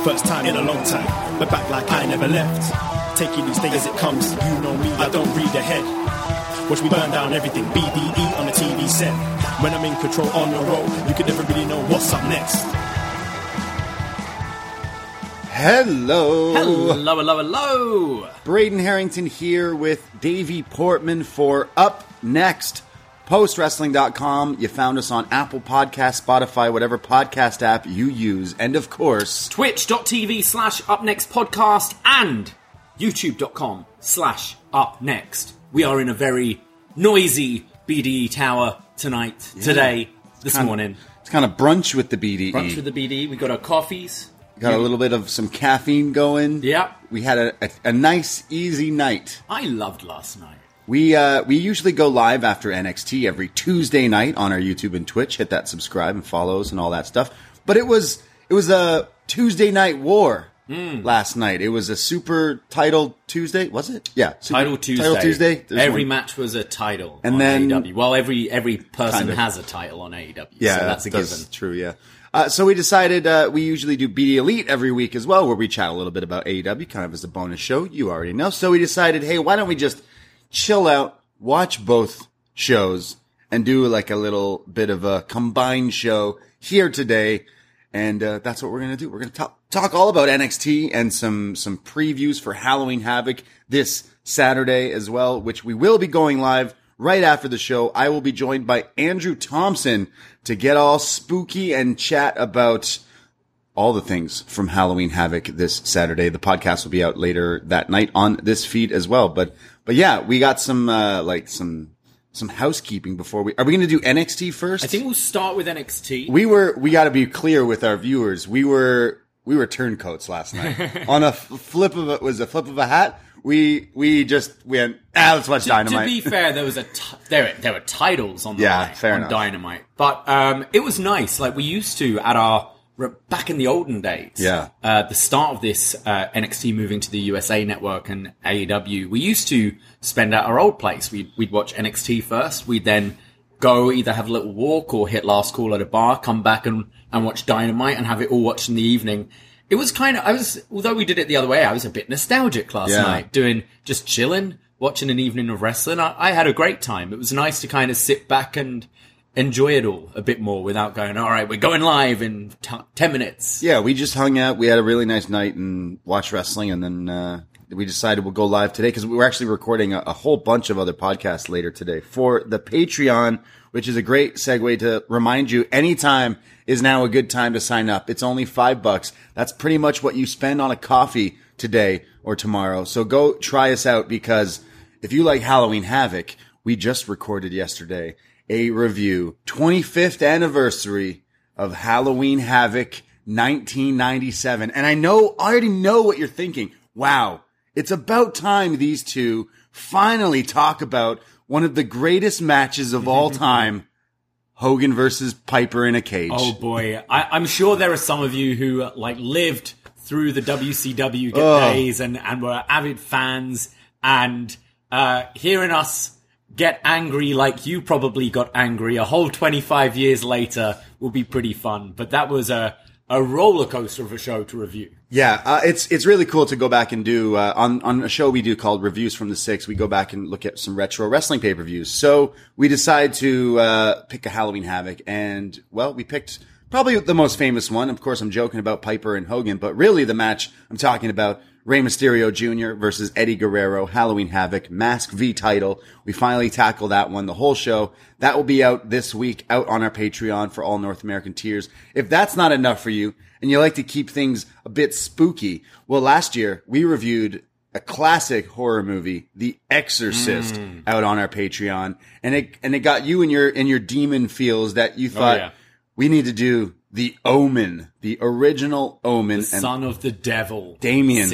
First time in a long time, but back like I never left. Taking these things as it comes, you know me, I don't read ahead. Watch me burn down everything, BDE on the TV set. When I'm in control on the road, you can never really know what's up next. Hello. Hello, hello, hello. Braden Harrington here with Davey Portman for Up Next. PostWrestling.com. You found us on Apple Podcasts, Spotify, whatever podcast app you use. And of course, Twitch.tv/UpNextPodcast and YouTube.com/UpNext. We are in a very noisy BDE tower today, this morning. It's kind of brunch with the BDE. Brunch with the BDE. We got our coffees. Got a little bit of some caffeine going. Yeah. We had a nice, easy night. I loved last night. We usually go live after NXT every Tuesday night on our YouTube and Twitch. Hit that subscribe and follows and all that stuff. But it was a Tuesday night war last night. It was a super title Tuesday, was it? Yeah, Title Tuesday. Title Tuesday. Every match was a title and on then AEW. Well, every person has a title on AEW. Yeah, so that's a given. True. Yeah. So we decided we usually do BD Elite every week as well, where we chat a little bit about AEW, kind of as a bonus show. You already know. So we decided, hey, why don't we just chill out, watch both shows, and do like a little bit of a combined show here today. And that's what we're going to do. We're going to talk all about NXT and some previews for Halloween Havoc this Saturday as well, which we will be going live right after the show. I will be joined by Andrew Thompson to get all spooky and chat about all the things from Halloween Havoc this Saturday. The podcast will be out later that night on this feed as well. But yeah, we got some housekeeping before are we going to do NXT first? I think we'll start with NXT. We got to be clear with our viewers. We were turncoats last night. On a flip of a hat. We went, let's watch Dynamite. To be fair, there was there were titles on the line fair on enough. Dynamite, but it was nice. Like we used to back in the olden days. Yeah. The start of this NXT moving to the USA Network and AEW, we used to spend at our old place. We'd watch NXT first. We'd then go either have a little walk or hit last call at a bar, come back and watch Dynamite and have it all watched in the evening. It was although we did it the other way, I was a bit nostalgic last night, just chilling, watching an evening of wrestling. I had a great time. It was nice to kind of sit back and enjoy it all a bit more without going, all right, we're going live in 10 minutes. Yeah, we just hung out. We had a really nice night and watched wrestling, and then we decided we'll go live today because we're actually recording a whole bunch of other podcasts later today for the Patreon, which is a great segue to remind you anytime is now a good time to sign up. It's only $5. That's pretty much what you spend on a coffee today or tomorrow. So go try us out, because if you like Halloween Havoc, we just recorded yesterday a review, 25th anniversary of Halloween Havoc 1997. And I already know what you're thinking. Wow, it's about time these two finally talk about one of the greatest matches of all time, Hogan versus Piper in a cage. Oh boy, I'm sure there are some of you who lived through the WCW days and were avid fans, and hearing us get angry like you probably got angry a whole 25 years later will be pretty fun. But that was a roller coaster of a show to review. Yeah, it's really cool to go back and do, on a show we do called Reviews from the Six, we go back and look at some retro wrestling pay-per-views. So we decided to pick a Halloween Havoc, and, well, we picked probably the most famous one. Of course, I'm joking about Piper and Hogan, but really the match I'm talking about, Rey Mysterio Jr. versus Eddie Guerrero, Halloween Havoc, Mask V title. We finally tackled that one, the whole show. That will be out this week, out on our Patreon for all North American tiers. If that's not enough for you, and you like to keep things a bit spooky, well, last year we reviewed a classic horror movie, The Exorcist, out on our Patreon, and it got you in your demon feels that you thought we need to do The Omen, the original Omen, the son of the devil, Damien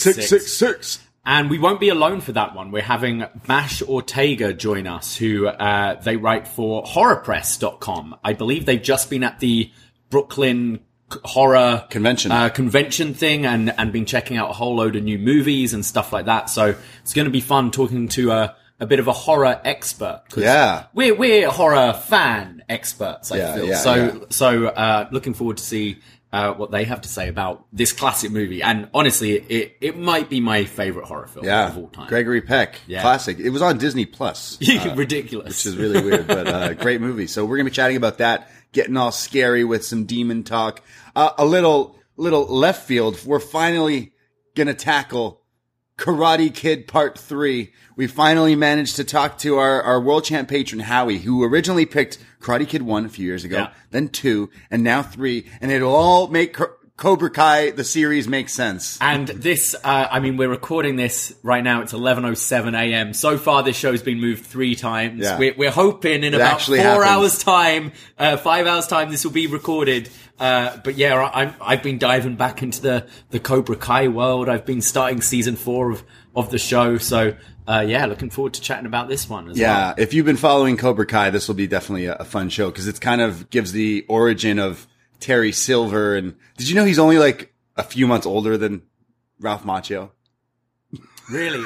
666. And we won't be alone for that one. We're having Mash Ortega join us, who they write for HorrorPress.com. I believe they've just been at the Brooklyn horror convention thing and been checking out a whole load of new movies and stuff like that. So it's going to be fun talking to a bit of a horror expert. Yeah. We're horror fan experts, I feel. So looking forward to see what they have to say about this classic movie. And honestly, it might be my favorite horror film of all time. Gregory Peck, classic. It was on Disney Plus. Ridiculous. Which is really weird, but great movie. So we're going to be chatting about that, getting all scary with some demon talk. A little left field. We're finally going to tackle Karate Kid Part 3. We finally managed to talk to our world champ patron, Howie, who originally picked Karate Kid 1 a few years ago, then 2, and now 3, and it'll all make Cobra Kai, the series, make sense. And this, we're recording this right now. It's 11:07 a.m. So far, this show's been moved 3 times. Yeah. We're hoping in about 4 hours time, 5 hours time, this will be recorded. But yeah, I've been diving back into the Cobra Kai world. I've been starting season 4 of the show. So, looking forward to chatting about this one as well. Yeah, if you've been following Cobra Kai, this will be definitely a fun show because it's kind of gives the origin of Terry Silver. And did you know he's only like a few months older than Ralph Macchio? Really?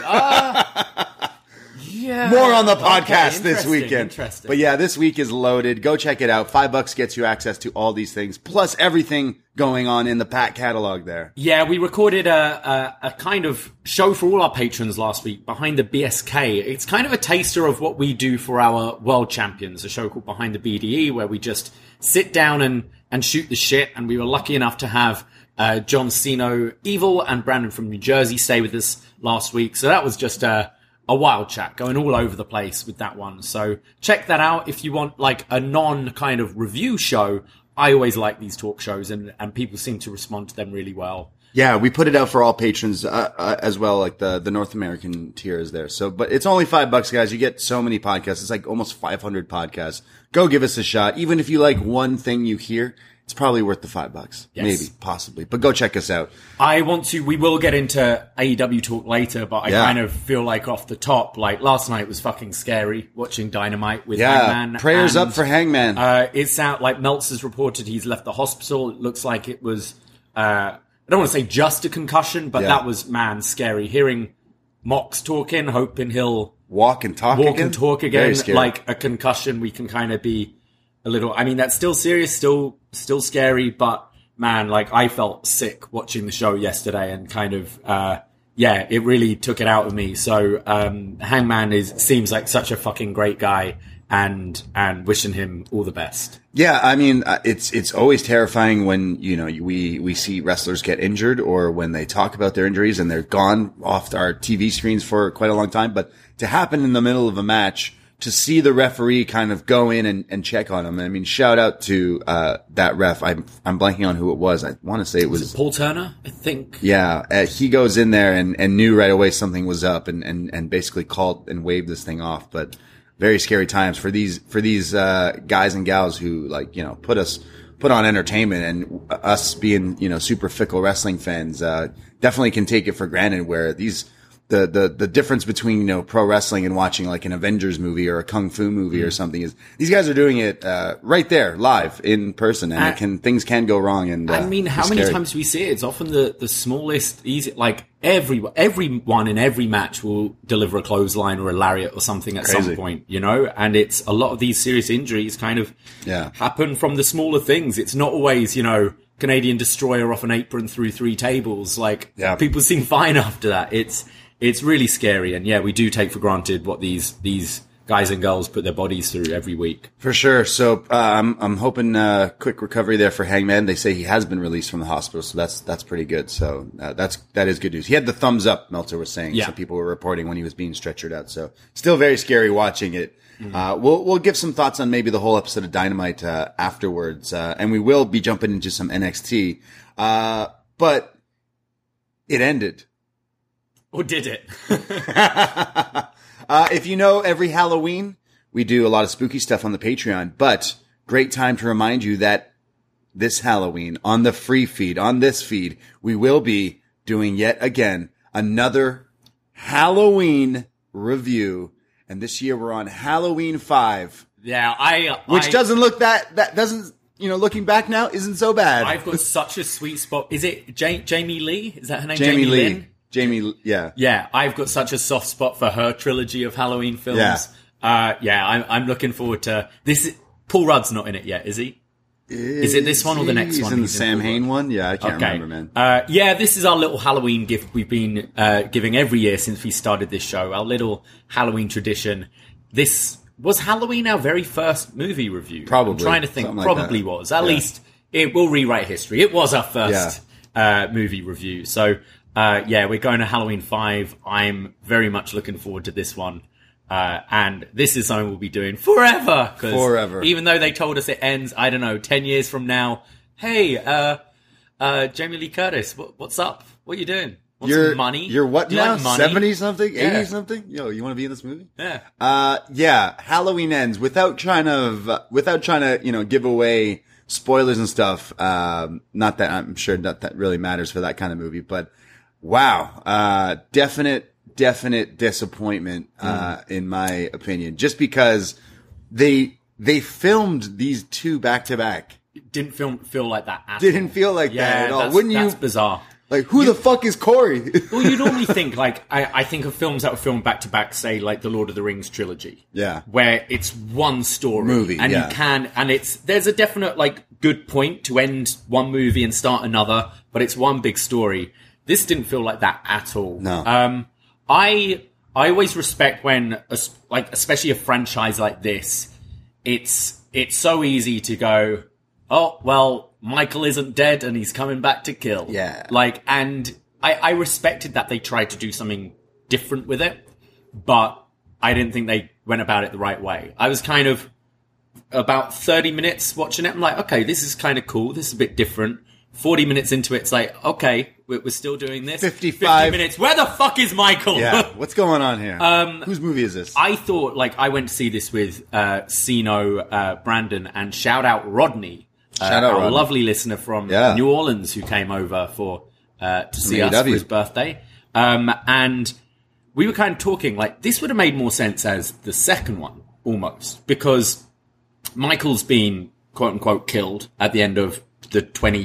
Yeah. More on the podcast this weekend. Interesting. But yeah, this week is loaded. Go check it out. $5 gets you access to all these things, plus everything going on in the Pat catalog there. Yeah, we recorded a kind of show for all our patrons last week, Behind the BSK. It's kind of a taster of what we do for our world champions, a show called Behind the BDE, where we just sit down and shoot the shit. And we were lucky enough to have John Cena Evil and Brandon from New Jersey stay with us last week. So that was just a wild chat, going all over the place with that one. So check that out if you want like a non kind of review show. I always like these talk shows and people seem to respond to them really well. Yeah, we put it out for all patrons as well, like the North American tier is there. So, but it's only $5, guys. You get so many podcasts. It's like almost 500 podcasts. Go give us a shot. Even if you like one thing you hear, it's probably worth the $5. Yes. Maybe, possibly. But go check us out. We will get into AEW talk later, but I kind of feel like off the top, like last night was fucking scary watching Dynamite with Hangman. Prayers up for Hangman. It's out like Meltzer's reported he's left the hospital. It looks like it was, I don't want to say just a concussion, but that was, scary. Hearing Mox talking, hoping he'll walk and talk again. Like a concussion, we can kind of be a little, I mean, that's still serious, still scary, but man, like I felt sick watching the show yesterday and kind of, it really took it out of me. So, Hangman seems like such a fucking great guy and wishing him all the best. Yeah. I mean, it's always terrifying when, we see wrestlers get injured or when they talk about their injuries and they're gone off our TV screens for quite a long time. But to happen in the middle of a match, to see the referee kind of go in and check on him. I mean, shout out to that ref. I'm blanking on who it was. I want to say it was Paul Turner, I think. Yeah, he goes in there and knew right away something was up and basically called and waved this thing off. But very scary times for these guys and gals who put on entertainment, and us being super fickle wrestling fans definitely can take it for granted. Where the difference between, pro wrestling and watching like an Avengers movie or a Kung Fu movie or something is these guys are doing it, right there live in person, and things can go wrong. And, I mean, how many times do we see it? It's often the smallest, easy, like everyone in every match will deliver a clothesline or a lariat or something at some point, and it's a lot of these serious injuries kind of happen from the smaller things. It's not always, Canadian Destroyer off an apron through 3 tables. People seem fine after that. It's really scary, and we do take for granted what these guys and girls put their bodies through every week. For sure. So I'm hoping quick recovery there for Hangman. They say he has been released from the hospital, so that's pretty good. So that is good news. He had the thumbs up, Meltzer was saying. So people were reporting when he was being stretchered out. So still very scary watching it. Mm-hmm. We'll give some thoughts on maybe the whole episode of Dynamite afterwards, and we will be jumping into some NXT. But it ended. Or did it? If you know, every Halloween, we do a lot of spooky stuff on the Patreon, but great time to remind you that this Halloween on the free feed, on this feed, we will be doing yet again another Halloween review. And this year we're on Halloween 5. Yeah, which doesn't look that doesn't, looking back now, isn't so bad. I've got such a sweet spot. Is it Jamie Lee? Is that her name? Jamie Lee. Lynn? Jamie, yeah. Yeah, I've got such a soft spot for her trilogy of Halloween films. Yeah. I'm looking forward to this. Paul Rudd's not in it yet, is he? Is it this one or the next one? He's in the Sam Hain one? Yeah, I can't remember, man. Yeah, this is our little Halloween gift we've been giving every year since we started this show. Our little Halloween tradition. This was Halloween our very first movie review. Probably. I'm trying to think. Something like Probably that. was. At least it will rewrite history. It was our first movie review. So, we're going to Halloween 5. I'm very much looking forward to this one. And this is something we'll be doing forever. Forever. Even though they told us it ends, I don't know, 10 years from now. Hey, Jamie Lee Curtis, what's up? What are you doing? Want some money? You're what Do you now? like money? 70-something? Yeah. 80-something? Yo, you want to be in this movie? Yeah. Halloween Ends. Without trying to, give away spoilers and stuff. Not that I'm sure that really matters for that kind of movie, but wow. Definite disappointment, in my opinion, just because they filmed these two back to back. It didn't feel like that at Didn't all. feel like that at all. Wouldn't you? That's bizarre. Like, who the fuck is Corey? Well, you normally think, like, I think of films that were filmed back to back, say, like the Lord of the Rings trilogy. Yeah. Where it's one story. Movie, and yeah. you can, and there's a definite, like, good point to end one movie and start another, but it's one big story. This didn't feel like that at all. No. I always respect when, especially a franchise like this, it's so easy to go, oh, well, Michael isn't dead and he's coming back to kill. Yeah. And I respected that they tried to do something different with it, but I didn't think they went about it the right way. I was kind of about 30 minutes watching it. I'm like, okay, this is kind of cool. This is a bit different. 40 minutes into it, it's like, okay, we're still doing this. 55 50 minutes. Where the fuck is Michael? Yeah. What's going on here? Whose movie is this? I thought, I went to see this with Sino, Brandon, and shout out Rodney. Our lovely listener from New Orleans who came over to see us for his birthday. And we were kind of talking, this would have made more sense as the second one, almost. Because Michael's been, quote unquote, killed at the end of the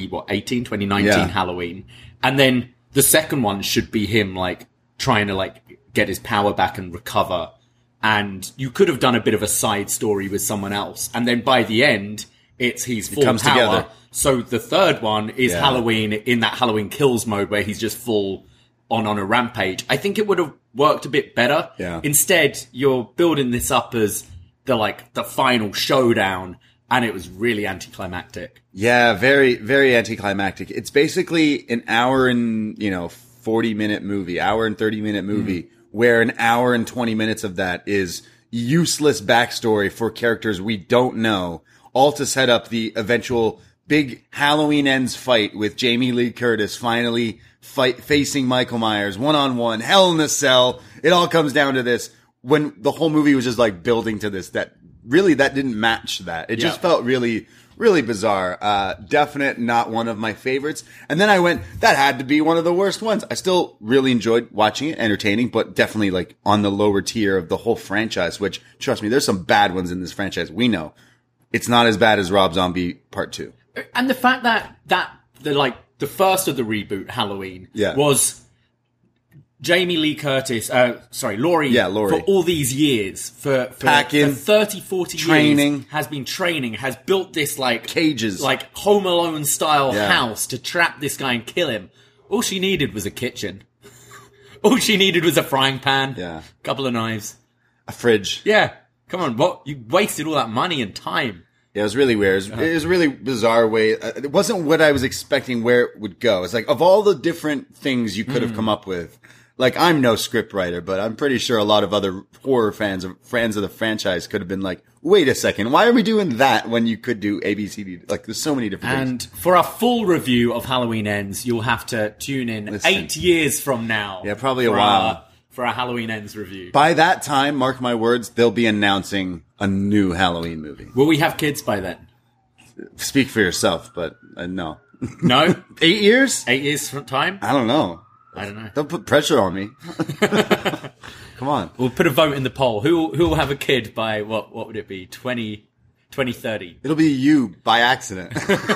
2019 Halloween. And then the second one should be him, trying to, get his power back and recover. And you could have done a bit of a side story with someone else. And then by the end, he's full power. Together. So the third one is Halloween in that Halloween Kills mode where he's just full on a rampage. I think it would have worked a bit better. Yeah. Instead, you're building this up as the final showdown, and it was really anticlimactic. Yeah, very, very anticlimactic. It's basically an hour and, 40-minute movie, hour and 30-minute movie, where an hour and 20 minutes of that is useless backstory for characters we don't know, all to set up the eventual big Halloween Ends fight with Jamie Lee Curtis finally facing Michael Myers one-on-one, Hell in a Cell. It all comes down to this when the whole movie was just building to this, that didn't match that. It just felt really, really bizarre. Definite, not one of my favorites. And then I went, that had to be one of the worst ones. I still really enjoyed watching it, entertaining, but definitely on the lower tier of the whole franchise, which, trust me, there's some bad ones in this franchise. We know. It's not as bad as Rob Zombie Part 2. And the fact that the first of the reboot Halloween was Jamie Lee Curtis, Laurie, for all these years, for 30, 40 years, has been training, has built this cages, Home Alone style house to trap this guy and kill him. All she needed was a kitchen. All she needed was a frying pan, a couple of knives, a fridge. Yeah, come on, what? You wasted all that money and time. Yeah, it was really weird. It was a really bizarre way. It wasn't what I was expecting where it would go. It's of all the different things you could have come up with, I'm no script writer, but I'm pretty sure a lot of other horror fans of the franchise could have been wait a second, why are we doing that when you could do ABCD? There's so many different things. And for a full review of Halloween Ends, you'll have to tune in 8 years from now. Yeah, probably a while. For a Halloween Ends review. By that time, mark my words, they'll be announcing a new Halloween movie. Will we have kids by then? Speak for yourself, but no. No? 8 years? 8 years from time? I don't know. Don't put pressure on me. Come on. We'll put a vote in the poll. Who will have a kid by, what would it be, 2030? It'll be you by accident.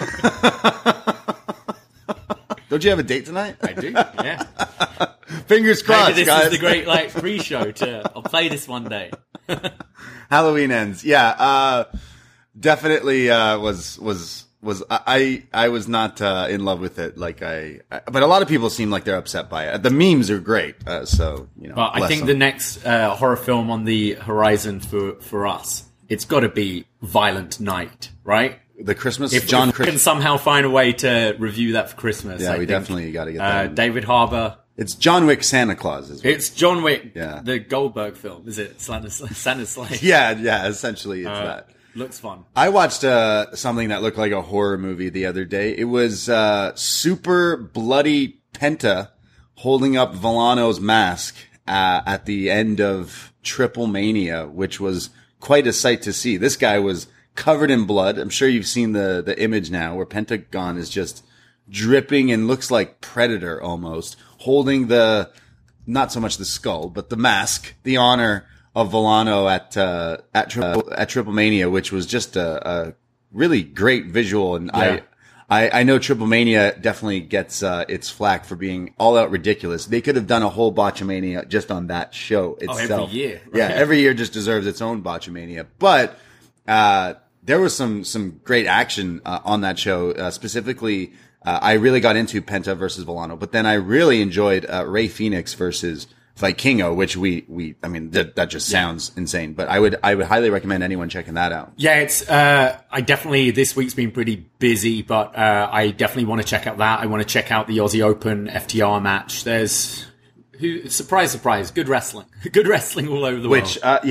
Don't you have a date tonight? I do, yeah. Fingers crossed, Maybe this guys. is the great pre-show I'll play this one day. Halloween Ends. Yeah, definitely was I was not in love with it. Like but a lot of people seem like they're upset by it. The memes are great, so you know. But I think the next horror film on the horizon for us, it's got to be Violent Night, right? The Christmas. If we can somehow find a way to review that for Christmas, yeah, we definitely got to get that. David Harbour. It's John Wick Santa Claus. It's John Wick, yeah. The Goldberg film. Is it Santa's Slave? Yeah, essentially it's that. Looks fun. I watched something that looked like a horror movie the other day. It was super bloody Penta holding up Villano's mask at the end of Triple Mania, which was quite a sight to see. This guy was covered in blood. I'm sure you've seen the image now where Pentagon is just dripping and looks like Predator almost, holding not so much the skull, but the mask, the honor of Villano at Triple Mania, which was just a really great visual. And yeah. I know Triple Mania definitely gets its flack for being all out ridiculous. They could have done a whole Botchamania just on that show itself. Every year. Right? Yeah, every year just deserves its own Botchamania. But there was some great action on that show. Specifically, I really got into Penta versus Villano, but then I really enjoyed Ray Phoenix versus Vikingo, which I mean, that just sounds insane, but I would highly recommend anyone checking that out. Yeah, this week's been pretty busy, but I definitely want to check out that. I want to check out the Aussie Open FTR match. Surprise, surprise, good wrestling all over the world. Which, that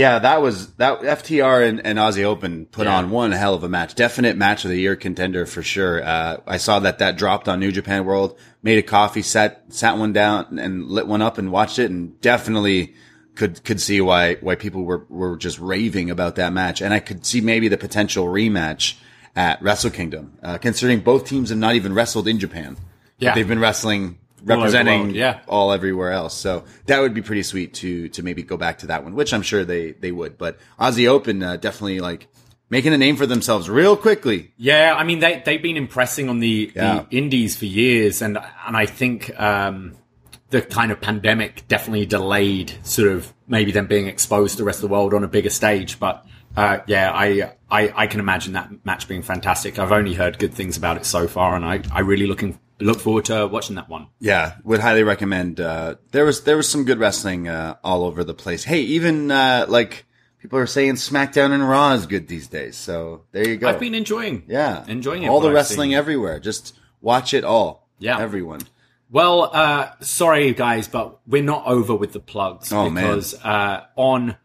FTR and Aussie Open put on one hell of a match. Definite match of the year contender for sure. I saw that dropped on New Japan World, made a coffee, sat one down and lit one up and watched it, and definitely could see why people were just raving about that match. And I could see maybe the potential rematch at Wrestle Kingdom, considering both teams have not even wrestled in Japan. Yeah. They've been wrestling representing all everywhere else. So that would be pretty sweet to maybe go back to that one, which I'm sure they would. But Aussie Open definitely like making a name for themselves real quickly. Yeah, I mean they've been impressing on the indies for years, and I think the kind of pandemic definitely delayed sort of maybe them being exposed to the rest of the world on a bigger stage. But I can imagine that match being fantastic. I've only heard good things about it so far, and I really look forward to watching that one. Yeah, would highly recommend. There was some good wrestling all over the place. Hey, even like people are saying SmackDown and Raw is good these days. So there you go. I've been enjoying it. All the wrestling everywhere. Just watch it all. Yeah, everyone. Well, sorry guys, but we're not over with the plugs because on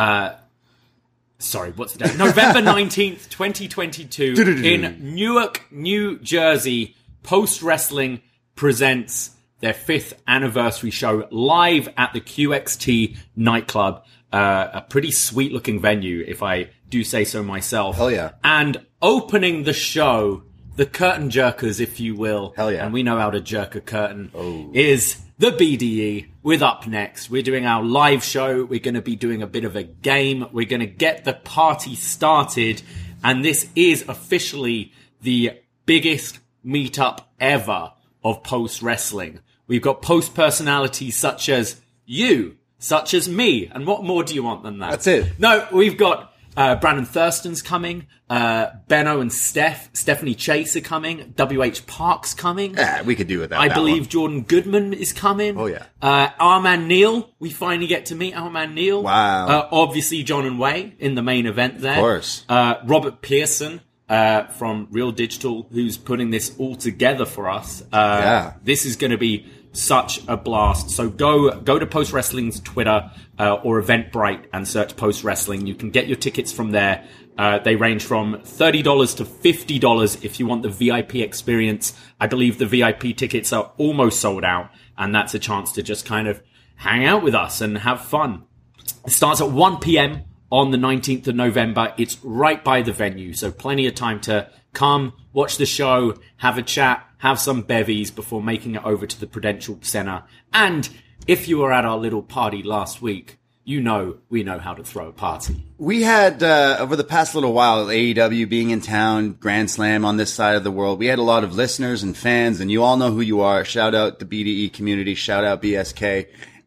what's the date? November 19th, 2022 in Newark, New Jersey. Post Wrestling presents their 5th anniversary show live at the QXT nightclub. A pretty sweet looking venue, if I do say so myself. Hell yeah. And opening the show, the curtain jerkers, if you will. Hell yeah. And we know how to jerk a curtain. Is the BDE with Up Next. We're doing our live show. We're going to be doing a bit of a game. We're going to get the party started. And this is officially the biggest meetup ever of post wrestling. We've got post personalities such as you, such as me, and what more do you want than that? That's it. No, we've got Brandon Thurston's coming, Benno and Stephanie Chase are coming, WH Park's coming. Yeah, we could do with that. I believe Jordan Goodman is coming. Oh yeah. Our man Neil, we finally get to meet our man Neil. Wow. Obviously John and Wei in the main event there. Of course. Robert Pearson. From Real Digital, who's putting this all together for us. This is going to be such a blast. So go to Post Wrestling's Twitter or Eventbrite and search Post Wrestling. You can get your tickets from there. They range from $30 to $50 if you want the VIP experience. I believe the VIP tickets are almost sold out, and that's a chance to just kind of hang out with us and have fun. It starts at 1 p.m. on the 19th of November. It's right by the venue, so plenty of time to come, watch the show, have a chat, have some bevies before making it over to the Prudential Center. And if you were at our little party last week, we know how to throw a party. We had, over the past little while, AEW being in town, Grand Slam on this side of the world, we had a lot of listeners and fans, and you all know who you are. Shout out the BDE community. Shout out BSK.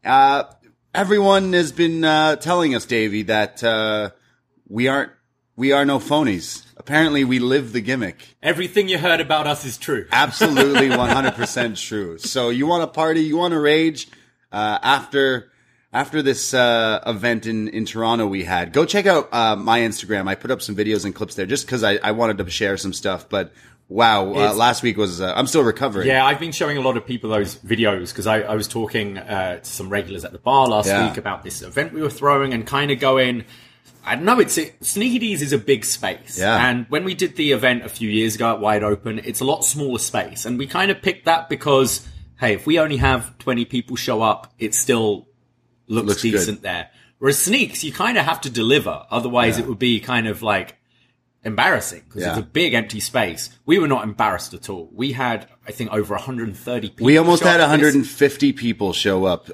Everyone has been telling us, Davey, that we are no phonies. apparently we live the gimmick. Everything you heard about us is true. Absolutely 100% true. So you want to party, you want to rage, after this event in Toronto we had, go check out my Instagram. I put up some videos and clips there just because I wanted to share some stuff. But wow, last week was I'm still recovering. Yeah, I've been showing a lot of people those videos because I was talking to some regulars at the bar last week about this event we were throwing and kind of going, I don't know, Sneaky D's is a big space. Yeah. And when we did the event a few years ago at Wide Open, it's a lot smaller space. And we kind of picked that because, hey, if we only have 20 people show up, it still looks decent good there. Whereas Sneaks, you kind of have to deliver. Otherwise, it would be kind of like embarrassing because it's a big empty space. We were not embarrassed at all. We had, I think, over 130 people. We almost had 150 people show up,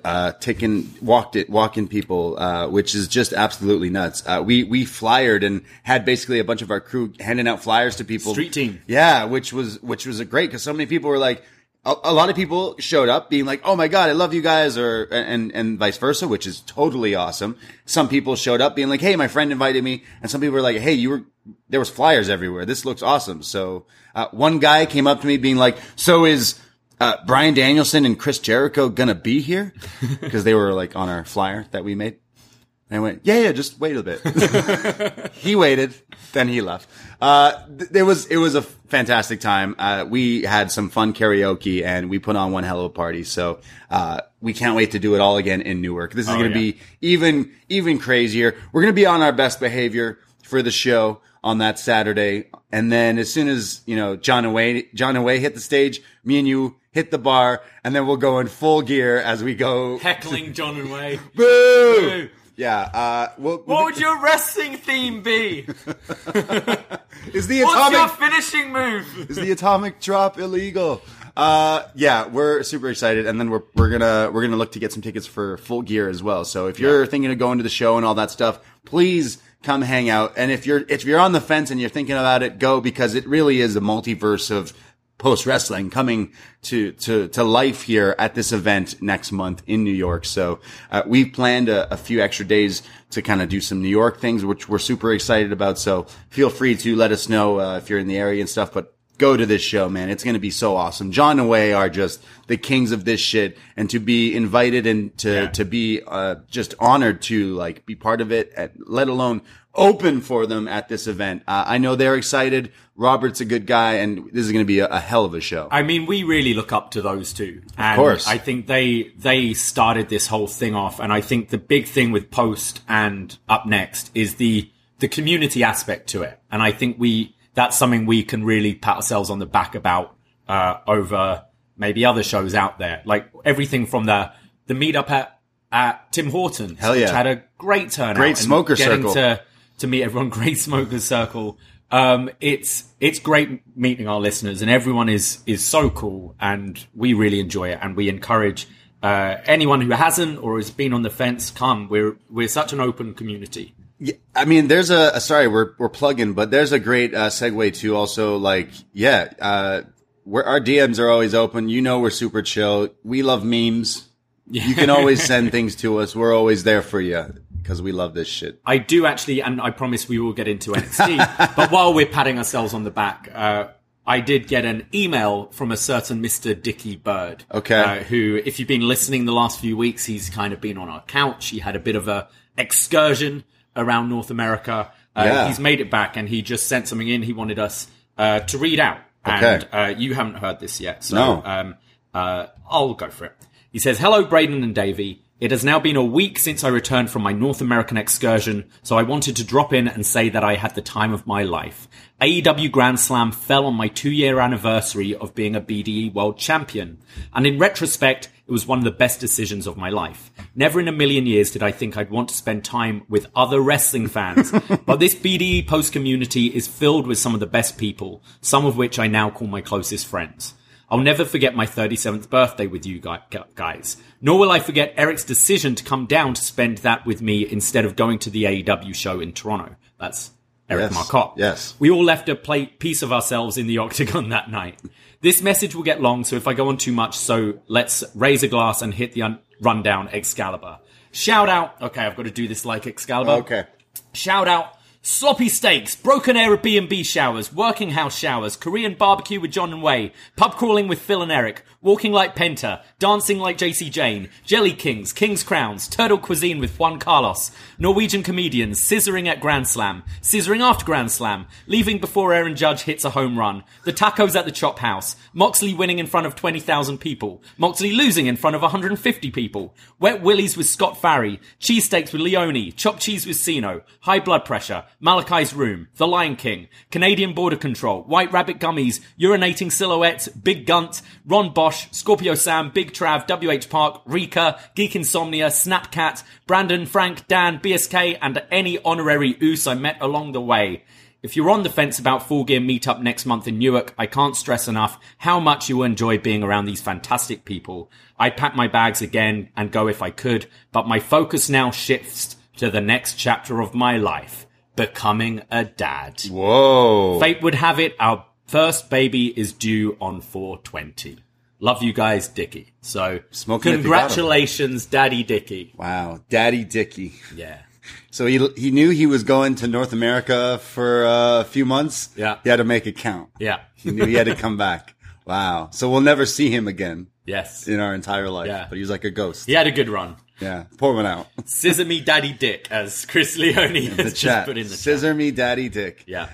walk-in people, which is just absolutely nuts. We flyered and had basically a bunch of our crew handing out flyers to people. Street team. Yeah, which was great because so many people were like, a lot of people showed up being like, oh my God, I love you guys, and vice versa, which is totally awesome. Some people showed up being like, hey, my friend invited me. And some people were like, hey, there was flyers everywhere. This looks awesome. So, one guy came up to me being like, so is, Bryan Danielson and Chris Jericho gonna be here? Cause they were like on our flyer that we made. And I went, yeah, just wait a bit. He waited, then he left. It was a fantastic time. We had some fun karaoke and we put on one hell of a party. So, we can't wait to do it all again in Newark. This is going to be even crazier. We're going to be on our best behavior for the show on that Saturday. And then as soon as, John and Way hit the stage, me and you hit the bar, and then we'll go in full gear as we go. Heckling John and Way. Boo! Boo! Yeah, what would your wrestling theme be? What's your finishing move? Is the atomic drop illegal? Yeah, we're super excited, and then we're gonna look to get some tickets for Full Gear as well. So if you're thinking of going to the show and all that stuff, please come hang out. And if you're on the fence and you're thinking about it, go, because it really is a multiverse of post wrestling coming to life here at this event next month in New York. So, we've planned a few extra days to kind of do some New York things, which we're super excited about. So feel free to let us know, if you're in the area and stuff, but go to this show, man. It's going to be so awesome. John and Way are just the kings of this shit, and to be invited and to be, just honored to like be part of it, let alone open for them at this event. I know they're excited. Robert's a good guy, and this is going to be a hell of a show. I mean, we really look up to those two. And of course. I think they started this whole thing off, and I think the big thing with Post and Up Next is the community aspect to it. And I think that's something we can really pat ourselves on the back about, over maybe other shows out there. Like everything from the meetup at Tim Hortons. Hell yeah. Which had a great turnout. Great smoker circle. To meet everyone, great smokers circle. It's great meeting our listeners, and everyone is so cool, and we really enjoy it, and we encourage, anyone who hasn't or has been on the fence, come. We're such an open community. Yeah, I mean, there's sorry, we're plugging, but there's a great, segue to also like, our DMs are always open. We're super chill. We love memes. Yeah. You can always send things to us. We're always there for you, because we love this shit. I do actually, and I promise we will get into NXT. But while we're patting ourselves on the back, I did get an email from a certain Mr. Dickie Bird. Okay. Who, if you've been listening the last few weeks, he's kind of been on our couch. He had a bit of a excursion around North America. He's made it back, and he just sent something in he wanted us to read out. Okay. And you haven't heard this yet, so I'll go for it. He says, "Hello, Braden and Davey. It has now been a week since I returned from my North American excursion, so I wanted to drop in and say that I had the time of my life. AEW Grand Slam fell on my 2-year anniversary of being a BDE World Champion, and in retrospect, it was one of the best decisions of my life. Never in a million years did I think I'd want to spend time with other wrestling fans, but this BDE post community is filled with some of the best people, some of which I now call my closest friends. I'll never forget my 37th birthday with you guys. Nor will I forget Eric's decision to come down to spend that with me instead of going to the AEW show in Toronto." That's Eric Marcotte. Yes. "We all left a piece of ourselves in the octagon that night. This message will get long, so if I go on too much, so let's raise a glass and hit the rundown Excalibur. Shout out..." Okay, I've got to do this like Excalibur. Okay. "Shout out Sloppy steaks, broken Airbnb showers, working house showers, Korean barbecue with John and Wei, pub crawling with Phil and Eric, walking like Penta, dancing like JC Jane, Jelly Kings, King's Crowns, turtle cuisine with Juan Carlos, Norwegian comedians, scissoring at Grand Slam, scissoring after Grand Slam, leaving before Aaron Judge hits a home run, the tacos at the Chop House, Moxley winning in front of 20,000 people, Moxley losing in front of 150 people, Wet Willies with Scott Farry, cheesesteaks with Leone, chopped cheese with Sino, high blood pressure, Malachi's Room, The Lion King, Canadian Border Control, White Rabbit Gummies, Urinating Silhouettes, Big Gunt, Ron Bosch, Scorpio Sam, Big Trav, WH Park, Rika, Geek Insomnia, Snapcat, Brandon, Frank, Dan, BSK, and any honorary oos I met along the way. If you're on the fence about Full Gear Meetup next month in Newark, I can't stress enough how much you will enjoy being around these fantastic people. I'd pack my bags again and go if I could, but my focus now shifts to the next chapter of my life. Becoming a dad. Whoa. Fate would have it, our first baby is due on 4/20. Love you guys, Dickie. So, Smoking congratulations, Daddy Dickie. Wow. Daddy Dickie. Yeah. So he knew he was going to North America for a few months. Yeah. He had to make it count. Yeah. He knew he had to come back. Wow. So we'll never see him again. Yes. In our entire life. Yeah. But he was like a ghost. He had a good run. Yeah. Pour one out. Scissor me Daddy Dick, as Chris Leone has The just chat. put in the Scissor chat. me Daddy Dick. Yeah.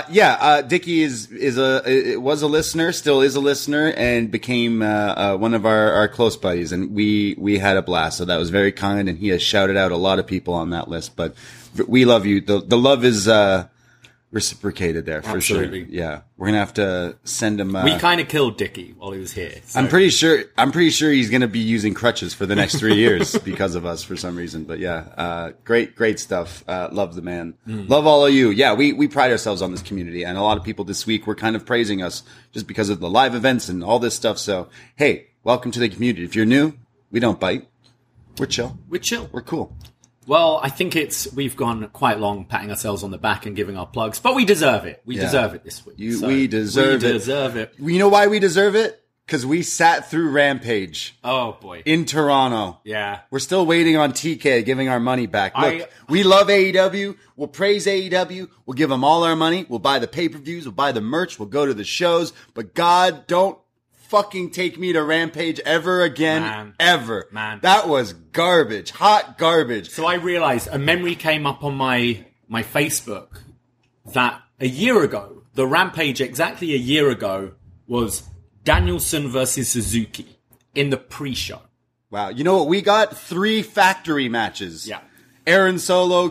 Dickie was a listener, still is a listener, and became one of our close buddies, and we had a blast. So that was very kind, and he has shouted out a lot of people on that list. But we love you. The love is reciprocated there for Absolutely. sure. Yeah, we're gonna have to send him. We kind of killed Dickie while he was here. So. I'm pretty sure he's gonna be using crutches for the next 3 years because of us for some reason. But yeah, great stuff. Love the man. Love all of you. Yeah, we pride ourselves on this community, and a lot of people this week were kind of praising us just because of the live events and all this stuff. So hey, welcome to the community. If you're new, we don't bite. We're chill. We're chill. We're cool. Well, I think we've gone quite long patting ourselves on the back and giving our plugs, but we deserve it. We deserve it this week. We deserve it. We deserve it. You know why we deserve it? Because we sat through Rampage Oh, boy. in Toronto. Yeah. We're still waiting on TK giving our money back. Look, we love AEW. We'll praise AEW. We'll give them all our money. We'll buy the pay-per-views. We'll buy the merch. We'll go to the shows. But God, don't fucking take me to Rampage ever again. Man. Ever. Man. That was garbage. Hot garbage. So I realized a memory came up on my Facebook that a year ago, the Rampage exactly a year ago was Danielson versus Suzuki in the pre-show. Wow. You know what we got? 3 factory matches. Yeah. Aaron Solo,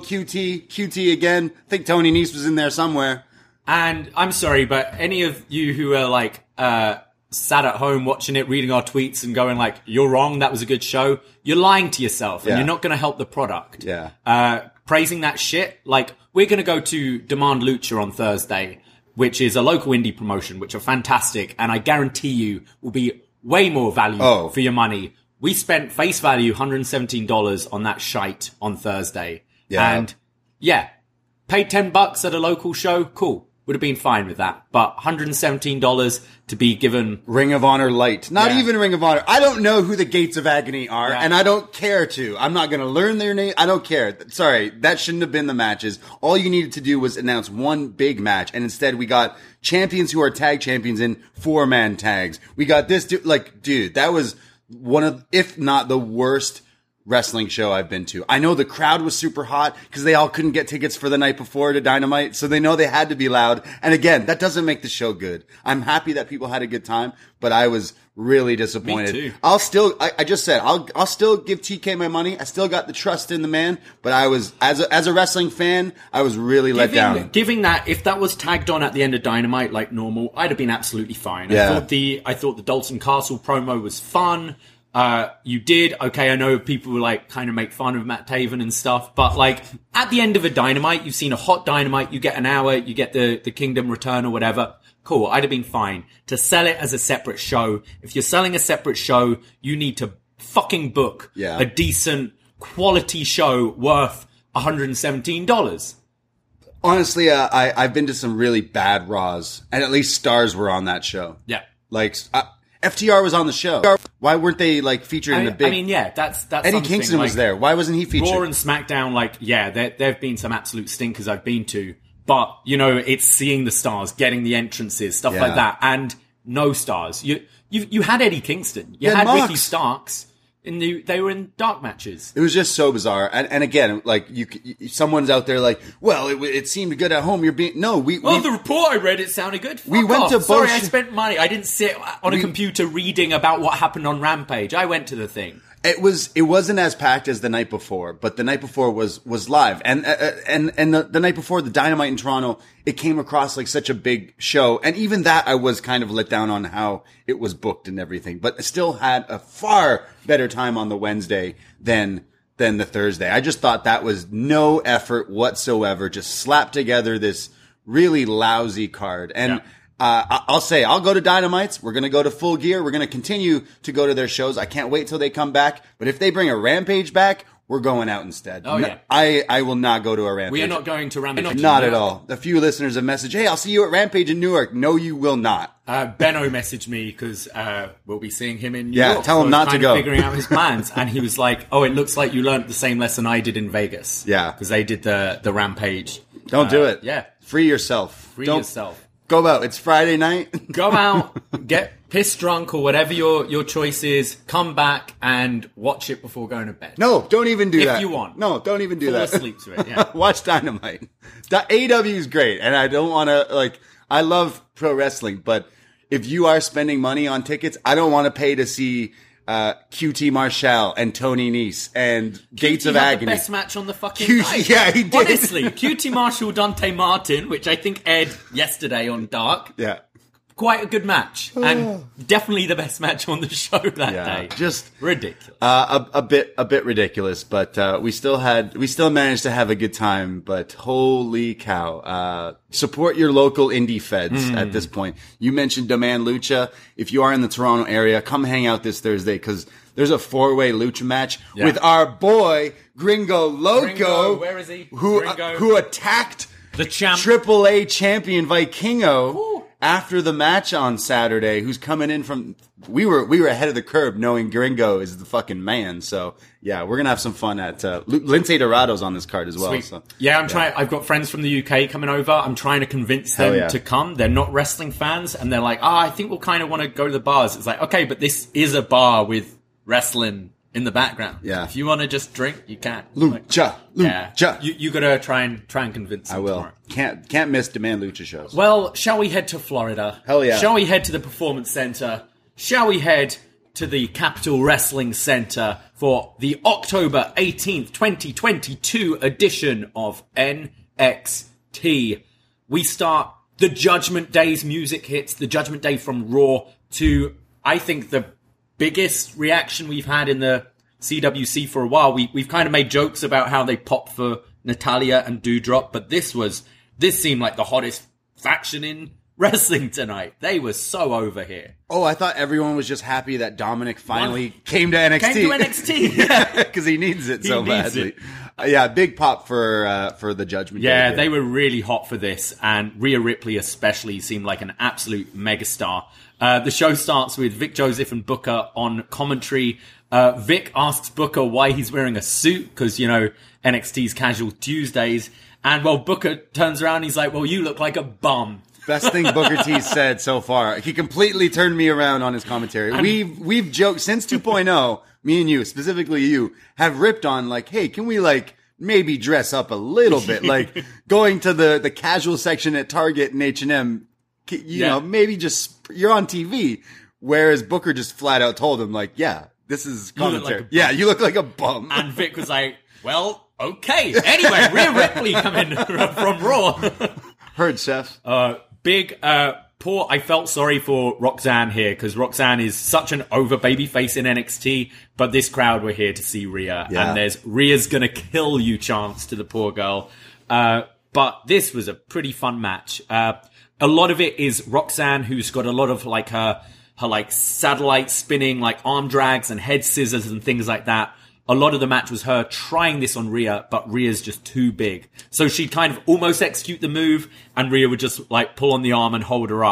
QT again. I think Tony Nese was in there somewhere. And I'm sorry, but any of you who are like, sat at home watching it, reading our tweets and going like, you're wrong, that was a good show. You're lying to yourself and Yeah. you're not going to help the product. Yeah. Praising that shit. Like, we're going to go to Demand Lucha on Thursday, which is a local indie promotion, which are fantastic. And I guarantee you will be way more value for your money. We spent face value $117 on that shite on Thursday. Yeah. And yeah, paid $10 at a local show. Cool. Would have been fine with that. But $117 to be given... Ring of Honor Light. Not Yeah. even Ring of Honor. I don't know who the Gates of Agony are, Yeah. and I don't care to. I'm not going to learn their name. I don't care. Sorry, that shouldn't have been the matches. All you needed to do was announce one big match, and instead we got champions who are tag champions in 4-man tags. We got this dude. Like, dude, that was one of, if not the worst wrestling show I've been to. I know the crowd was super hot because they all couldn't get tickets for the night before to Dynamite, so they know they had to be loud. And again, that doesn't make the show good. I'm happy that people had a good time, but I was really disappointed. Me too. I'll still, I just said, I'll still give TK my money. I still got the trust in the man, but I was, as a wrestling fan, I was really let down. Giving that, if that was tagged on at the end of Dynamite like normal, I'd have been absolutely fine. Yeah. I thought the Dalton Castle promo was fun. You did. Okay, I know people were like kind of make fun of Matt Taven and stuff, but like at the end of a Dynamite, you've seen a hot Dynamite, you get an hour, you get the Kingdom Return or whatever. Cool. I'd have been fine. To sell it as a separate show, if you're selling a separate show, you need to fucking book a decent quality show worth $117. Honestly, I've been to some really bad Raws, and at least stars were on that show. Yeah. Like, FTR was on the show. Why weren't they like featured in the big? I mean, yeah, that's Eddie Kingston was there. Why wasn't he featured? Raw and SmackDown, like, yeah, there've been some absolute stinkers I've been to, but you know, it's seeing the stars, getting the entrances, stuff like that, and no stars. You had Eddie Kingston, you had Mox. Ricky Starks. They were in dark matches. It was just so bizarre. And again, like someone's out there like, well, it seemed good at home. The report I read, it sounded good. We went to both. Sorry, I spent money. I didn't sit on a computer reading about what happened on Rampage. I went to the thing. It wasn't as packed as the night before, but the night before was live. And the night before, the Dynamite in Toronto, it came across like such a big show. And even that I was kind of let down on how it was booked and everything, but I still had a far better time on the Wednesday than the Thursday. I just thought that was no effort whatsoever. Just slapped together this really lousy card. And I'll say, I'll go to Dynamites. We're going to go to Full Gear. We're going to continue to go to their shows. I can't wait till they come back. But if they bring a Rampage back, we're going out instead. Oh, yeah. I will not go to a Rampage. We are not going to Rampage. Not at all. A few listeners have messaged, hey, I'll see you at Rampage in Newark. No, you will not. Benno messaged me because we'll be seeing him in New York. Yeah, tell him not to go. Figuring out his plans. And he was like, oh, it looks like you learned the same lesson I did in Vegas. Yeah. Because they did the Rampage. Don't do it. Yeah. Free yourself. Free yourself. Go out. It's Friday night. Go out, get pissed drunk or whatever your choice is. Come back and watch it before going to bed. No, don't even do that. If you want. No, don't even do that. Fall asleep to it, yeah. Watch Dynamite. AEW is great, and I don't want to, I love pro wrestling, but if you are spending money on tickets, I don't want to pay to see QT Marshall and Tony Nese and Gates of Agony. The best match on the fucking night. Yeah, he did. Honestly, QT Marshall, Dante Martin, which I think aired yesterday on Dark. Yeah. Quite a good match, and definitely the best match on the show that day. Just ridiculous. A bit ridiculous, but we still managed to have a good time. But holy cow! Support your local indie feds at this point. You mentioned Demand Lucha. If you are in the Toronto area, come hang out this Thursday because there's a 4-way lucha match with our boy Gringo Loco. Gringo, where is he? Who attacked the champ, AAA champion Vikingo. Ooh. After the match on Saturday, who's coming in from, we were ahead of the curve knowing Gringo is the fucking man. So yeah, we're going to have some fun at, Lindsay Dorado's on this card as well. Sweet. So, yeah, trying, I've got friends from the UK coming over. I'm trying to convince them to come. They're not wrestling fans and they're like, I think we'll kind of want to go to the bars. It's like, okay, but this is a bar with wrestling in the background. Yeah. If you want to just drink, you can. Lucha. Yeah. You gotta try and convince them. I will. Tomorrow. Can't miss Demand Lucha shows. Well, shall we head to Florida? Hell yeah. Shall we head to the Performance Center? Shall we head to the Capital Wrestling Center for the October 18th, 2022 edition of NXT? We start the Judgment Day's music hits, the Judgment Day from Raw to, I think, the biggest reaction we've had in the CWC for a while. We've kind of made jokes about how they pop for Natalya and Doudrop, but this seemed like the hottest faction in wrestling tonight. They were so over here. Oh, I thought everyone was just happy that Dominic finally came to NXT. Came to NXT, because he needs it so badly. Yeah, big pop for the Judgment Day. Yeah, they were really hot for this, and Rhea Ripley especially seemed like an absolute megastar. The show starts with Vic Joseph and Booker on commentary. Vic asks Booker why he's wearing a suit, because, you know, NXT's Casual Tuesdays. And, well, Booker turns around and he's like, well, you look like a bum. Best thing Booker T said so far. He completely turned me around on his commentary. We've joked since 2.0, me and you, specifically you, have ripped on like, hey, can we like maybe dress up a little bit? Like going to the casual section at Target and H&M, you know, maybe just you're on TV. Whereas Booker just flat out told him like, yeah, this is commentary. You look like a bum. And Vic was like, well, okay. Anyway, Rhea Ripley coming from Raw. Heard, Chef. I felt sorry for Roxanne here because Roxanne is such an over babyface in NXT, but this crowd were here to see Rhea, and there's Rhea's gonna kill you chance to the poor girl. But this was a pretty fun match. A lot of it is Roxanne, who's got a lot of like her like satellite spinning, like arm drags and head scissors and things like that. A lot of the match was her trying this on Rhea, but Rhea's just too big. So she'd kind of almost execute the move, and Rhea would just like pull on the arm and hold her up.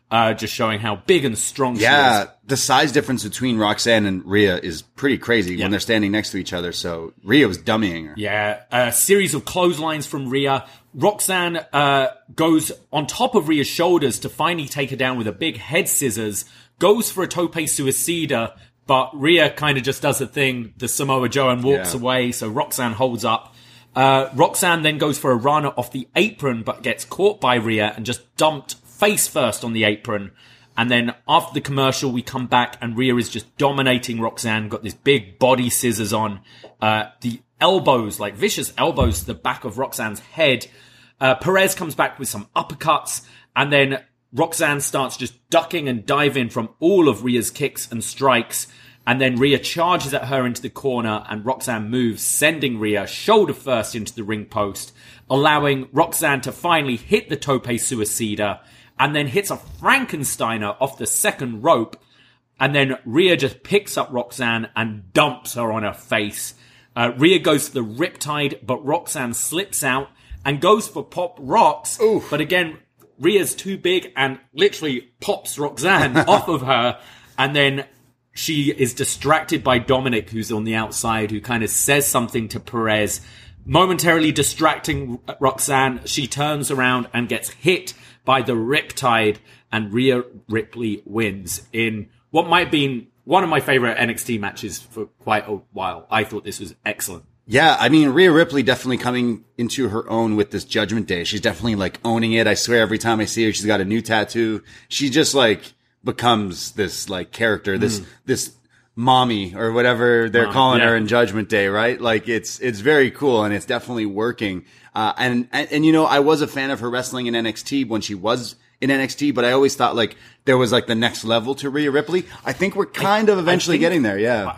just showing how big and strong she is. Yeah, the size difference between Roxanne and Rhea is pretty crazy when they're standing next to each other. So Rhea was dummying her. Yeah, a series of clotheslines from Rhea. Roxanne goes on top of Rhea's shoulders to finally take her down with a big head scissors, goes for a tope suicida, but Rhea kind of just does the thing, the Samoa Joe, and walks away, so Roxanne holds up. Roxanne then goes for a run off the apron, but gets caught by Rhea and just dumped face first on the apron. And then after the commercial, we come back and Rhea is just dominating Roxanne, got this big body scissors on. The elbows, like vicious elbows to the back of Roxanne's head. Perez comes back with some uppercuts, and then Roxanne starts just ducking and diving from all of Rhea's kicks and strikes. And then Rhea charges at her into the corner, and Roxanne moves, sending Rhea shoulder first into the ring post, allowing Roxanne to finally hit the tope suicida, and then hits a Frankensteiner off the second rope. And then Rhea just picks up Roxanne and dumps her on her face. Rhea goes for the Riptide, but Roxanne slips out and goes for Pop Rocks. Oof. But again, Rhea's too big and literally pops Roxanne off of her. And then she is distracted by Dominic, who's on the outside, who kind of says something to Perez, momentarily distracting Roxanne. She turns around and gets hit by the Riptide, and Rhea Ripley wins in what might have been one of my favorite NXT matches for quite a while. I thought this was excellent. Yeah, I mean, Rhea Ripley definitely coming into her own with this Judgment Day. She's definitely like owning it. I swear every time I see her, she's got a new tattoo. She just like becomes this like character, this mommy or whatever they're calling her in Judgment Day, right? Like it's very cool and it's definitely working. And you know, I was a fan of her wrestling in NXT when she was in NXT, but I always thought like there was like the next level to Rhea Ripley. I think we're kind of eventually getting there. Yeah.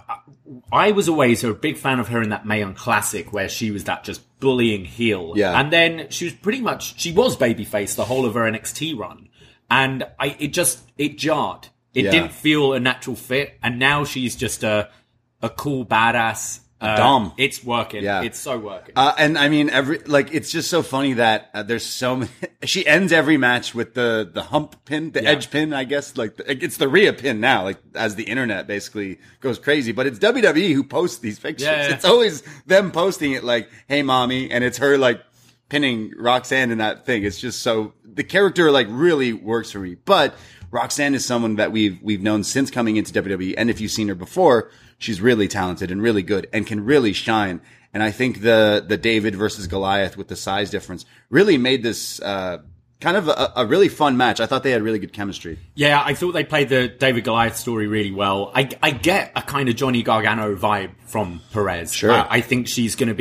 I was always a big fan of her in that Mae Young Classic where she was that just bullying heel. Yeah. And then she was babyface the whole of her NXT run. And it jarred. It didn't feel a natural fit. And now she's just a cool badass. Dom. It's working. Yeah. It's so working. And I mean, it's just so funny that there's so many, she ends every match with the hump pin, the edge pin, I guess. Like, it's the Rhea pin now, like, as the internet basically goes crazy. But it's WWE who posts these pictures. Yeah. It's always them posting it like, hey, mommy. And it's her, like, pinning Roxanne in that thing. It's just so, the character, like, really works for me. But Roxanne is someone that we've known since coming into WWE. And if you've seen her before, she's really talented and really good and can really shine. And I think the David versus Goliath with the size difference really made this kind of a really fun match. I thought they had really good chemistry. Yeah, I thought they played the David Goliath story really well. I get a kind of Johnny Gargano vibe from Perez. Sure. I think she could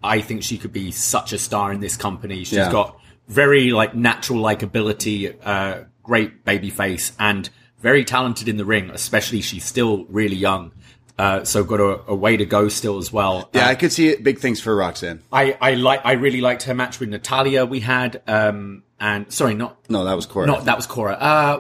be such a star in this company. She's got very like natural likability, great baby face, and very talented in the ring, especially she's still really young. So got a way to go still as well. Yeah, I could see it. Big things for Roxanne. I really liked her match with Natalia we had. No, that was Cora. That was Cora.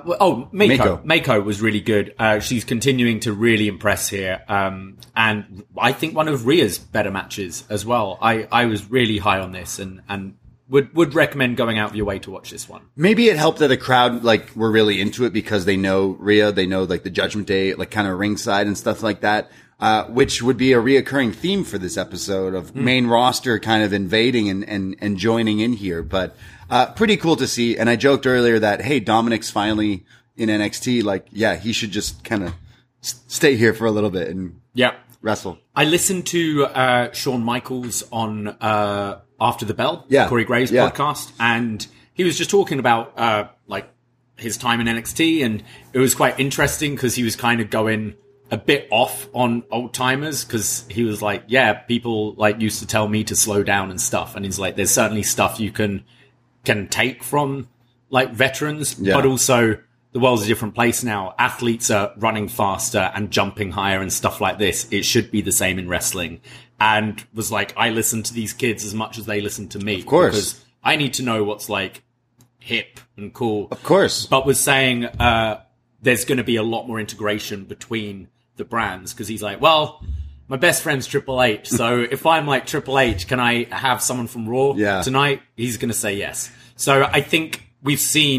Mako was really good. She's continuing to really impress here. And I think one of Rhea's better matches as well. I was really high on this and would recommend going out of your way to watch this one. Maybe it helped that the crowd like were really into it because they know Rhea, they know like the Judgment Day, like kind of ringside and stuff like that. Which would be a reoccurring theme for this episode of main roster kind of invading and joining in here. But pretty cool to see. And I joked earlier that, hey, Dominic's finally in NXT. Like, yeah, he should just kind of stay here for a little bit and wrestle. I listened to Shawn Michaels on After the Bell, Corey Graves' podcast, and he was just talking about like his time in NXT, and it was quite interesting because he was kind of going a bit off on old timers because he was like, yeah, people like used to tell me to slow down and stuff, and he's like, there's certainly stuff you can take from like veterans, but also the world's a different place now. Athletes are running faster and jumping higher and stuff like this. It should be the same in wrestling. And was like, I listen to these kids as much as they listen to me. Of course. Because I need to know what's like hip and cool. Of course. But was saying there's going to be a lot more integration between the brands. Because he's like, well, my best friend's Triple H. So if I'm like Triple H, can I have someone from Raw tonight? He's going to say yes. So I think we've seen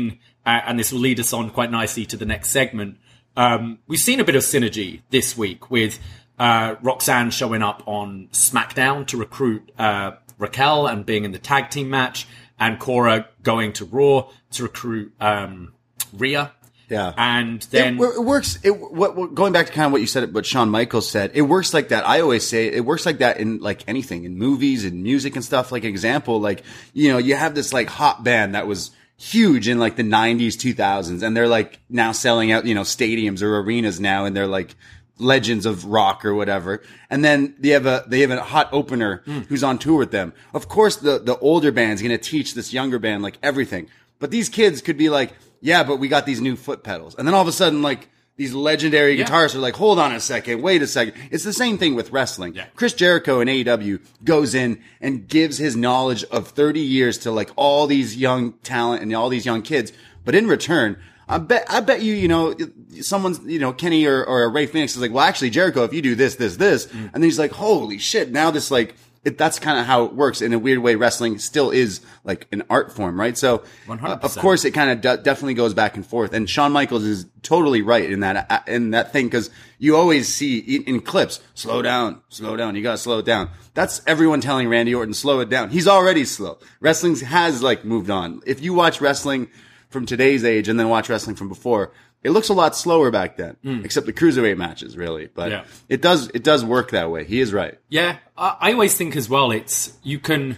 and this will lead us on quite nicely to the next segment. We've seen a bit of synergy this week with Roxanne showing up on SmackDown to recruit Raquel and being in the tag team match, and Cora going to Raw to recruit Rhea. Yeah. And then it works. Going back to kind of what you said, what Shawn Michaels said, it works like that. I always say it works like that in like anything, in movies and music and stuff. Like example, like, you know, you have this like hot band that was huge in like the 90s, 2000s, and they're like now selling out, you know, stadiums or arenas now, and they're like legends of rock or whatever. And then they have a hot opener who's on tour with them. Of course, the older band's going to teach this younger band like everything. But these kids could be like, yeah, but we got these new foot pedals. And then all of a sudden, like, these legendary guitarists are like, hold on a second, wait a second. It's the same thing with wrestling. Yeah. Chris Jericho in AEW goes in and gives his knowledge of 30 years to like all these young talent and all these young kids. But in return, I bet you know, someone's, you know, Kenny or Ray Phoenix is like, well, actually, Jericho, if you do this. And then he's like, holy shit, now this like, that's kind of how it works. In a weird way, wrestling still is like an art form, right? So, 100%. Of course, it kind of definitely goes back and forth. And Shawn Michaels is totally right in that thing, because you always see in clips, slow down, you gotta slow it down. That's everyone telling Randy Orton, slow it down. He's already slow. Wrestling has like moved on. If you watch wrestling from today's age and then watch wrestling from before, it looks a lot slower back then, except the cruiserweight matches, really. But it does work that way. He is right. Yeah, I always think as well, you can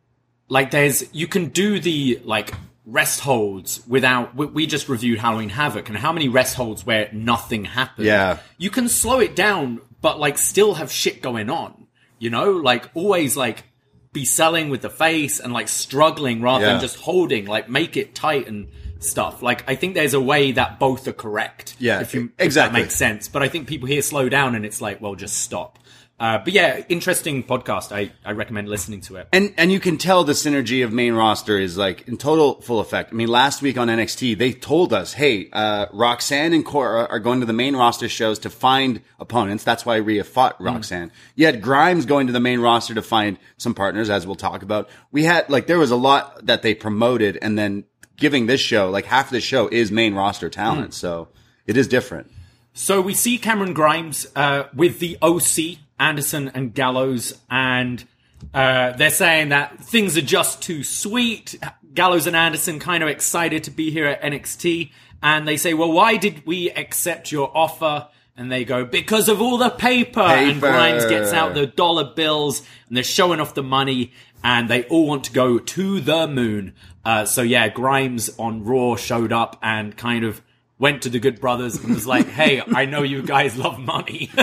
do the like rest holds without. We just reviewed Halloween Havoc, and how many rest holds where nothing happened. Yeah, you can slow it down, but like still have shit going on. You know, like always like be selling with the face and like struggling rather than just holding. Like make it tight and stuff. Like, I think there's a way that both are correct. Yeah, if exactly. that makes sense. But I think people here slow down and it's like, well, just stop. But yeah, interesting podcast. I recommend listening to it. And you can tell the synergy of main roster is like in total full effect. I mean, last week on NXT, they told us, hey, Roxanne and Cora are going to the main roster shows to find opponents. That's why Rhea fought Roxanne. You had Grimes going to the main roster to find some partners, as we'll talk about. We had, like, there was a lot that they promoted, and then giving this show, like half of the show is main roster talent. So it is different. So we see Cameron Grimes with the OC, Anderson and Gallows, and they're saying that things are just too sweet. Gallows and Anderson kind of excited to be here at NXT, and they say, well, why did we accept your offer? And they go, because of all the paper. And Grimes gets out the dollar bills, and they're showing off the money, and they all want to go to the moon. So yeah, Grimes on Raw showed up and kind of went to the Good Brothers and was like, hey, I know you guys love money.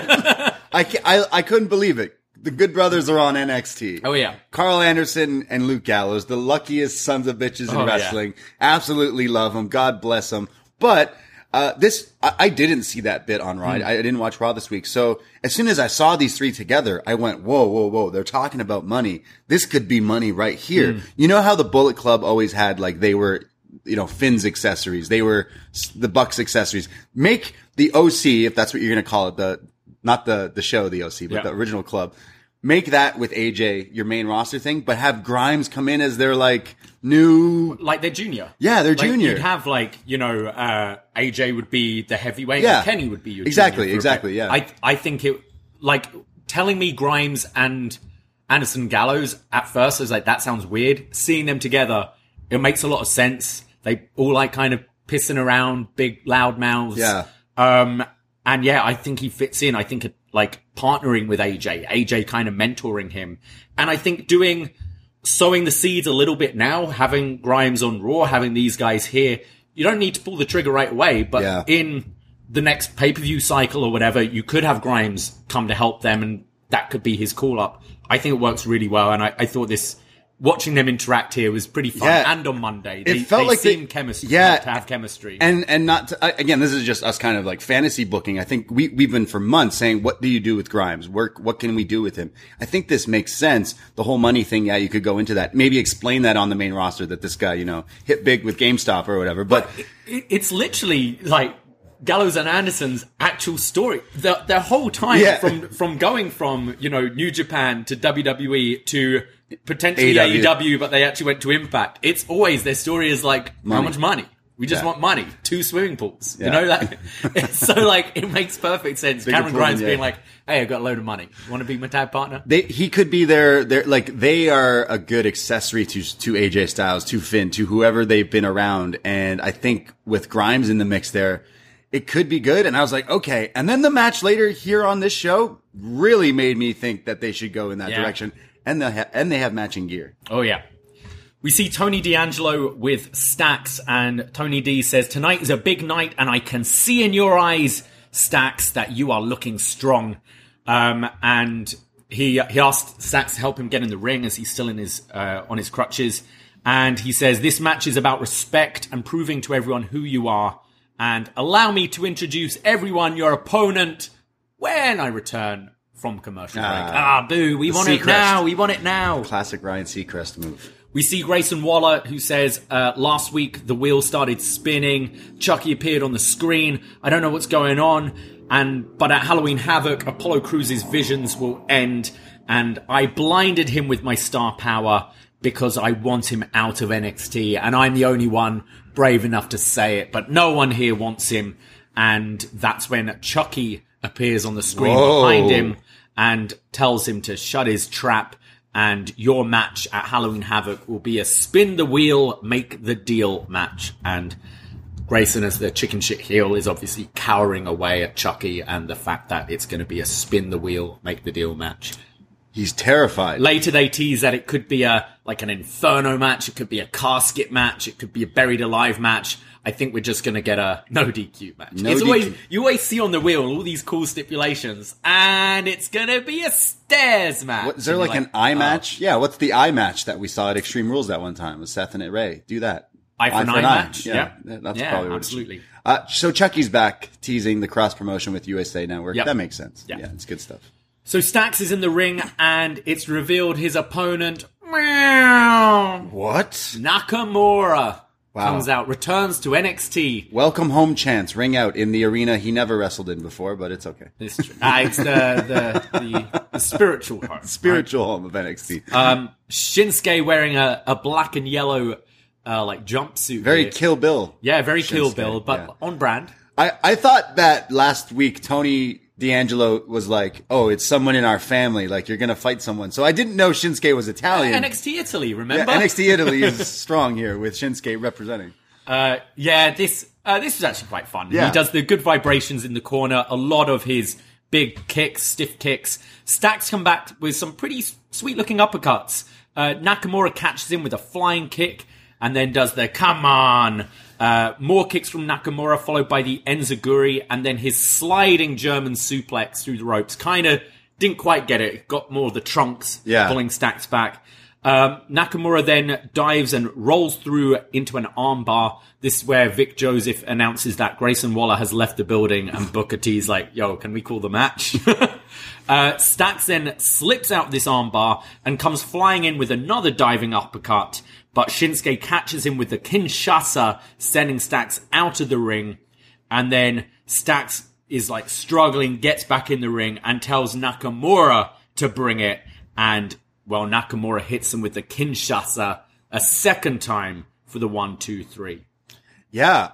I couldn't believe it. The Good Brothers are on NXT. Oh, yeah. Carl Anderson and Luke Gallows, the luckiest sons of bitches in wrestling. Yeah. Absolutely love them. God bless them. But I didn't see that bit on Raw. I didn't watch Raw this week. So as soon as I saw these three together, I went, whoa. They're talking about money. This could be money right here. You know how the Bullet Club always had, like, they were, you know, Finn's accessories. They were the Bucks accessories. Make the OC, if that's what you're going to call it, not the show, the OC, but the original club. Make that with AJ your main roster thing, but have Grimes come in as their like new, like they're junior. Yeah, they're junior. You'd have like, you know, AJ would be the heavyweight, and Kenny would be your exactly. Yeah, I think it, like, telling me Grimes and Anderson Gallows at first, I was like, that sounds weird. Seeing them together, it makes a lot of sense. They all like kind of pissing around, big loud mouths. Yeah. And yeah, I think he fits in. I think like partnering with AJ kind of mentoring him. And I think sowing the seeds a little bit now, having Grimes on Raw, having these guys here, you don't need to pull the trigger right away, but in the next pay-per-view cycle or whatever, you could have Grimes come to help them, and that could be his call-up. I think it works really well, and I thought watching them interact here was pretty fun. Yeah. And on Monday, it felt like seemed to have chemistry. And not to, again, this is just us kind of like fantasy booking. I think we've been for months saying, what do you do with Grimes? What can we do with him? I think this makes sense. The whole money thing, yeah, you could go into that. Maybe explain that on the main roster that this guy, you know, hit big with GameStop or whatever. But it's literally like Gallows and Anderson's actual story. Their whole time from going from, you know, New Japan to WWE to potentially AEW, but they actually went to Impact. It's always their story is like, how much money? We just want money. 2 swimming pools. Yeah. You know that? So like, it makes perfect sense. Bigger Cameron pool, Grimes yeah. being like, hey, I've got a load of money. You want to be my tag partner? He could be their like, they are a good accessory to AJ Styles, to Finn, to whoever they've been around. And I think with Grimes in the mix there, it could be good. And I was like, okay. And then the match later here on this show really made me think that they should go in that direction. And they have matching gear. Oh, yeah. We see Tony D'Angelo with Stax, and Tony D says, tonight is a big night, and I can see in your eyes, Stax, that you are looking strong. And he asked Stax to help him get in the ring as he's still in his on his crutches. And he says, this match is about respect and proving to everyone who you are. And allow me to introduce everyone, your opponent, when I return from commercial break. Boo, we want it now. We want it now. Classic Ryan Seacrest move. We see Grayson Waller, who says, last week the wheel started spinning. Chucky appeared on the screen. I don't know what's going on. But at Halloween Havoc, Apollo Crews' visions will end. And I blinded him with my star power because I want him out of NXT. And I'm the only one brave enough to say it. But no one here wants him. And that's when Chucky appears on the screen behind him and tells him to shut his trap. And your match at Halloween Havoc will be a spin the wheel, make the deal match. And Grayson, as the chicken shit heel, is obviously cowering away at Chucky and the fact that it's going to be a spin the wheel, make the deal match. He's terrified. Later they tease that it could be an Inferno match, it could be a casket match, it could be a buried alive match. I think we're just going to get a no DQ match. You always see on the wheel all these cool stipulations, and it's going to be a stairs match. Is there like an eye match? Yeah, what's the eye match that we saw at Extreme Rules that one time with Seth and Ray? Do that. Eye for an eye match. Yeah. That's probably what absolutely. So Chucky's back teasing the cross promotion with USA Network. Yep. That makes sense. Yeah, it's good stuff. So Stax is in the ring, and it's revealed his opponent, What? Nakamura, Wow. comes out, returns to NXT. Welcome home chants ring out in the arena he never wrestled in before, but it's okay. It's true. It's the spiritual home. Spiritual home of NXT. Shinsuke wearing a black and yellow jumpsuit. Very here. Kill Bill. Yeah, very Shinsuke, Kill Bill, but on brand. I thought that last week Tony D'Angelo was like, oh, it's someone in our family, like you're going to fight someone. So I didn't know Shinsuke was Italian. NXT Italy, remember? Yeah, NXT Italy is strong here with Shinsuke representing. This was actually quite fun. Yeah. He does the good vibrations in the corner, a lot of his big kicks, stiff kicks. Stax come back with some pretty sweet-looking uppercuts. Nakamura catches him with a flying kick and then does the come on. More kicks from Nakamura, followed by the Enziguri, and then his sliding German suplex through the ropes. Kind of didn't quite get it. Got more of the trunks, pulling Stax back. Nakamura then dives and rolls through into an armbar. This is where Vic Joseph announces that Grayson Waller has left the building, and Booker T's like, yo, can we call the match? Stax then slips out this armbar and comes flying in with another diving uppercut, but Shinsuke catches him with the Kinshasa, sending Stax out of the ring. And then Stax is like struggling, gets back in the ring and tells Nakamura to bring it. And well, Nakamura hits him with the Kinshasa a second time for the 1, 2, 3. Yeah.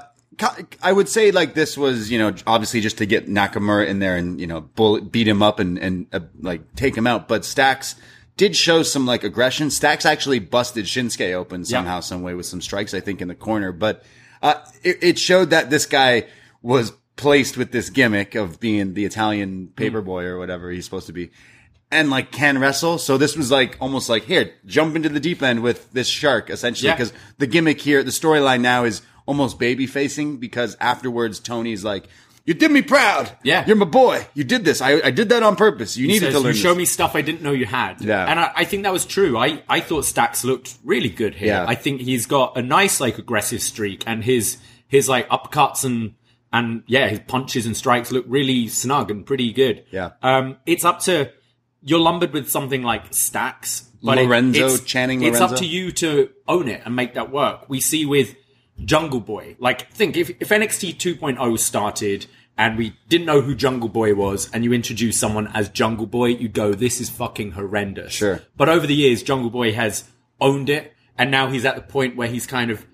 I would say like this was, obviously just to get Nakamura in there and, beat him up and take him out. But Stax did show some like aggression. Stax actually busted Shinsuke open somehow, some way with some strikes, I think, in the corner. But, it showed that this guy was placed with this gimmick of being the Italian paperboy or whatever he's supposed to be. And like can wrestle. So this was like almost like, here, jump into the deep end with this shark, essentially. Because the gimmick here, the storyline now is almost baby facing, because afterwards Tony's like, you did me proud. Yeah. You're my boy. You did this. I did that on purpose. You needed to learn You show me stuff I didn't know you had. Yeah. And I think that was true. I thought Stax looked really good here. Yeah. I think he's got a nice like aggressive streak, and his like uppercuts and his punches and strikes look really snug and pretty good. Yeah. It's up to, you're lumbered with something like Stax, but Channing it's Lorenzo. up to you to own it and make that work. We see with Jungle Boy, like think if NXT 2.0 started and we didn't know who Jungle Boy was, and you introduce someone as Jungle Boy, you'd go, this is fucking horrendous. Sure. But over the years, Jungle Boy has owned it, and now he's at the point where he's kind of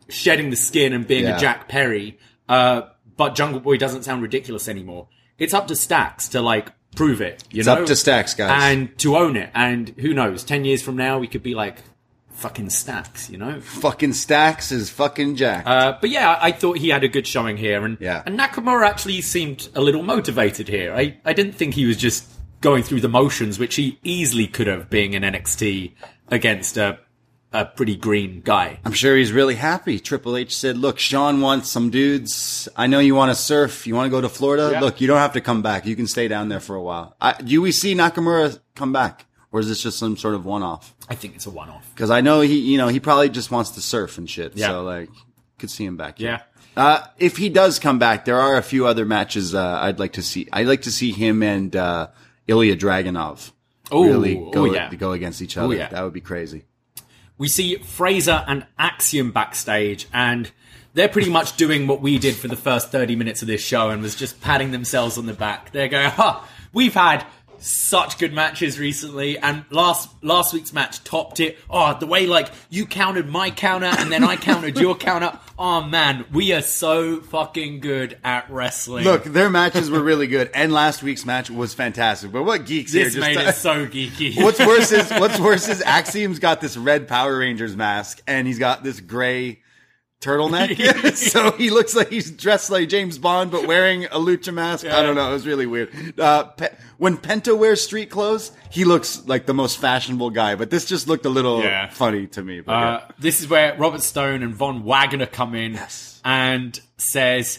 shedding the skin and being Yeah. a Jack Perry, but Jungle Boy doesn't sound ridiculous anymore. It's up to Stax to like prove it. It's up to Stax, guys. and to own it. And who knows? 10 years from now, we could be like fucking Stax, you know. Fucking Stax is fucking jacked. But yeah, I thought he had a good showing here, and Yeah. and Nakamura actually seemed a little motivated here. I didn't think he was just going through the motions, which he easily could have, being in NXT against a pretty green guy. I'm sure he's really happy. Triple H said, look, Sean wants some dudes. I know you want to surf. You want to go to Florida? Yeah. Look, you don't have to come back. You can stay down there for a while. Do we see Nakamura come back? Or is this just some sort of one-off? I think it's a one-off. Because I know he probably just wants to surf and shit. Yeah. So, like, could see him back here. Yeah. If he does come back, there are a few other matches I'd like to see. I'd like to see him and Ilya Dragunov really go against each other. yeah. That would be crazy. We see Fraser and Axiom backstage, and they're pretty much doing what we did for the first 30 minutes of this show and was just patting themselves on the back. They're going, we've had such good matches recently, and last week's match topped it. Oh, the way, like, you countered my counter, and then I countered your counter. Oh, man, we are so fucking good at wrestling. Look, their matches were really good, and last week's match was fantastic. But what geeks here? This made it so geeky. What's worse is Axiom's got this red Power Rangers mask, and he's got this gray turtleneck. So he looks like he's dressed like James Bond, but wearing a lucha mask. Yeah. I don't know. It was really weird. When Penta wears street clothes, he looks like the most fashionable guy, but this just looked a little funny to me. But This is where Robert Stone and Von Wagner come in and says,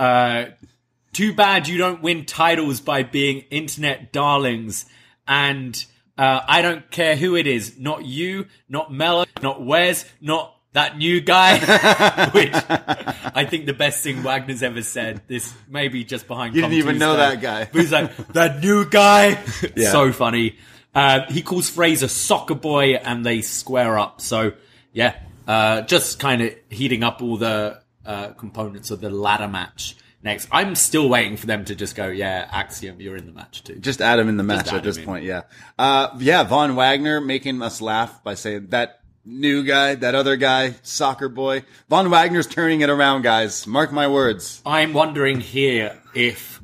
too bad you don't win titles by being internet darlings. And I don't care who it is. Not you, not Mello, not Wes, not that new guy. Which I think the best thing Wagner's ever said. This maybe just behind You didn't Come even know Tuesday. that guy. But he's like, that new guy. Yeah. So funny. He calls Fraser soccer boy, and they square up. So yeah, just kind of heating up all the components of the ladder match. Next, I'm still waiting for them to just go, yeah, Axiom, you're in the match too. just add him in the match add at this him in. point. Yeah. Von Wagner making us laugh by saying that new guy, that other guy, soccer boy. Von Wagner's turning it around, guys. Mark my words. I'm wondering here if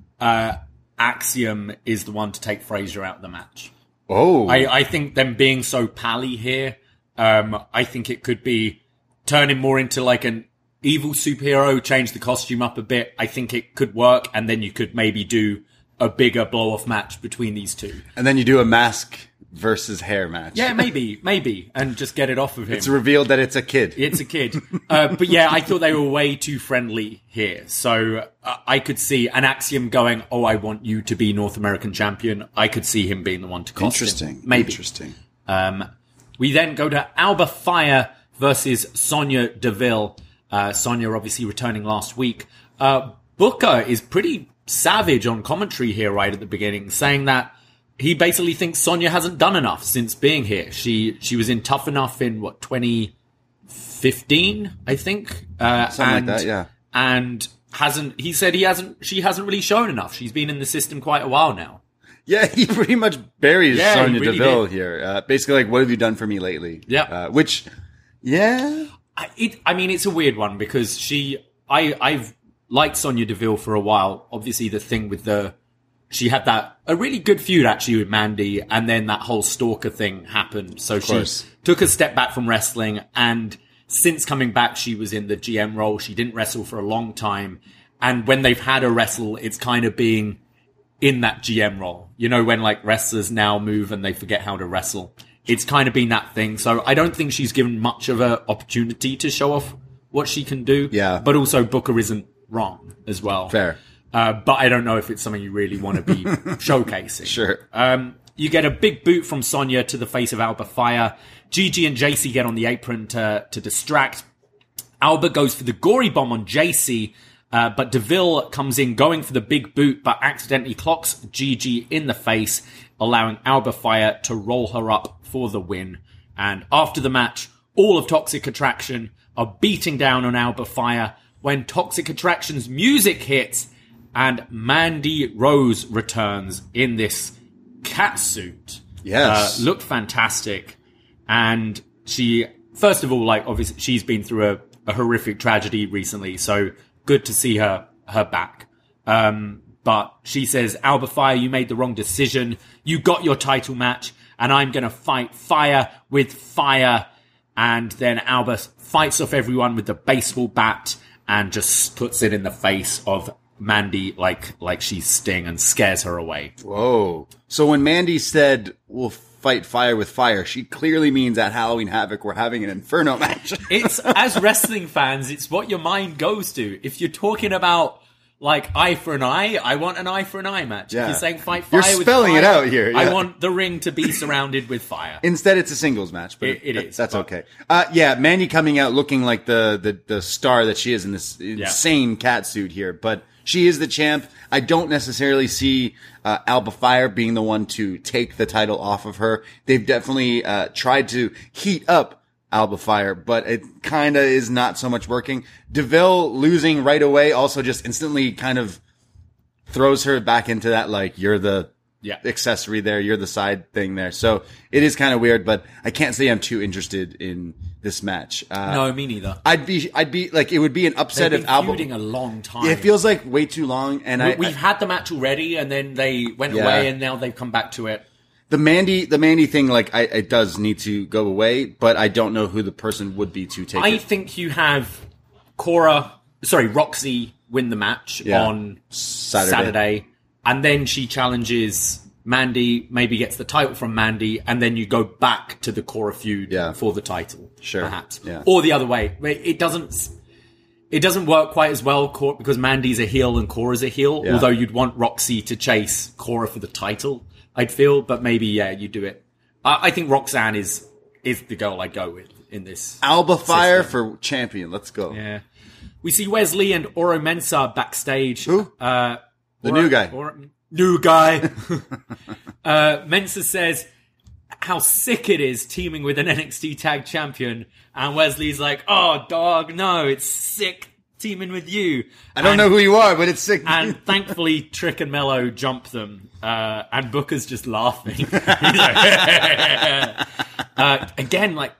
Axiom is the one to take Fraser out of the match. Oh. I think them being so pally here, I think it could be turning more into like an evil superhero, change the costume up a bit. I think it could work, and then you could maybe do a bigger blow-off match between these two. And then you do a mask versus hair match. Yeah, maybe, and just get it off of him. It's revealed that it's a kid. It's a kid. But yeah, I thought they were way too friendly here. So I could see an Axiom going, oh, I want you to be North American champion. I could see him being the one to cost him. Maybe. Interesting. We then go to Alba Fire versus Sonya Deville. Sonya obviously returning last week. Booker is pretty savage on commentary here right at the beginning, saying that he basically thinks Sonya hasn't done enough since being here. She was in Tough Enough in 2015, I think. Something like that, yeah. And she hasn't really shown enough. She's been in the system quite a while now. Yeah, he pretty much buries Yeah, he Sonya really Deville did. here. Basically, like, what have you done for me lately? Yeah. I mean, it's a weird one because I've liked Sonya Deville for a while. Obviously, the thing with she had a really good feud actually with Mandy, and then that whole stalker thing happened. So she took a step back from wrestling, and since coming back, she was in the GM role. She didn't wrestle for a long time. And when they've had her wrestle, it's kind of being in that GM role. You know, when like wrestlers now move and they forget how to wrestle. It's kind of been that thing. So I don't think she's given much of an opportunity to show off what she can do. Yeah. But also Booker isn't wrong as well. Fair. But I don't know if it's something you really want to be showcasing. Sure. You get a big boot from Sonya to the face of Alba Fire. Gigi and JC get on the apron to distract. Alba goes for the gory bomb on JC, but Deville comes in going for the big boot, but accidentally clocks Gigi in the face, allowing Alba Fire to roll her up for the win. And after the match, all of Toxic Attraction are beating down on Alba Fire when Toxic Attraction's music hits and Mandy Rose returns in this cat suit. Yes. Looked fantastic. And she, first of all, like, obviously she's been through a horrific tragedy recently. So good to see her back. But she says, Alba Fire, you made the wrong decision. You got your title match, and I'm going to fight fire with fire. And then Alba fights off everyone with the baseball bat and just puts it in the face of Mandy like she's Sting and scares her away. Whoa. So when Mandy said, we'll fight fire with fire, she clearly means at Halloween Havoc we're having an Inferno match. It's, as wrestling fans, it's what your mind goes to. If you're talking about, like, eye for an eye, I want an eye for an eye match. Yeah. If you're saying fight fire with fire, you're spelling it out here. Yeah. I want the ring to be surrounded with fire. Instead, it's a singles match, but it is. That's okay. Yeah, Mandy coming out looking like the star that she is in this insane cat suit here, but she is the champ. I don't necessarily see Alba Fire being the one to take the title off of her. They've definitely tried to heat up Alba Fire, but it kind of is not so much working. DeVille losing right away also just instantly kind of throws her back into that, like, you're the accessory there, you're the side thing there. So it is kind of weird, but I can't say I'm too interested in this match. No, me neither. I'd be like, it would be an upset if Alba. They've been feuding a long time. It feels like way too long, and we've had the match already, and then they went away, and now they've come back to it. The Mandy thing, like, it does need to go away, but I don't know who the person would be to take it. I think you have Roxy win the match on Saturday, and then she challenges Mandy, maybe gets the title from Mandy, and then you go back to the Cora feud for the title, perhaps. Yeah. Or the other way. It doesn't work quite as well because Mandy's a heel and Cora's a heel, although you'd want Roxy to chase Cora for the title, I'd feel, but maybe, you do it. I think Roxanne is the girl I go with in this. Alba Fire for champion. Let's go. Yeah. We see Wesley and Oro Mensah backstage. Who? The new guy. New guy. Mensah says how sick it is teaming with an NXT tag champion. And Wesley's like, oh, dog, no, it's sick teaming with you. I don't know who you are, but it's sick. And thankfully, Trick and Mello jump them. And Booker's just laughing. He's like, again, like,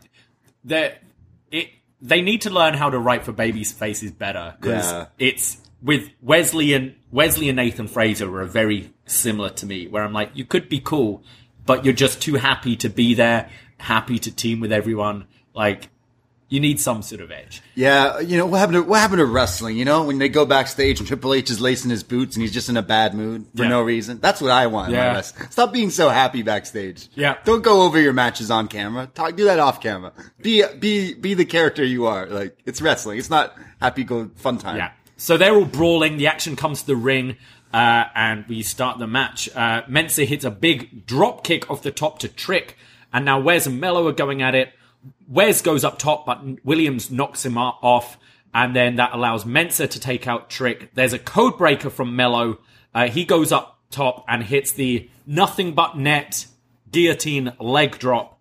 they need to learn how to write for baby faces better. Because it's with Wesley and Nathan Fraser are very similar to me, where I'm like, you could be cool, but you're just too happy to be there, happy to team with everyone. Like, you need some sort of edge. Yeah, what happened to wrestling? When they go backstage and Triple H is lacing his boots and he's just in a bad mood for no reason. That's what I want. Yeah. Stop being so happy backstage. Yeah. Don't go over your matches on camera. Do that off camera. Be the character you are. Like, it's wrestling. It's not happy go fun time. Yeah. So they're all brawling. The action comes to the ring, and we start the match. Mensah hits a big drop kick off the top to Trick, and now Wes and Mello are going at it. Wes goes up top, but Williams knocks him off, and then that allows Mensah to take out Trick. There's a code breaker from Mello. He goes up top and hits the nothing but net guillotine leg drop,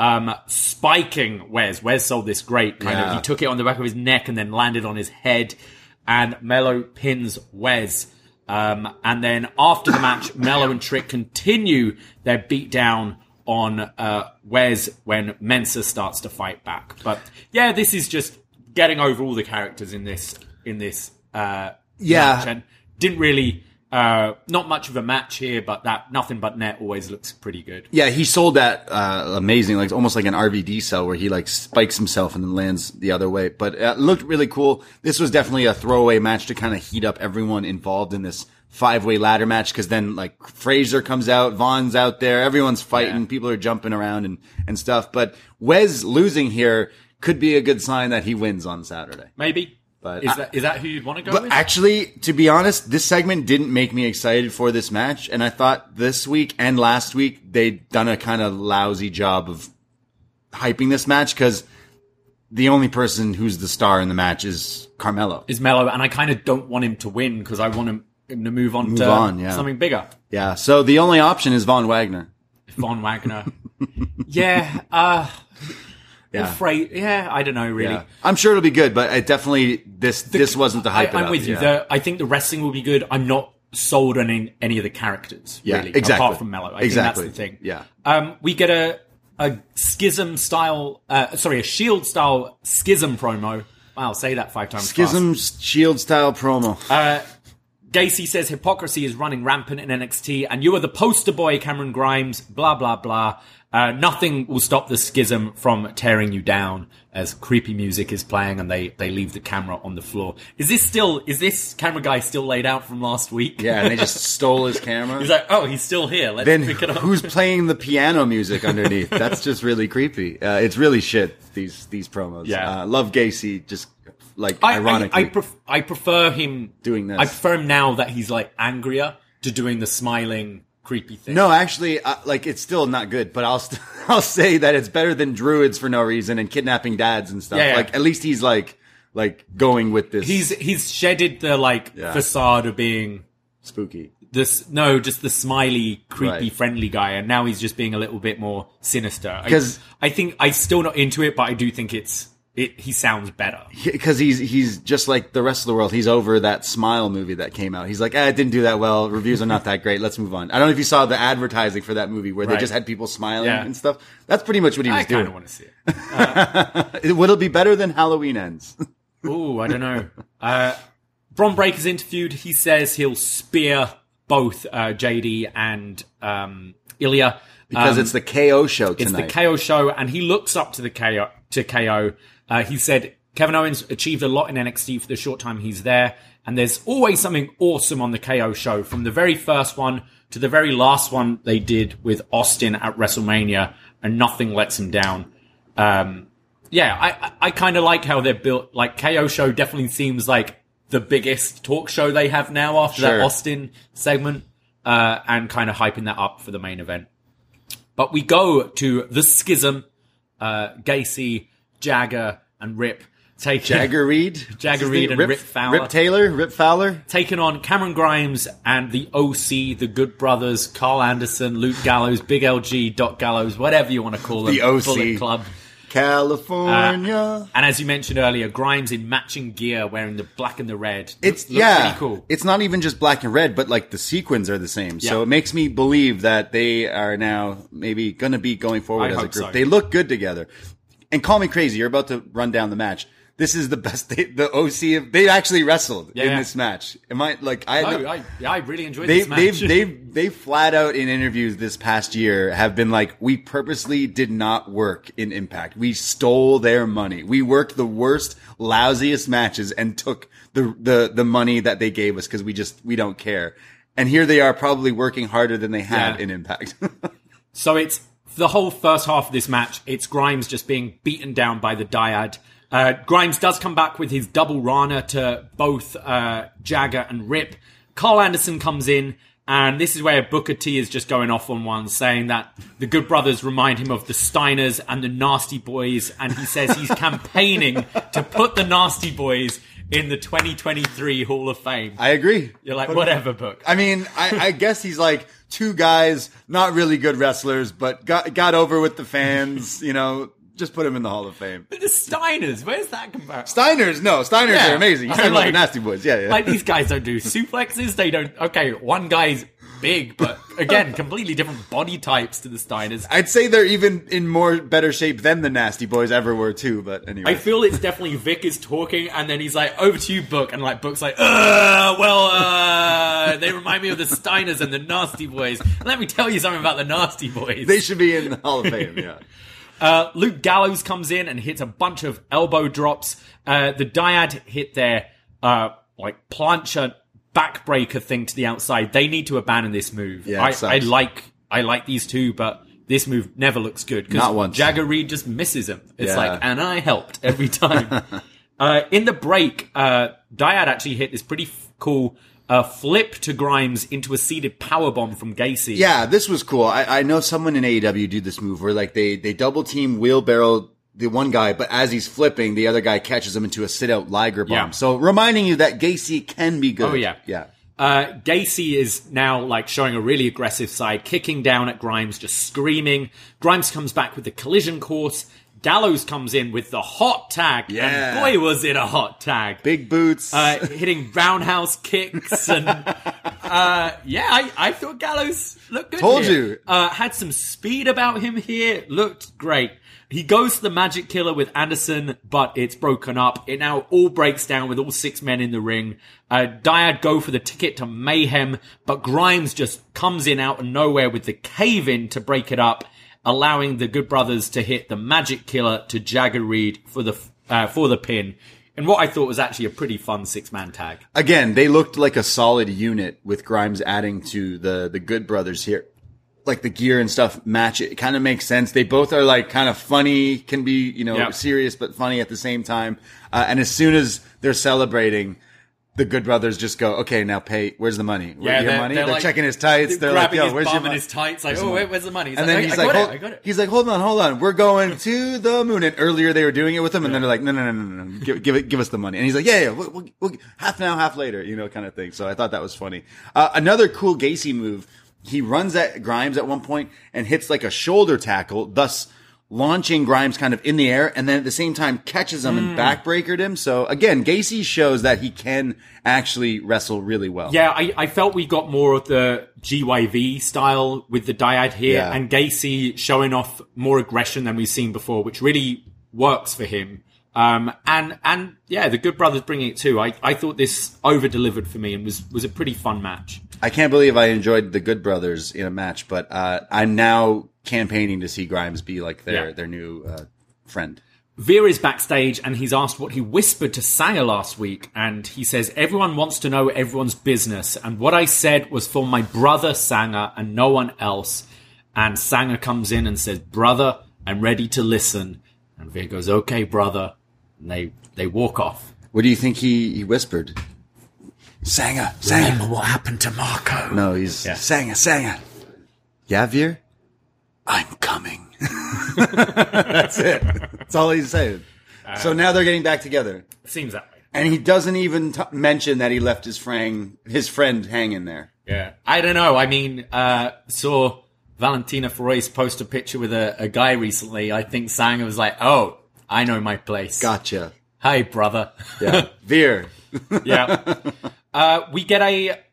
spiking Wes. Wes sold this great. He took it on the back of his neck and then landed on his head, and Mello pins Wes. And then after the match, Mello and Trick continue their beatdown on Wes when Mensah starts to fight back. But yeah, this is just getting over all the characters in this match. And didn't really not much of a match here, but that nothing but net always looks pretty good. Yeah, he sold that amazing, like almost like an RVD cell where he like spikes himself and then lands the other way. But it looked really cool. This was definitely a throwaway match to kind of heat up everyone involved in this 5-way ladder match, because then like Fraser comes out, Vaughn's out there, everyone's fighting, people are jumping around and stuff. But Wes losing here could be a good sign that he wins on Saturday. Maybe. But is that who you'd want to go with? But actually, to be honest, this segment didn't make me excited for this match, and I thought this week and last week they'd done a kind of lousy job of hyping this match, because the only person who's the star in the match is Carmelo. Is Mello, and I kind of don't want him to win because I want him to move on to something bigger. Yeah, so the only option is Von Wagner. Von Wagner. I don't know, really. Yeah. I'm sure it'll be good, but it definitely, this wasn't the hype. I'm with you. I think the wrestling will be good. I'm not sold on any of the characters, really. Exactly. Apart from Mello. I think that's the thing. Yeah. We get a Schism style, a Shield style Schism promo Wow, say that 5 times Schism Shield style promo. Gacy says hypocrisy is running rampant in NXT, and you are the poster boy, Cameron Grimes, blah, blah, blah. Nothing will stop the schism from tearing you down as creepy music is playing and they leave the camera on the floor. Is this camera guy still laid out from last week? Yeah, and they just stole his camera. He's like, oh, he's still here. Let's Then pick it up. who's playing the piano music underneath? That's just really creepy. It's really shit, these promos. Yeah. Love Gacy, just like ironically. I prefer him doing this. I prefer him now that he's like angrier to doing the smiling, creepy thing. No, actually, like it's still not good, but I'll say that it's better than druids for no reason and kidnapping dads and stuff. Yeah. Like at least he's like going with this. He's shedded the facade of being spooky. just the smiley, creepy, friendly guy, and now he's just being a little bit more sinister. Because I think I'm still not into it, but I do think he sounds better. Because he's just like the rest of the world. He's over that Smile movie that came out. He's like, it didn't do that well. Reviews are not that great. Let's move on. I don't know if you saw the advertising for that movie where they just had people smiling and stuff. That's pretty much what he was doing. I kind of want to see it. Will it be better than Halloween Ends? Ooh, I don't know. Bron Breakker's interviewed. He says he'll spear both JD and Ilya. Because it's the KO show tonight. It's the KO show, and he looks up to the KO. He said Kevin Owens achieved a lot in NXT for the short time he's there, and there's always something awesome on the KO show, from the very first one to the very last one they did with Austin at WrestleMania, and nothing lets him down. I kind of like how they're built. Like, KO show definitely seems like the biggest talk show they have now after that Austin segment, and kind of hyping that up for the main event. But we go to the Schism, Gacy, Jagger, and Rip. Jagger Reed and Rip Fowler. Rip Fowler. Taking on Cameron Grimes and the OC, the Good Brothers, Carl Anderson, Luke Gallows, Big LG, Doc Gallows, whatever you want to call them. The OC. Bullet Club. California. And as you mentioned earlier, Grimes in matching gear, wearing the black and the red. Looks pretty cool. It's not even just black and red, but like the sequins are the same. Yeah. So it makes me believe that they are now maybe going to be going forward as a group. So. They look good together. And call me crazy, you're about to run down the match. This is the best. The OC. They actually wrestled in this match. Am I like? I really enjoyed this match. They flat out in interviews this past year have been like, we purposely did not work in Impact. We stole their money. We worked the worst, lousiest matches and took the money that they gave us because we don't care. And here they are, probably working harder than they have in Impact. So it's the whole first half of this match. It's Grimes just being beaten down by the Dyad. Grimes does come back with his double Rana to both Jagger and Rip. Carl Anderson comes in, and this is where Booker T is just going off on one, saying that the Good Brothers remind him of the Steiners and the Nasty Boys, and he says he's campaigning to put the Nasty Boys in the 2023 Hall of Fame. I agree. You're like, whatever, Book. I mean, I guess he's like two guys, not really good wrestlers, but got over with the fans, Just put him in the Hall of Fame. But the Steiners, where's that comparison? Steiners are amazing. He's talking about the Nasty Boys. Yeah. Like, these guys don't do suplexes. They don't. Okay, one guy's big, but again, completely different body types to the Steiners. I'd say they're even in better shape than the Nasty Boys ever were too. But anyway, I feel it's definitely Vic is talking, and then he's like, "Over to you, Book," and like Book's like, they remind me of the Steiners and the Nasty Boys. Let me tell you something about the Nasty Boys. They should be in the Hall of Fame. Yeah. Luke Gallows comes in and hits a bunch of elbow drops. The Dyad hit their, plancher backbreaker thing to the outside. They need to abandon this move. Yeah, I like these two, but this move never looks good. Not once. Jagger Reed just misses him. It's and I helped every time. In the break, Dyad actually hit this pretty cool flip to Grimes into a seated powerbomb from Gacy. Yeah, this was cool. I know someone in AEW do this move where like they double team wheelbarrow the one guy, but as he's flipping, the other guy catches him into a sit out Liger bomb. Yeah. So reminding you that Gacy can be good. Oh yeah. Yeah. Gacy is now like showing a really aggressive side, kicking down at Grimes, just screaming. Grimes comes back with the collision course. Gallows comes in with the hot tag. Yeah. And boy, was it a hot tag. Big boots. Hitting roundhouse kicks and I thought Gallows looked good. Told here. you. Had some speed about him here. Looked great. He goes to the Magic Killer with Anderson, but it's broken up. It now all breaks down with all 6 men in the ring. Dyad go for the ticket to Mayhem, but Grimes just comes in out of nowhere with the cave-in to break it up, allowing the Good Brothers to hit the Magic Killer to Jagger Reed for the pin. And what I thought was actually a pretty fun 6-man tag. Again, they looked like a solid unit with Grimes adding to the Good Brothers here. Like the gear and stuff match it. It kind of makes sense. They both are like kind of funny, can be, serious but funny at the same time. And as soon as they're celebrating, the Good Brothers just go, okay, now pay. Where's the money? Yeah, your money? They're like, checking his tights. They're like, yo, where's your money? His tights, like, where's the money? He's and like, then he's I like, got it. He's like, hold on. We're going to the moon. And earlier they were doing it with him, and then they're like, no. Give us the money. And he's like, yeah. We'll half now, half later, kind of thing. So I thought that was funny. Another cool Gacy move. He runs at Grimes at one point and hits like a shoulder tackle, thus launching Grimes kind of in the air, and then at the same time catches him and backbreakered him. So again, Gacy shows that he can actually wrestle really well. Yeah, I felt we got more of the GYV style with the Dyad here, and Gacy showing off more aggression than we've seen before, which really works for him. And the Good Brothers bringing it too. I thought this over-delivered for me and was a pretty fun match. I can't believe I enjoyed the Good Brothers in a match, but I'm now campaigning to see Grimes be like their new friend. Veer is backstage and he's asked what he whispered to Sanger last week, and he says, everyone wants to know everyone's business, and what I said was for my brother Sanger and no one else. And Sanger comes in and says, brother, I'm ready to listen. And Veer goes, okay, brother. And they walk off. What do you think he whispered? Sanger. Remember what happened to Marco? No, he's Sanger. Yeah, Veer? I'm coming. That's it. That's all he's saying. So now they're getting back together. Seems that way. And he doesn't even mention that he left his friend hanging there. Yeah. I don't know. I mean, saw Valentina Feroz post a picture with a guy recently. I think Sanger was like, oh, I know my place. Gotcha. Hi, brother. Yeah. Veer. Yeah. We get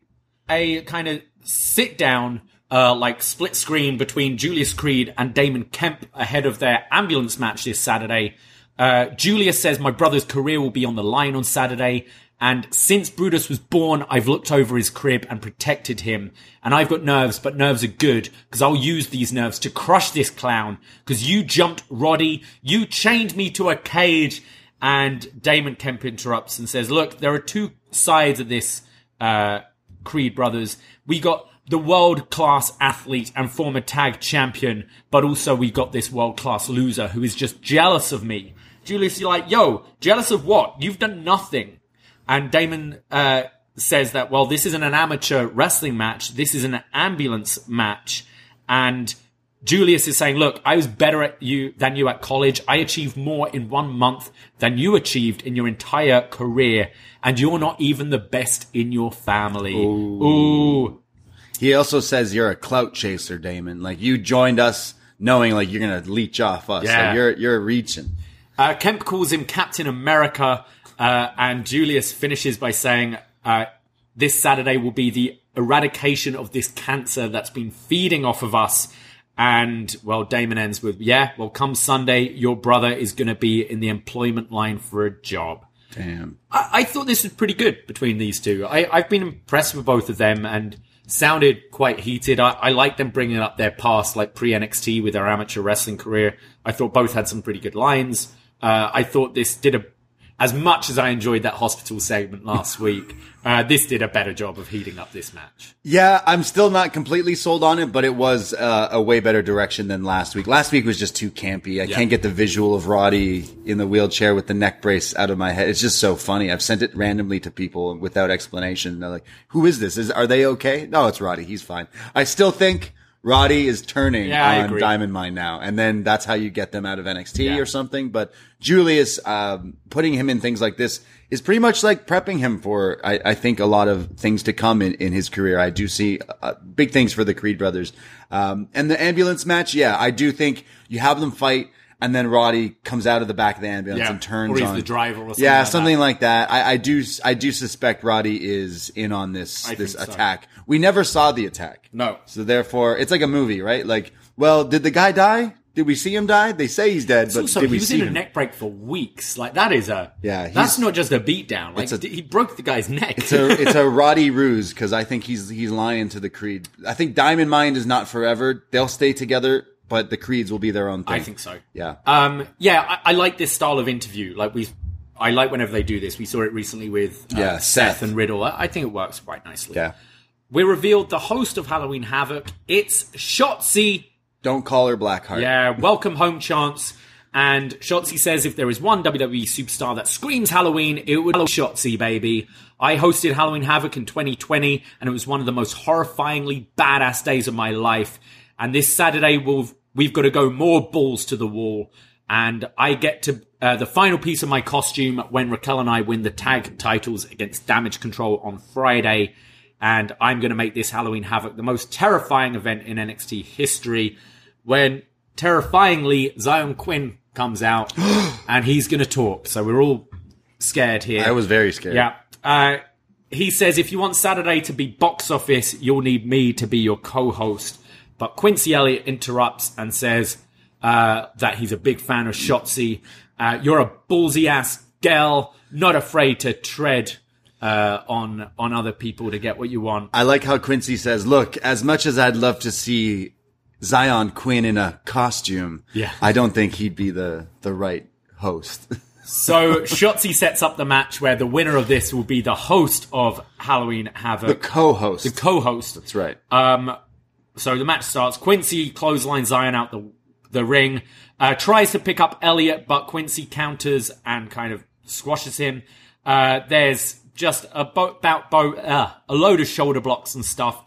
a kind of sit down, split screen between Julius Creed and Damon Kemp ahead of their ambulance match this Saturday. Julius says, my brother's career will be on the line on Saturday. And since Brutus was born, I've looked over his crib and protected him. And I've got nerves, but nerves are good, because I'll use these nerves to crush this clown. Because you jumped Roddy, you chained me to a cage. And Damon Kemp interrupts and says, look, there are two sides of this, Creed brothers. We got the world-class athlete and former tag champion, but also we got this world-class loser who is just jealous of me. Julius, you're like, yo, jealous of what? You've done nothing. And Damon says that, well, this isn't an amateur wrestling match. This is an ambulance match. And Julius is saying, look, I was better than you at college. I achieved more in 1 month than you achieved in your entire career. And you're not even the best in your family. Ooh. He also says you're a clout chaser, Damon. Like, you joined us knowing, like, you're going to leech off us. Yeah. Like, you're reaching. Kemp calls him Captain America. And Julius finishes by saying, this Saturday will be the eradication of this cancer that's been feeding off of us. And, well, Damon ends with, come Sunday, your brother is going to be in the employment line for a job. Damn. I thought this was pretty good between these two. I've been impressed with both of them and sounded quite heated. I like them bringing up their past, like pre-NXT with their amateur wrestling career. I thought both had some pretty good lines. I thought this did as much as I enjoyed that hospital segment last week, this did a better job of heating up this match. Yeah, I'm still not completely sold on it, but it was a way better direction than last week. Last week was just too campy. I can't get the visual of Roddy in the wheelchair with the neck brace out of my head. It's just so funny. I've sent it randomly to people without explanation. They're like, who is this? Are they okay? No, it's Roddy. He's fine. I still think Roddy is turning on Diamond Mine now, and then that's how you get them out of NXT or something. But Julius, putting him in things like this is pretty much like prepping him for, I think, a lot of things to come in his career. I do see big things for the Creed brothers. And the ambulance match, I do think you have them fight and then Roddy comes out of the back of the ambulance Yeah. and turns Or he's on the driver or something Yeah, like something that. like that. I do suspect Roddy is in on this I think so. attack. We never saw the attack. No. So therefore, it's like a movie, right? Like, well, did the guy die? Did we see him die? They say he's dead, but Also, did he we was see in a him? neck break for weeks. Like, that is Yeah, that's not just a beatdown. Like, he broke the guy's neck. It's a Roddy ruse because I think he's lying to the Creed. I think Diamond Mine is not forever. They'll stay together, but the Creeds will be their own thing. I think so. Yeah. I like this style of interview. I like whenever they do this. We saw it recently with Seth and Riddle. I think it works quite nicely. Yeah. We revealed the host of Halloween Havoc. It's Shotzi. Don't call her Blackheart. Yeah, welcome home chance. And Shotzi says if there is one WWE superstar that screams Halloween, it would be Shotzi, baby. I hosted Halloween Havoc in 2020, and it was one of the most horrifyingly badass days of my life. And this Saturday, we've got to go more balls to the wall. And I get to the final piece of my costume when Raquel and I win the tag titles against Damage Control on Friday. And I'm going to make this Halloween Havoc the most terrifying event in NXT history, when terrifyingly Zion Quinn comes out and he's going to talk. So we're all scared here. I was very scared. Yeah. He says, if you want Saturday to be box office, you'll need me to be your co-host. But Quincy Elliott interrupts and says that he's a big fan of Shotzi. You're a ballsy-ass gal, not afraid to tread on other people to get what you want. I like how Quincy says, look, as much as I'd love to see Zion Quinn in a costume, Yeah. I don't think he'd be the right host. So Shotzi sets up the match where the winner of this will be the host of Halloween Havoc. The co-host. The co-host. That's right. So the match starts. Quincy clotheslines Zion out the ring, tries to pick up Elliott, but Quincy counters and kind of squashes him. There's just a load of shoulder blocks and stuff.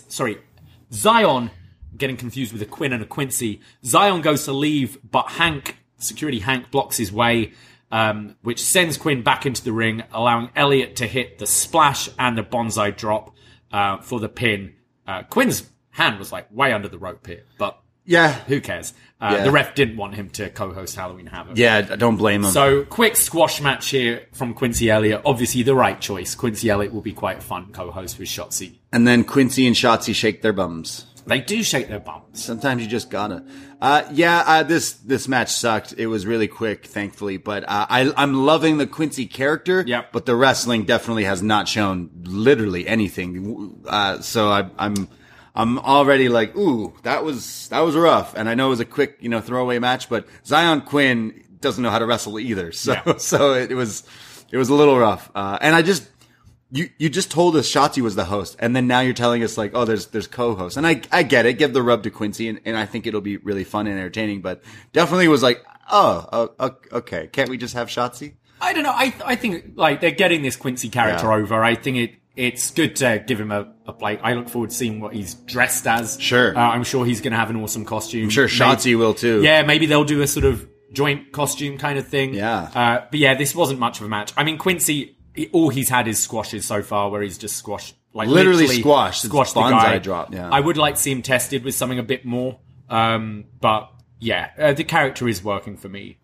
Zion, getting confused with a Quinn and a Quincy. Zion goes to leave, but security Hank blocks his way, which sends Quinn back into the ring, allowing Elliott to hit the splash and the bonsai drop for the pin. Quinn's hand was like way under the rope here, but Yeah. who cares? Yeah. The ref didn't want him to co-host Halloween Havoc. Yeah, I don't blame him. So, quick squash match here from Quincy Elliott. Obviously, the right choice. Quincy Elliott will be quite a fun co-host with Shotzi. And then Quincy and Shotzi shake their bums. They do shake their bums. Sometimes you just gotta. This match sucked. It was really quick, thankfully, but I'm loving the Quincy character. Yep. But the wrestling definitely has not shown literally anything. So I'm already like, ooh, that was rough. And I know it was a quick, throwaway match, but Zion Quinn doesn't know how to wrestle either. So Yeah. so it was a little rough. And you just told us Shotzi was the host, and then now you're telling us like, oh, there's co-hosts, and I get it. Give the rub to Quincy, and I think it'll be really fun and entertaining. But definitely was like, okay, can't we just have Shotzi? I don't know. I think like they're getting this Quincy character over. I think it's good to give him a play. I look forward to seeing what he's dressed as. Sure. I'm sure he's going to have an awesome costume. I'm sure Shotzi will too. Yeah, maybe they'll do a sort of joint costume kind of thing. Yeah. But yeah, this wasn't much of a match. I mean, Quincy, all he's had is squashes so far, where he's just squashed, like Literally squashed the the bonsai guy. drop, yeah. I would like to see him tested with something a bit more. But yeah, the character is working for me.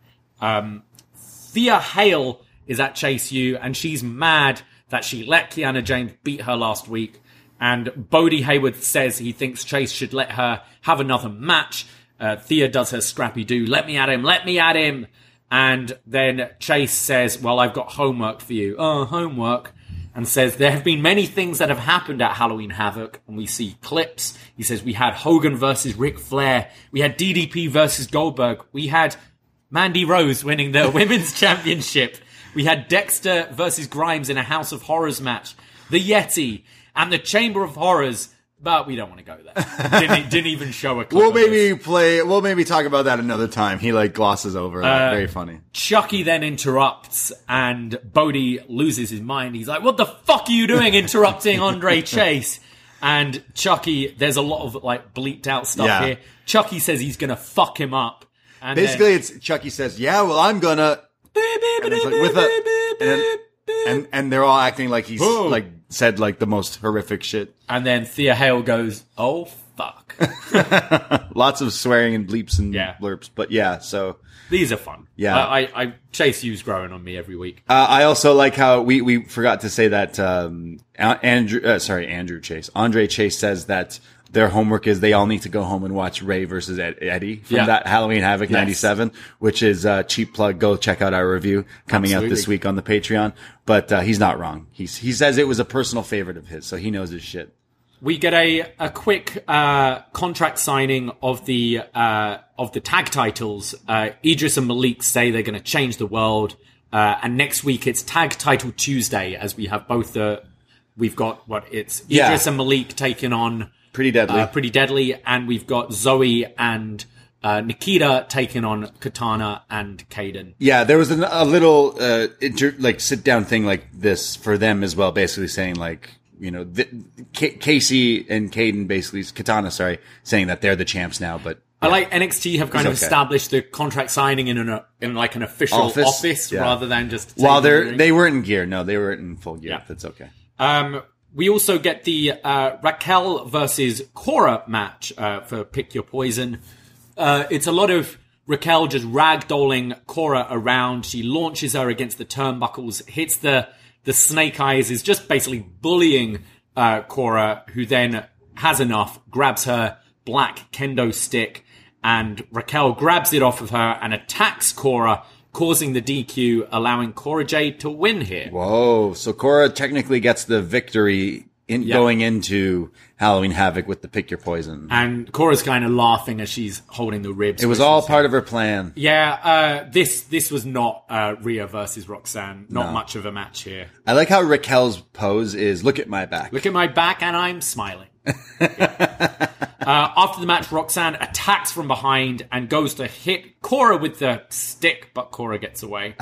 Thea Hale is at Chase U, and she's mad that she let Kiana James beat her last week. And Bodie Hayward says he thinks Chase should let her have another match. Thea does her scrappy do, let me at him. And then Chase says, well, I've got homework for you. Oh, homework. And says, there have been many things that have happened at Halloween Havoc. And we see clips. He says, we had Hogan versus Ric Flair. We had DDP versus Goldberg. We had Mandy Rose winning the Women's Championship. We had Dexter versus Grimes in a House of Horrors match. The Yeti and the Chamber of Horrors. But we don't want to go there. Didn't even show a clip. We'll maybe talk about that another time. He like glosses over that. Very funny. Chucky then interrupts and Bodie loses his mind. He's like, what the fuck are you doing interrupting Andre Chase? And Chucky, there's a lot of like bleeped out stuff here. Chucky says he's going to fuck him up. And Basically, it's Chucky says, yeah, well, I'm gonna. And it's like and they're all acting like he's like said like the most horrific shit. And then Thea Hale goes, oh fuck? Lots of swearing and bleeps and Yeah. blurps. But yeah, so These are fun. Yeah. I Chase U's growing on me every week. I also like how we forgot to say that Andre Chase says that their homework is they all need to go home and watch Ray versus Eddie from that Halloween Havoc 97, which is a cheap plug. Go check out our review coming out this week on the Patreon. But he's not wrong. He says it was a personal favorite of his, so he knows his shit. We get a quick contract signing of the tag titles. Idris and Malik say they're going to change the world, and next week it's Tag Title Tuesday, as we have both we've got Idris and Malik taking on Pretty Deadly, and we've got Zoe and Nikita taking on Katana and Kaden. Yeah, there was a little sit down thing like this for them as well, basically saying like, you know, Casey and Kaden basically, Katana, saying that they're the champs now. But I like NXT have kind of established the contract signing in an official office rather than just. While they weren't in gear, no, they were in full gear. Yeah. That's okay. We also get the Raquel versus Cora match for Pick Your Poison. It's a lot of Raquel just ragdolling Cora around. She launches her against the turnbuckles, hits the snake eyes, is just basically bullying Cora, who then has enough, grabs her black kendo stick, and Raquel grabs it off of her and attacks Cora, causing the DQ, allowing Cora Jade to win here. Whoa. So Cora technically gets the victory going into Halloween Havoc with the Pick Your Poison. And Cora's kind of laughing as she's holding the ribs. It was all part of her plan. Yeah, this was not Rhea versus Roxanne. Not much of a match here. I like how Raquel's pose is, look at my back. Look at my back and I'm smiling. After the match, Roxanne attacks from behind and goes to hit Cora with the stick, but Cora gets away.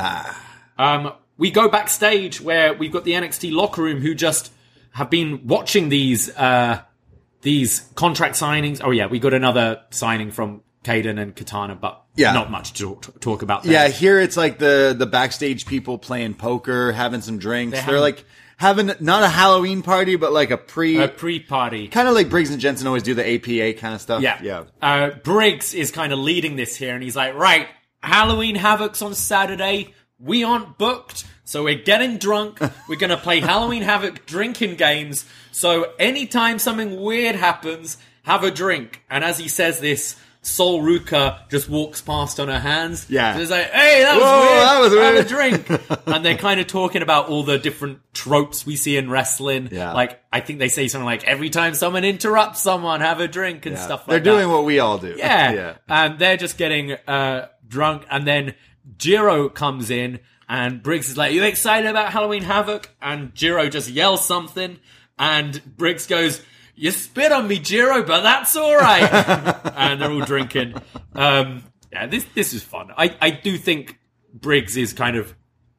We go backstage where we've got the NXT locker room who just have been watching these contract signings. Oh yeah, we got another signing from Kaden and Katana, but not much to talk about there. Yeah, here it's like the backstage people playing poker, having some drinks. They're like having not a Halloween party, but like a pre-party. Kind of like Briggs and Jensen always do, the APA kind of stuff. Yeah. Briggs is kind of leading this here, and he's like, right, Halloween Havoc's on Saturday. We aren't booked, so we're getting drunk. We're going to play Halloween Havoc drinking games. So anytime something weird happens, have a drink. And as he says this, Sol Ruka just walks past on her hands. Yeah. So it's like, hey, that was weird. Have a drink. And they're kind of talking about all the different tropes we see in wrestling. Yeah. Like, I think they say something like, every time someone interrupts someone, have a drink and stuff like that. They're doing what we all do. Yeah. And they're just getting drunk. And then Jiro comes in and Briggs is like, you excited about Halloween Havoc? And Jiro just yells something. And Briggs goes, you spit on me, Jiro, but that's all right. And they're all drinking. This is fun. I do think Briggs is kind of...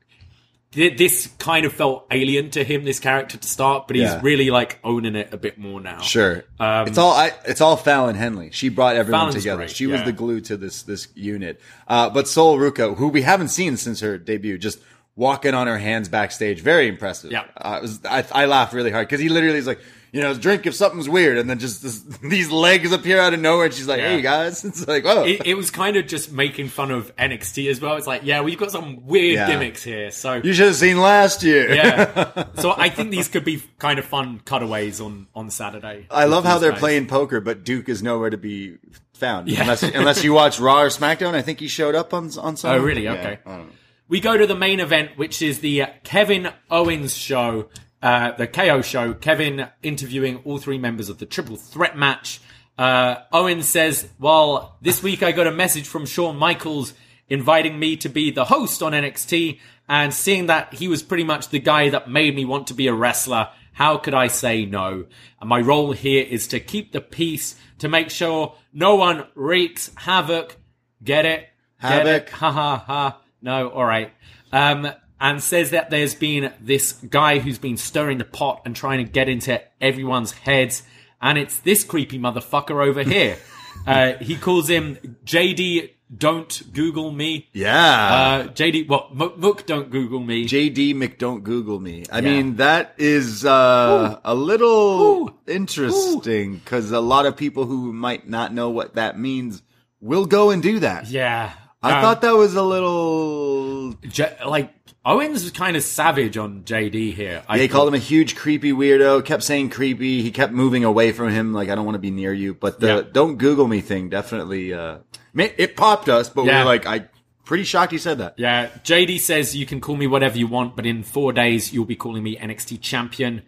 This kind of felt alien to him, this character, to start, but he's really like owning it a bit more now. Sure. It's all Fallon Henley. She brought everyone Fallon's together. great, She was the glue to this unit. But Sol Ruka, who we haven't seen since her debut, just walking on her hands backstage, very impressive. Yeah. I laughed really hard because he literally is like, you know, drink if something's weird, and then just these legs appear out of nowhere, and she's like, hey guys. It's like, oh. It was kind of just making fun of NXT as well. It's like, we've got some weird gimmicks here. So you should have seen last year. Yeah. So I think these could be kind of fun cutaways on Saturday. I love how they're playing poker, but Duke is nowhere to be found. Yeah. Unless you watch Raw or SmackDown. I think he showed up on some. Oh, really? Okay. I don't know. We go to the main event, which is the Kevin Owens show. The KO show, Kevin interviewing all three members of the Triple Threat match. Owens says, well, this week I got a message from Shawn Michaels inviting me to be the host on NXT, and seeing that he was pretty much the guy that made me want to be a wrestler, how could I say no? And my role here is to keep the peace, to make sure no one wreaks havoc. Get it? Havoc. Get it? Ha ha ha. No, alright. And says that there's been this guy who's been stirring the pot and trying to get into everyone's heads. And it's this creepy motherfucker over here. He calls him JD. Don't Google me. Yeah. JD. Well, Mook. Don't Google me. JD McDon't Google me. I mean, that is a little interesting because a lot of people who might not know what that means will go and do that. Yeah. I thought that was a little... Owens was kind of savage on JD here. He called him a huge creepy weirdo, kept saying creepy. He kept moving away from him, like, I don't want to be near you. But the don't Google me thing definitely... it popped us, but we were like, pretty shocked he said that. Yeah, JD says you can call me whatever you want, but in 4 days you'll be calling me NXT champion.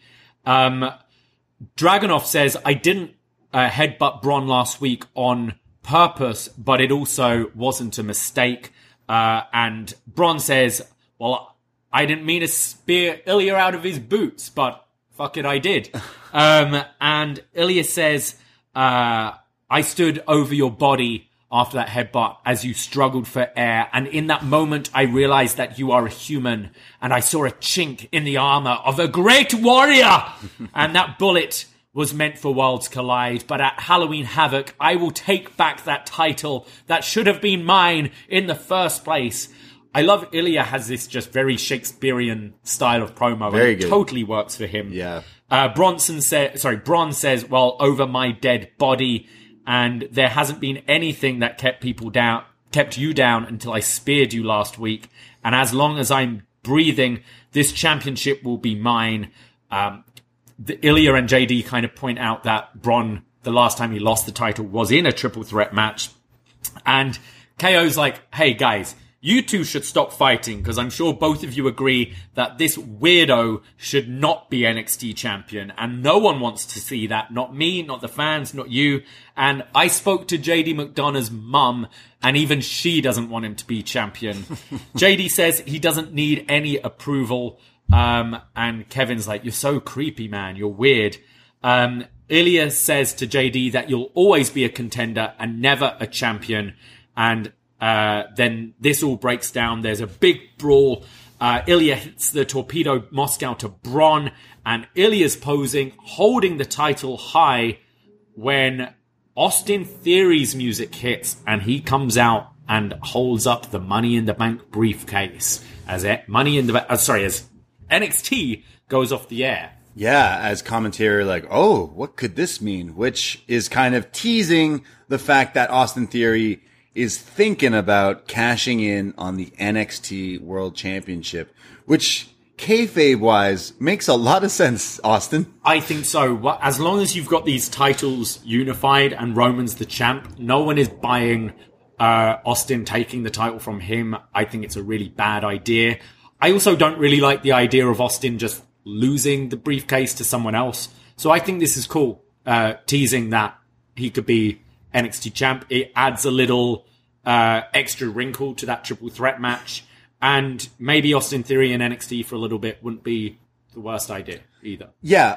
Dragunov says, I didn't headbutt Braun last week on purpose, but it also wasn't a mistake. And Braun says, well, I didn't mean to spear Ilya out of his boots, but fuck it, I did. And Ilya says, I stood over your body after that headbutt as you struggled for air. And in that moment, I realized that you are a human. And I saw a chink in the armor of a great warrior. And that bullet was meant for Worlds Collide. But at Halloween Havoc, I will take back that title that should have been mine in the first place. I love Ilya has this just very Shakespearean style of promo. Very and good. It totally works for him. Yeah. Braun says, well, over my dead body. And there hasn't been anything that kept you down until I speared you last week. And as long as I'm breathing, this championship will be mine. Ilya and JD kind of point out that Braun, the last time he lost the title, was in a triple threat match. And KO's like, hey guys, you two should stop fighting because I'm sure both of you agree that this weirdo should not be NXT champion. And no one wants to see that. Not me, not the fans, not you. And I spoke to JD McDonough's mum and even she doesn't want him to be champion. JD says he doesn't need any approval. And Kevin's like, you're so creepy, man. You're weird. Ilya says to JD that you'll always be a contender and never a champion. And then this all breaks down. There's a big brawl. Ilya hits the Torpedo Moscow to Braun, and Ilya's posing, holding the title high when Austin Theory's music hits, and he comes out and holds up the Money in the Bank briefcase as NXT goes off the air. Yeah, as commentary, like, oh, what could this mean? Which is kind of teasing the fact that Austin Theory is thinking about cashing in on the NXT World Championship, which kayfabe-wise makes a lot of sense, Austin. I think so. As long as you've got these titles unified and Roman's the champ, no one is buying Austin taking the title from him. I think it's a really bad idea. I also don't really like the idea of Austin just losing the briefcase to someone else. So I think this is cool, teasing that he could be NXT champ. It adds a little extra wrinkle to that triple threat match, and maybe Austin Theory in NXT for a little bit wouldn't be the worst idea either. Yeah,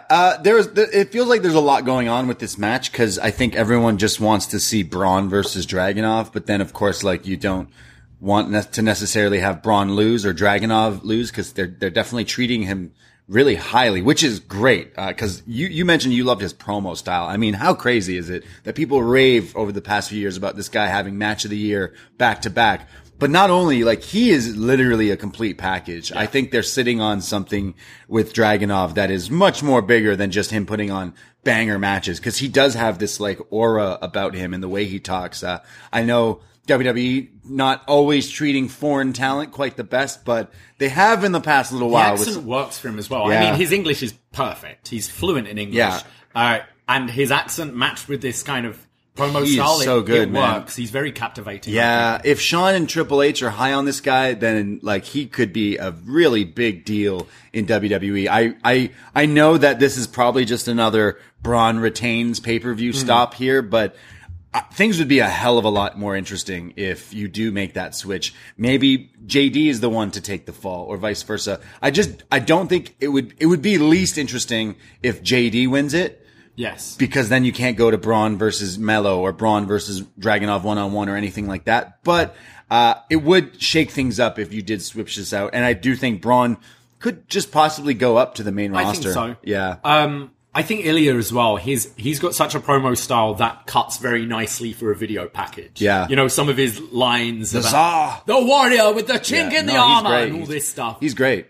it feels like there's a lot going on with this match because I think everyone just wants to see Braun versus Dragunov, but then of course, like, you don't want to necessarily have Braun lose or Dragunov lose because they're definitely treating him really highly, which is great, because you mentioned you loved his promo style. I mean, how crazy is it that people rave over the past few years about this guy having match of the year back to back? But not only, like, he is literally a complete package. Yeah. I think they're sitting on something with Dragunov that is much more bigger than just him putting on banger matches, because he does have this, like, aura about him and the way he talks. I know WWE not always treating foreign talent quite the best, but they have in the past little while. The accent works for him as well. Yeah. I mean, his English is perfect. He's fluent in English. Yeah. And his accent matched with this kind of promo style. So good, it man. works. He's very captivating. Yeah. If Shawn and Triple H are high on this guy, then, like, he could be a really big deal in WWE. I know that this is probably just another Braun retains pay-per-view stop here, but things would be a hell of a lot more interesting if you do make that switch. Maybe JD is the one to take the fall or vice versa. I don't think it would be least interesting if JD wins it. Yes. Because then you can't go to Braun versus Mello or Braun versus Dragunov one-on-one or anything like that. But, it would shake things up if you did switch this out. And I do think Braun could just possibly go up to the main roster. I think so. Yeah. I think Ilya as well, he's got such a promo style that cuts very nicely for a video package. Yeah. You know, some of his lines The about Tsar. the warrior with the chink in the he's armor great. and all this stuff. He's great.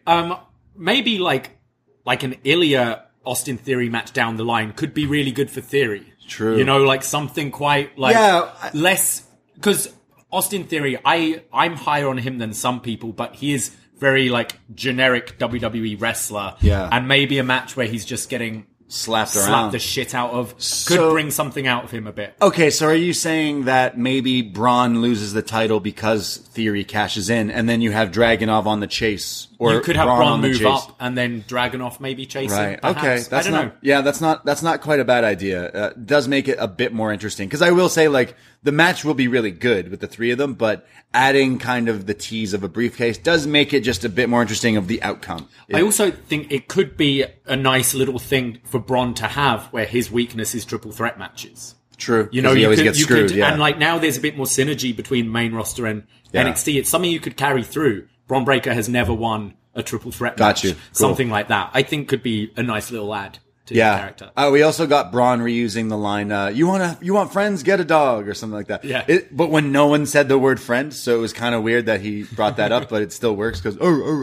Maybe like an Ilya Austin Theory match down the line could be really good for Theory. True. You know, like something quite like Yeah. less, because Austin Theory, I'm higher on him than some people, but he is very like generic WWE wrestler. Yeah. And maybe a match where he's just getting Slapped around. slapped the shit out of could So- bring something out of him a bit. Okay, so are you saying that maybe Braun loses the title because Theory cashes in, and then you have Dragunov on the chase, or You could have Braun Braun on the move chase? up and then Dragunov maybe chase him. Right. Perhaps. Okay. That's I don't not. know. Yeah, that's not quite a bad idea. Does make it a bit more interesting, because I will say, like, the match will be really good with the three of them, but adding kind of the tease of a briefcase does make it just a bit more interesting of the outcome. I also think it could be a nice little thing for Braun to have, where his weakness is triple threat matches. True. You know, 'cause he you always could, gets you screwed. could, Yeah. and like now there's a bit more synergy between main roster and Yeah. NXT. It's something you could carry through. Braun Breaker has never won a triple threat Got match. you. Cool. Something like that, I think, could be a nice little add to his Yeah. character. We also got Braun reusing the line, you want friends, get a dog, or something like that. Yeah. But when no one said the word friend, so it was kind of weird that he brought that up, but it still works because,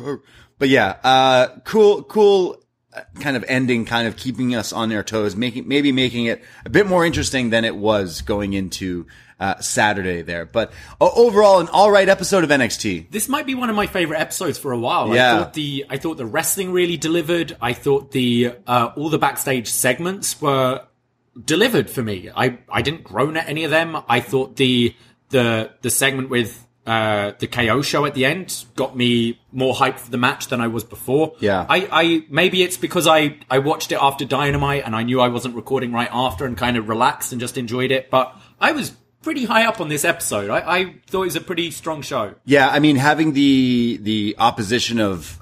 But yeah, cool kind of ending, kind of keeping us on our toes, maybe making it a bit more interesting than it was going into Saturday there. But overall, an all right episode of NXT. This might be one of my favorite episodes for a while. Yeah. I thought the wrestling really delivered. I thought the all the backstage segments were delivered for me. I didn't groan at any of them. I thought the segment with the KO show at the end got me more hyped for the match than I was before. Yeah. I maybe it's because I watched it after Dynamite and I knew I wasn't recording right after and kind of relaxed and just enjoyed it. But I was pretty high up on this episode. I thought it was a pretty strong show. Yeah, I mean, having the opposition of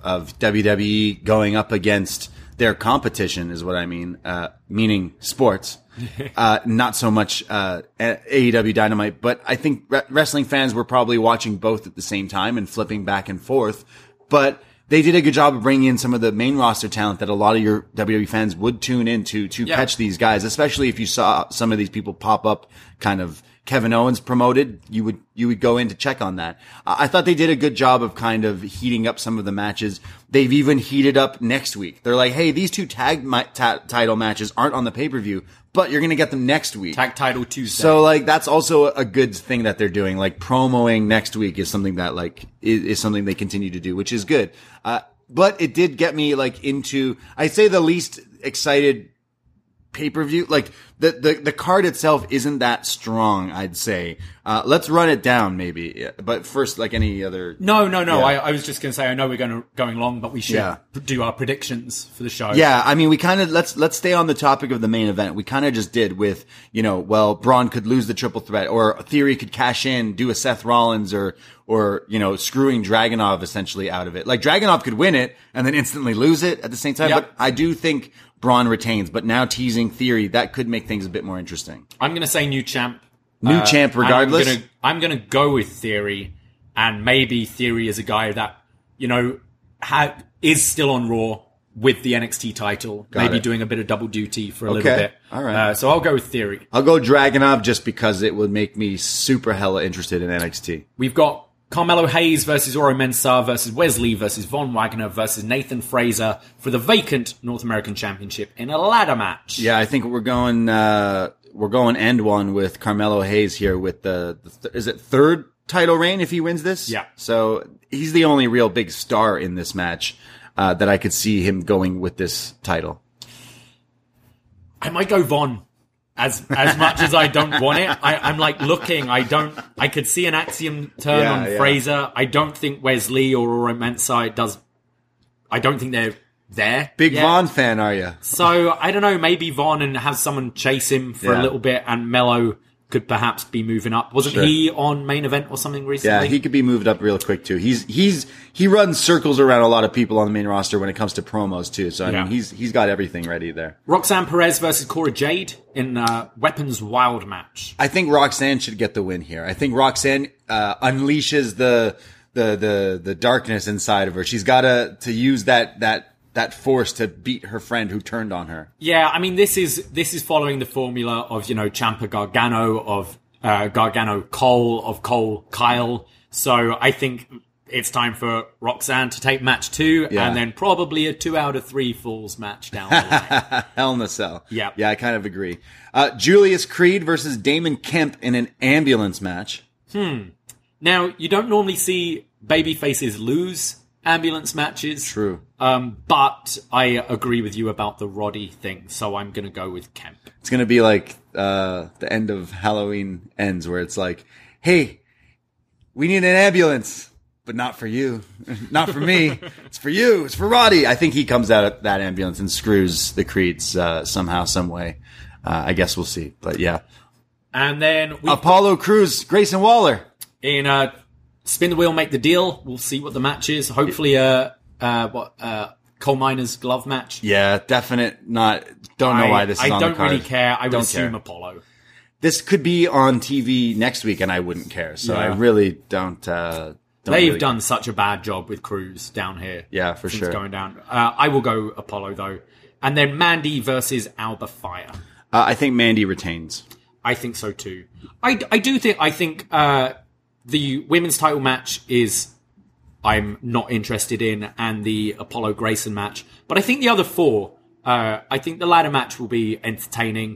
WWE going up against their competition is what I mean, meaning sports, not so much AEW Dynamite. But I think wrestling fans were probably watching both at the same time and flipping back and forth. But they did a good job of bringing in some of the main roster talent that a lot of your WWE fans would tune in to catch these guys, especially if you saw some of these people pop up kind of Kevin Owens promoted, you would go in to check on that. I thought they did a good job of kind of heating up some of the matches. They've even heated up next week. They're like, hey, these two tag title matches aren't on the pay-per-view, but you're going to get them next week. Tag title Tuesday. So like, that's also a good thing that they're doing. Like, promoing next week is something that like, is something they continue to do, which is good. But it did get me like into, I'd say, the least excited pay-per-view. Like, the card itself isn't that strong, I'd say. Let's run it down maybe. But first, like any other. No. Yeah. I was just going to say, I know we're going long, but we should do our predictions for the show. Yeah, I mean, we kind of, let's stay on the topic of the main event. We kind of just did with, Braun could lose the triple threat, or Theory could cash in, do a Seth Rollins, or screwing Dragunov essentially out of it. Like, Dragunov could win it and then instantly lose it at the same time. Yep. But I do think Braun retains, but now teasing Theory, that could make things a bit more interesting. I'm going to say new champ. New champ regardless. I'm going to go with Theory, and maybe Theory is a guy that, is still on Raw with the NXT title, maybe it. doing a bit of double duty for a little Okay. bit. All right. So I'll go with Theory. I'll go Dragunov just because it would make me super hella interested in NXT. We've got Carmelo Hayes versus Oro Mensah versus Wesley versus Von Wagner versus Nathan Fraser for the vacant North American Championship in a ladder match. Yeah, I think we're going end one with Carmelo Hayes here with is it third title reign if he wins this? Yeah. So he's the only real big star in this match that I could see him going with this title. I might go Von. As much as I don't want it, I'm like looking. I could see an Axiom turn on Fraser. I don't think Wesley or Oro Mensah does. I don't think they're there. Big yet. Von fan, are you? So I don't know. Maybe Von and have someone chase him for a little bit, and Mello could perhaps be moving up. Wasn't he on main event or something recently? Yeah, he could be moved up real quick too. He runs circles around a lot of people on the main roster when it comes to promos too. So I mean, he's got everything ready there. Roxanne Perez versus Cora Jade in Weapons Wild match. I think Roxanne should get the win here. I think Roxanne unleashes the darkness inside of her. She's got to use that that force to beat her friend who turned on her. Yeah, I mean, this is following the formula of, Ciampa Gargano, of Gargano Cole, of Cole Kyle. So I think it's time for Roxanne to take match 2, and then probably a 2 out of 3 falls match down the line. Hell in a Cell. Yeah. Yeah, I kind of agree. Julius Creed versus Damon Kemp in an ambulance match. Now, you don't normally see babyfaces lose ambulance matches. True. But I agree with you about the Roddy thing, so I'm going to go with Kemp. It's going to be like the end of Halloween Ends, where it's like, hey, we need an ambulance. But not for you. Not for me. It's for you. It's for Roddy. I think he comes out of that ambulance and screws the Creeds somehow, some way. I guess we'll see. But yeah. And then Apollo Crews, Grayson Waller. In Spin the Wheel, Make the Deal. We'll see what the match is. Hopefully coal miner's glove match. Yeah, definite. Don't know why this is on the card. I don't really care. I would assume care. Apollo. This could be on TV next week, and I wouldn't care. So I really don't. They've done such a bad job with Cruz down here. Yeah, for sure. Going down. I will go Apollo, though. And then Mandy versus Alba Fire. I think Mandy retains. I think so, too. I think the women's title match I'm not interested in, and the Apollo Grayson match. But I think the other 4, I think the ladder match will be entertaining.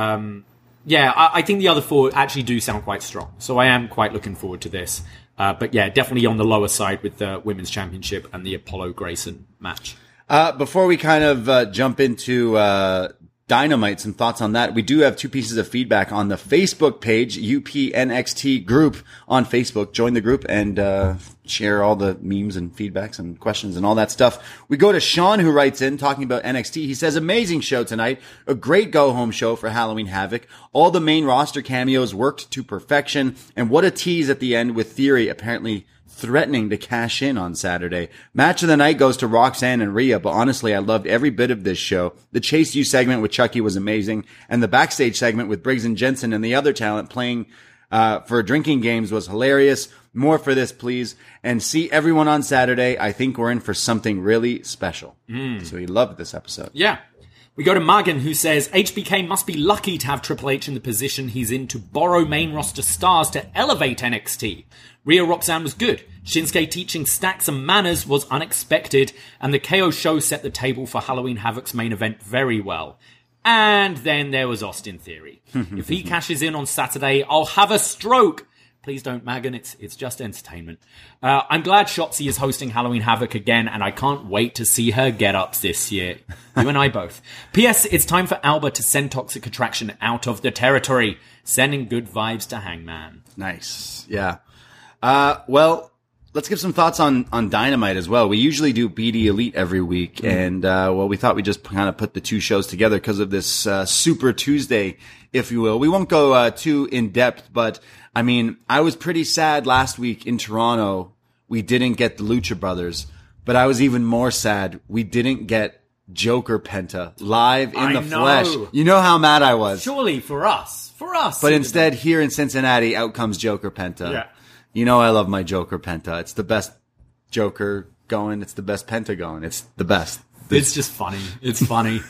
I think the other 4 actually do sound quite strong. So I am quite looking forward to this. But yeah, definitely on the lower side with the Women's Championship and the Apollo Grayson match. Before we kind of jump into Dynamite, some thoughts on that. We do have 2 pieces of feedback on the Facebook page, UPNXT group on Facebook. Join the group and share all the memes and feedbacks and questions and all that stuff. We go to Sean, who writes in talking about NXT. He says, amazing show tonight. A great go-home show for Halloween Havoc. All the main roster cameos worked to perfection. And what a tease at the end with Theory apparently threatening to cash in on Saturday. Match of the night goes to Roxanne and Rhea, but honestly, I loved every bit of this show. The Chase U segment with Chucky was amazing, and the backstage segment with Briggs and Jensen and the other talent playing for drinking games was hilarious. More for this, please. And see everyone on Saturday. I think we're in for something really special. So he loved this episode. Yeah. We go to Morgan, who says, HBK must be lucky to have Triple H in the position he's in to borrow main roster stars to elevate NXT. Rhea Roxanne was good. Shinsuke teaching stacks and manners was unexpected. And the KO show set the table for Halloween Havoc's main event very well. And then there was Austin Theory. If he cashes in on Saturday, I'll have a stroke. Please don't, Magan. It's just entertainment. I'm glad Shotzi is hosting Halloween Havoc again, and I can't wait to see her get-ups this year. You and I both. P.S. It's time for Alba to send Toxic Attraction out of the territory, sending good vibes to Hangman. Nice. Yeah. Well, let's give some thoughts on Dynamite as well. We usually do BD Elite every week, and we thought we'd just kind of put the 2 shows together because of this Super Tuesday, if you will. We won't go too in-depth, but I mean, I was pretty sad last week in Toronto we didn't get the Lucha Brothers, but I was even more sad we didn't get Joker Penta live in the flesh. You know how mad I was. Surely for us. But instead, here in Cincinnati, out comes Joker Penta. Yeah. You know I love my Joker Penta. It's the best Joker going. It's the best Penta going. It's the best. It's just funny. It's funny.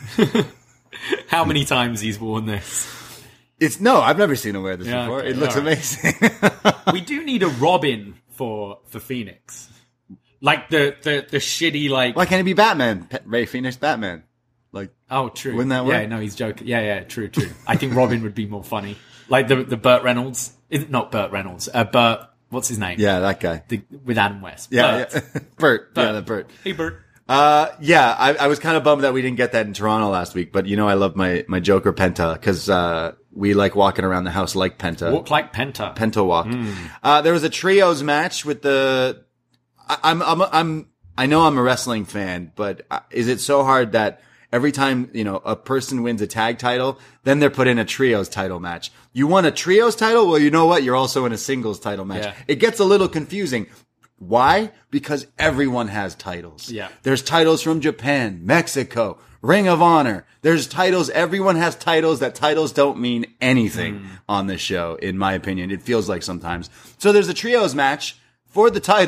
How many times he's worn this? I've never seen him wear this before. Okay, it looks amazing. We do need a Robin for Phoenix. Like the shitty, like... Why can't it be Batman? Ray Phoenix Batman. Like, oh, true. Wouldn't that work? Yeah, no, he's joking. Yeah, true. I think Robin would be more funny. Like the Burt Reynolds. Not Burt Reynolds. Burt, what's his name? Yeah, that guy. With Adam West. Yeah, Burt. Yeah, the Burt. Hey, Burt. I was kind of bummed that we didn't get that in Toronto last week, but I love my Joker Penta because we like walking around the house like Penta. Walk like Penta. Penta walk. There was a trios match with the. I know I'm a wrestling fan, but is it so hard that every time a person wins a tag title, then they're put in a trios title match? You won a trios title, well, you know what? You're also in a singles title match. Yeah. It gets a little confusing. Why? Because everyone has titles. Yeah. There's titles from Japan, Mexico, Ring of Honor. There's titles. Everyone has titles. That titles don't mean anything on this show, in my opinion. It feels like sometimes. So there's a trios match for the titles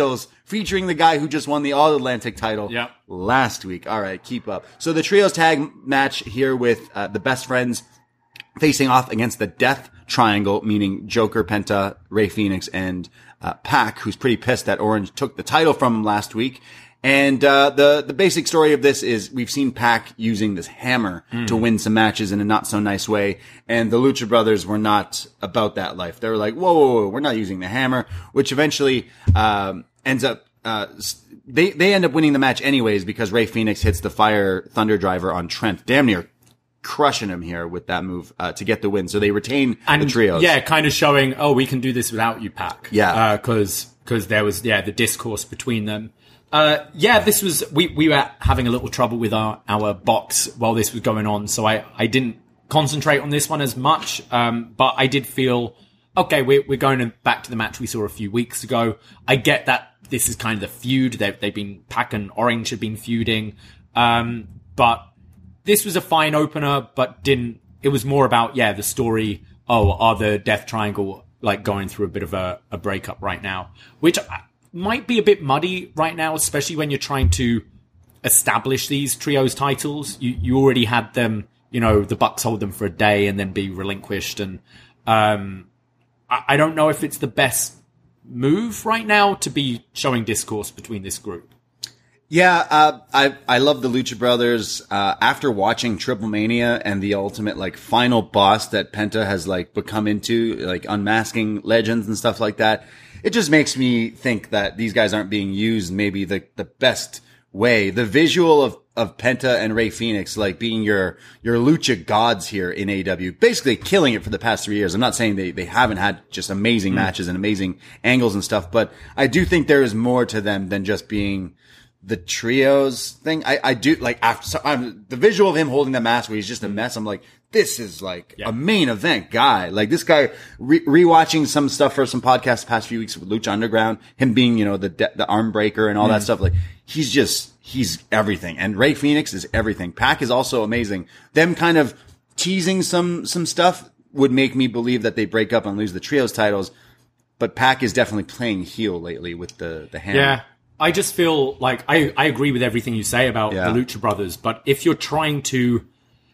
featuring the guy who just won the All-Atlantic title last week. All right, keep up. So the trios tag match here with the Best Friends facing off against the Death Triangle, meaning Joker, Penta, Rey Fenix, and Pac, who's pretty pissed that Orange took the title from him last week. And the basic story of this is we've seen Pac using this hammer to win some matches in a not so nice way, and the Lucha Brothers were not about that life. They were like, whoa, we're not using the hammer, which eventually ends up they end up winning the match anyways because Rey Fenix hits the Fire Thunder Driver on Trent, damn near crushing him here with that move to get the win. So they retain the trios. Yeah, kind of showing, we can do this without you, Pac. Yeah. Because there was the discourse between them. This was, we were having a little trouble with our box while this was going on, so I didn't concentrate on this one as much, but I did feel, okay, we're going back to the match we saw a few weeks ago. I get that this is kind of the feud. They've been, Pac and Orange have been feuding, but this was a fine opener, but it was more about, the story, are the Death Triangle, like, going through a bit of a breakup right now, which might be a bit muddy right now, especially when you're trying to establish these trios titles. You already had them, the Bucks hold them for a day and then be relinquished. And I don't know if it's the best move right now to be showing discourse between this group. Yeah, I love the Lucha Brothers. After watching Triple Mania and the ultimate, like, final boss that Penta has, like, become into, like, unmasking legends and stuff like that, it just makes me think that these guys aren't being used maybe the best way. The visual of Penta and Rey Fenix, like, being your Lucha gods here in AEW, basically killing it for the past 3 years. I'm not saying they haven't had just amazing matches and amazing angles and stuff, but I do think there is more to them than just being the trios thing. I do like the visual of him holding the mask where he's just a mess. I'm like, this is like a main event guy. Like this guy rewatching some stuff for some podcasts the past few weeks with Lucha Underground, him being, the arm breaker and all that stuff. Like he's everything. And Rey Fenix is everything. Pac is also amazing. Them kind of teasing some stuff would make me believe that they break up and lose the trios titles. But Pac is definitely playing heel lately with the hammer. Yeah. I just feel like I agree with everything you say about the Lucha Brothers, but if you're trying to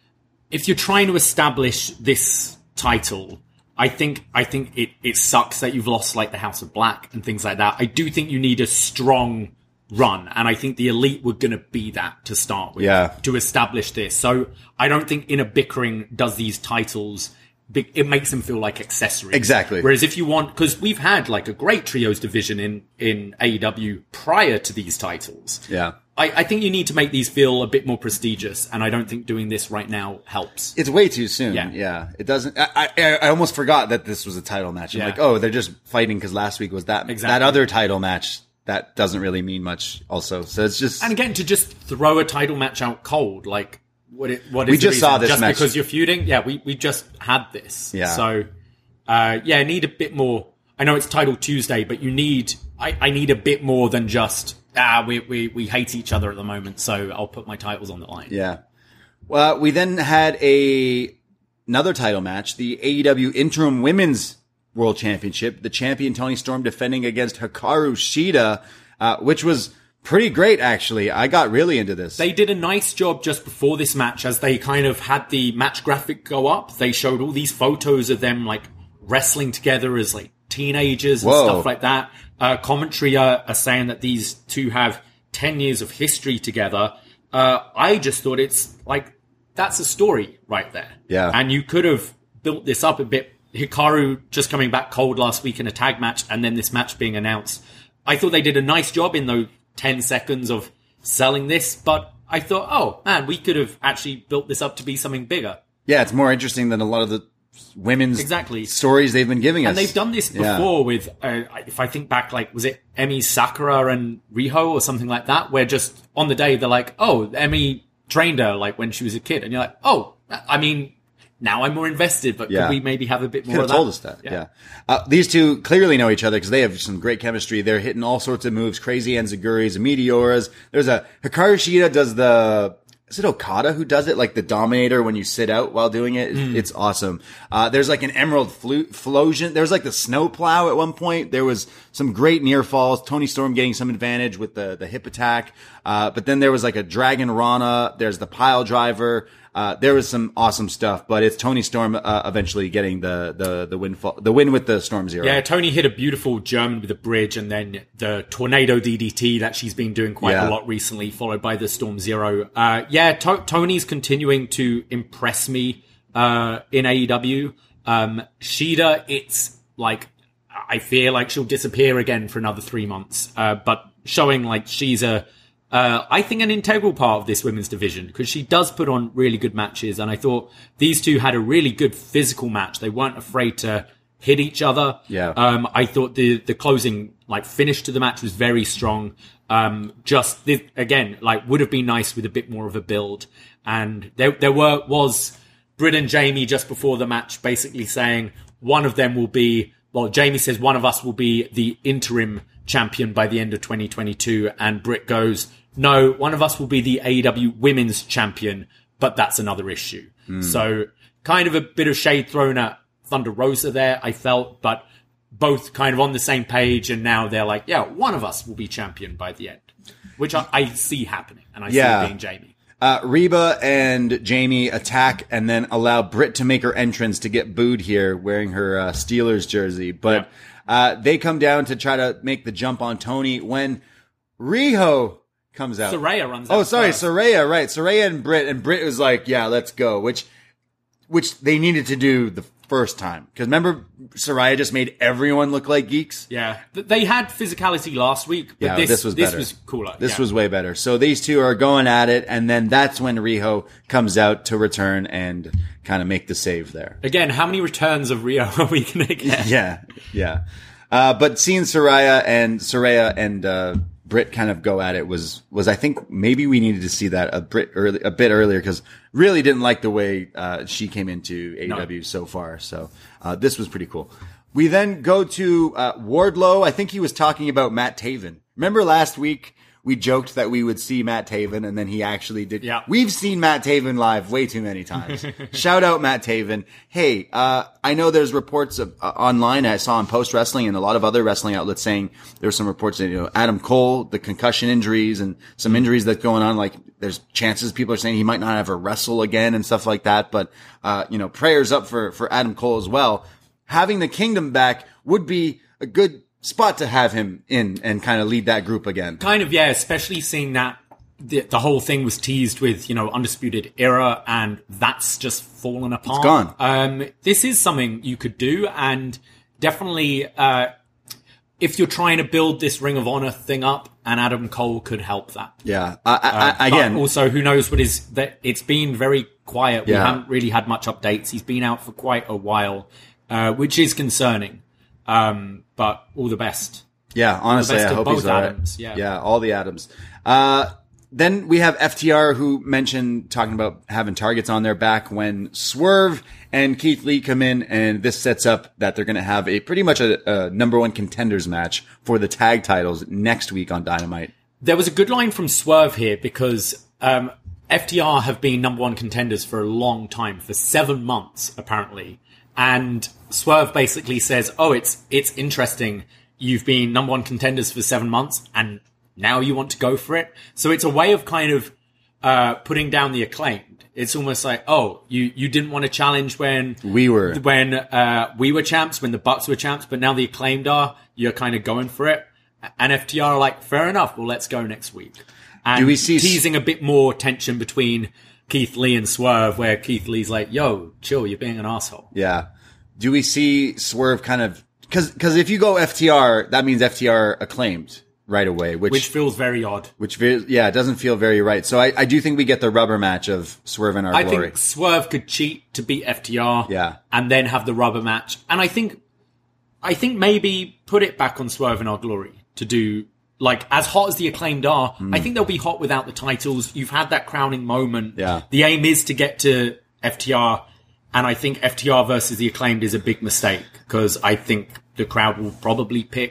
establish this title, I think it sucks that you've lost like the House of Black and things like that. I do think you need a strong run, and I think the Elite were going to be that to start with, to establish this. So I don't think Inner Bickering does these titles. It makes them feel like accessories. Exactly. Whereas if you want, because we've had like a great trios division in AEW prior to these titles. Yeah. I think you need to make these feel a bit more prestigious, and I don't think doing this right now helps. It's way too soon. Yeah. It doesn't. I almost forgot that this was a title match. I'm like, they're just fighting because last week was that other title match that doesn't really mean much. Also, so it's just and again to just throw a title match out cold like. What is we just saw this just match. Because you're feuding? Yeah, we just had this. Yeah. So, need a bit more. I know it's Title Tuesday, but you need. I need a bit more than just we hate each other at the moment, so I'll put my titles on the line. Yeah. Well, we then had another title match, the AEW Interim Women's World Championship. The champion Toni Storm defending against Hikaru Shida, which was pretty great, actually. I got really into this. They did a nice job just before this match as they kind of had the match graphic go up. They showed all these photos of them like wrestling together as like teenagers and stuff like that. Commentary are saying that these two have 10 years of history together. I just thought it's like, that's a story right there. Yeah. And you could have built this up a bit. Hikaru just coming back cold last week in a tag match and then this match being announced. I thought they did a nice job in those 10 seconds of selling this, but I thought, oh man, we could have actually built this up to be something bigger. Yeah, it's more interesting than a lot of the women's stories they've been giving us. And they've done this before with, if I think back, like, was it Emi Sakura and Riho or something like that, where just on the day they're like, oh, Emi trained her like when she was a kid. And you're like, oh, I mean, now I'm more invested, but could we maybe have a bit more of that? Told us that. Yeah. These two clearly know each other because they have some great chemistry. They're hitting all sorts of moves, crazy enziguris, meteoras. There's Hikaru Shida does the is it Okada who does it? Like the Dominator when you sit out while doing it. It's awesome. There's like an Emerald Flosion. There's like the snowplow at one point. There was some great near falls. Tony Storm getting some advantage with the hip attack. But then there was like a Dragon Rana. There's the pile driver. There was some awesome stuff, but it's Tony Storm eventually getting the win with the Storm Zero. Yeah, Tony hit a beautiful German with a bridge, and then the Tornado DDT that she's been doing quite a lot recently, followed by the Storm Zero. Tony's continuing to impress me in AEW. Shida, it's like I fear like she'll disappear again for another 3 months, but showing like she's I think an integral part of this women's division, because she does put on really good matches. And I thought these two had a really good physical match. They weren't afraid to hit each other. Yeah. I thought the closing like finish to the match was very strong. Again, like would have been nice with a bit more of a build. And there was Britt and Jamie just before the match basically saying one of them will be, well, Jamie says one of us will be the interim champion by the end of 2022, and Britt goes, no, one of us will be the AEW women's champion, but that's another issue. So kind of a bit of shade thrown at Thunder Rosa there, I felt, but both kind of on the same page, and now they're like, yeah, one of us will be champion by the end, which I see happening, and I see it being Jamie. Reba and Jamie attack and then allow Britt to make her entrance to get booed here wearing her Steelers jersey, but they come down to try to make the jump on Tony when Riho comes out. Saraya runs out. Oh, sorry, first. Saraya, right. Saraya and Britt was like, yeah, let's go, which they needed to do the first time. Because remember, Saraya just made everyone look like geeks? Yeah. They had physicality last week, but this was better. This was cooler. This was way better. So these two are going at it, and then that's when Riho comes out to return and kind of make the save there. Again, how many returns of Rio are we going to get? Yeah. But seeing Saraya and Britt kind of go at it was I think maybe we needed to see that a bit earlier, because really didn't like the way she came into AEW so far. So this was pretty cool. We then go to Wardlow. I think he was talking about Matt Taven. Remember last week we joked that we would see Matt Taven, and then he actually did. Yeah. We've seen Matt Taven live way too many times. Shout out Matt Taven. Hey, I know there's reports of online I saw on Post Wrestling and a lot of other wrestling outlets saying there's some reports that, Adam Cole, the concussion injuries and some injuries that's going on, like there's chances people are saying he might not ever wrestle again and stuff like that. But, prayers up for Adam Cole as well. Having the Kingdom back would be a good spot to have him in and kind of lead that group again. Kind of, yeah, especially seeing that the whole thing was teased with, Undisputed Era, and that's just fallen apart. It's gone. This is something you could do, and definitely, if you're trying to build this Ring of Honor thing up, and Adam Cole could help that. Yeah. Again. But also, who knows what is that? It's been very quiet. We haven't really had much updates. He's been out for quite a while, which is concerning. But all the best. Yeah, honestly, I hope he's all right. Adams, yeah, all the Adams. Then we have FTR who mentioned talking about having targets on their back when Swerve and Keith Lee come in, and this sets up that they're going to have a pretty much a number one contenders match for the tag titles next week on Dynamite. There was a good line from Swerve here because FTR have been number one contenders for a long time, for 7 months apparently. And Swerve basically says, oh, it's interesting. You've been number one contenders for 7 months and now you want to go for it. So it's a way of kind of, putting down the Acclaimed. It's almost like, oh, you didn't want to challenge when we were champs, when the Bucks were champs, but now the Acclaimed are, you're kind of going for it. And FTR are like, fair enough. Well, let's go next week. And do we see teasing a bit more tension between Keith Lee and Swerve, where Keith Lee's like, yo, chill, you're being an asshole. Yeah. Do we see Swerve kind of, cause if you go FTR, that means FTR Acclaimed right away, which feels very odd. It doesn't feel very right. So I do think we get the rubber match of Swerve and Our Glory. I think Swerve could cheat to beat FTR. Yeah. And then have the rubber match. And I think maybe put it back on Swerve and Our Glory to do, like, as hot as the Acclaimed are, I think they'll be hot without the titles. You've had that crowning moment. Yeah. The aim is to get to FTR, and I think FTR versus the Acclaimed is a big mistake, because I think the crowd will probably pick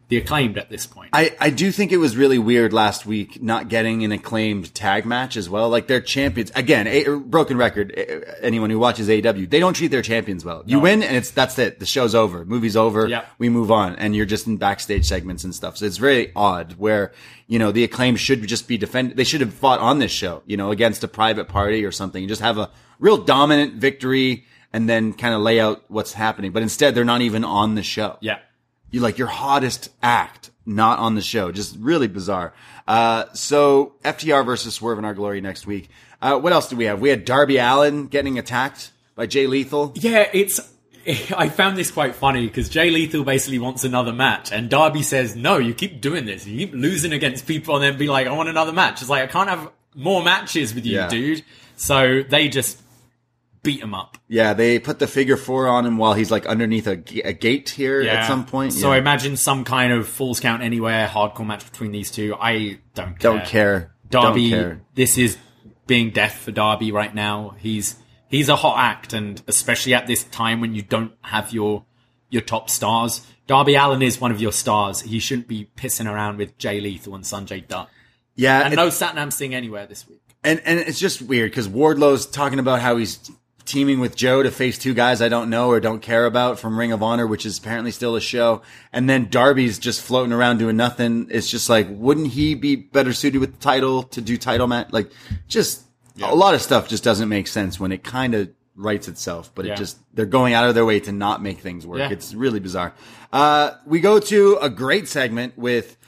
the Acclaimed at this point. I do think it was really weird last week not getting an Acclaimed tag match as well. Like, they're champions. Again, broken record, anyone who watches AEW, they don't treat their champions well. You win and that's it. The show's over. Movie's over. Yeah. We move on. And you're just in backstage segments and stuff. So it's very odd where, the Acclaimed should just be defended. They should have fought on this show, against a private party or something. You just have a real dominant victory and then kind of lay out what's happening. But instead, they're not even on the show. Yeah. You like your hottest act, not on the show. Just really bizarre. So FTR versus Swerve in Our Glory next week. What else do we have? We had Darby Allin getting attacked by Jay Lethal. Yeah, I found this quite funny because Jay Lethal basically wants another match and Darby says, no, you keep doing this. You keep losing against people and then be like, I want another match. It's like, I can't have more matches with you, dude. So they just beat him up. Yeah, they put the figure 4 on him while he's like underneath a gate here at some point. So I imagine some kind of Falls Count Anywhere hardcore match between these two. I don't care. Don't care. Darby, Don't care. This is being death for Darby right now. He's a hot act, and especially at this time when you don't have your top stars. Darby Allin is one of your stars. He shouldn't be pissing around with Jay Lethal and Sanjay Dutt. Yeah. And no Satnam Singh anywhere this week. And it's just weird because Wardlow's talking about how he's teaming with Joe to face 2 guys I don't know or don't care about from Ring of Honor, which is apparently still a show. And then Darby's just floating around doing nothing. It's just like, wouldn't he be better suited with the title to do title match? Like, just a lot of stuff just doesn't make sense when it kind of writes itself, but they're going out of their way to not make things work. Yeah. It's really bizarre. We go to a great segment with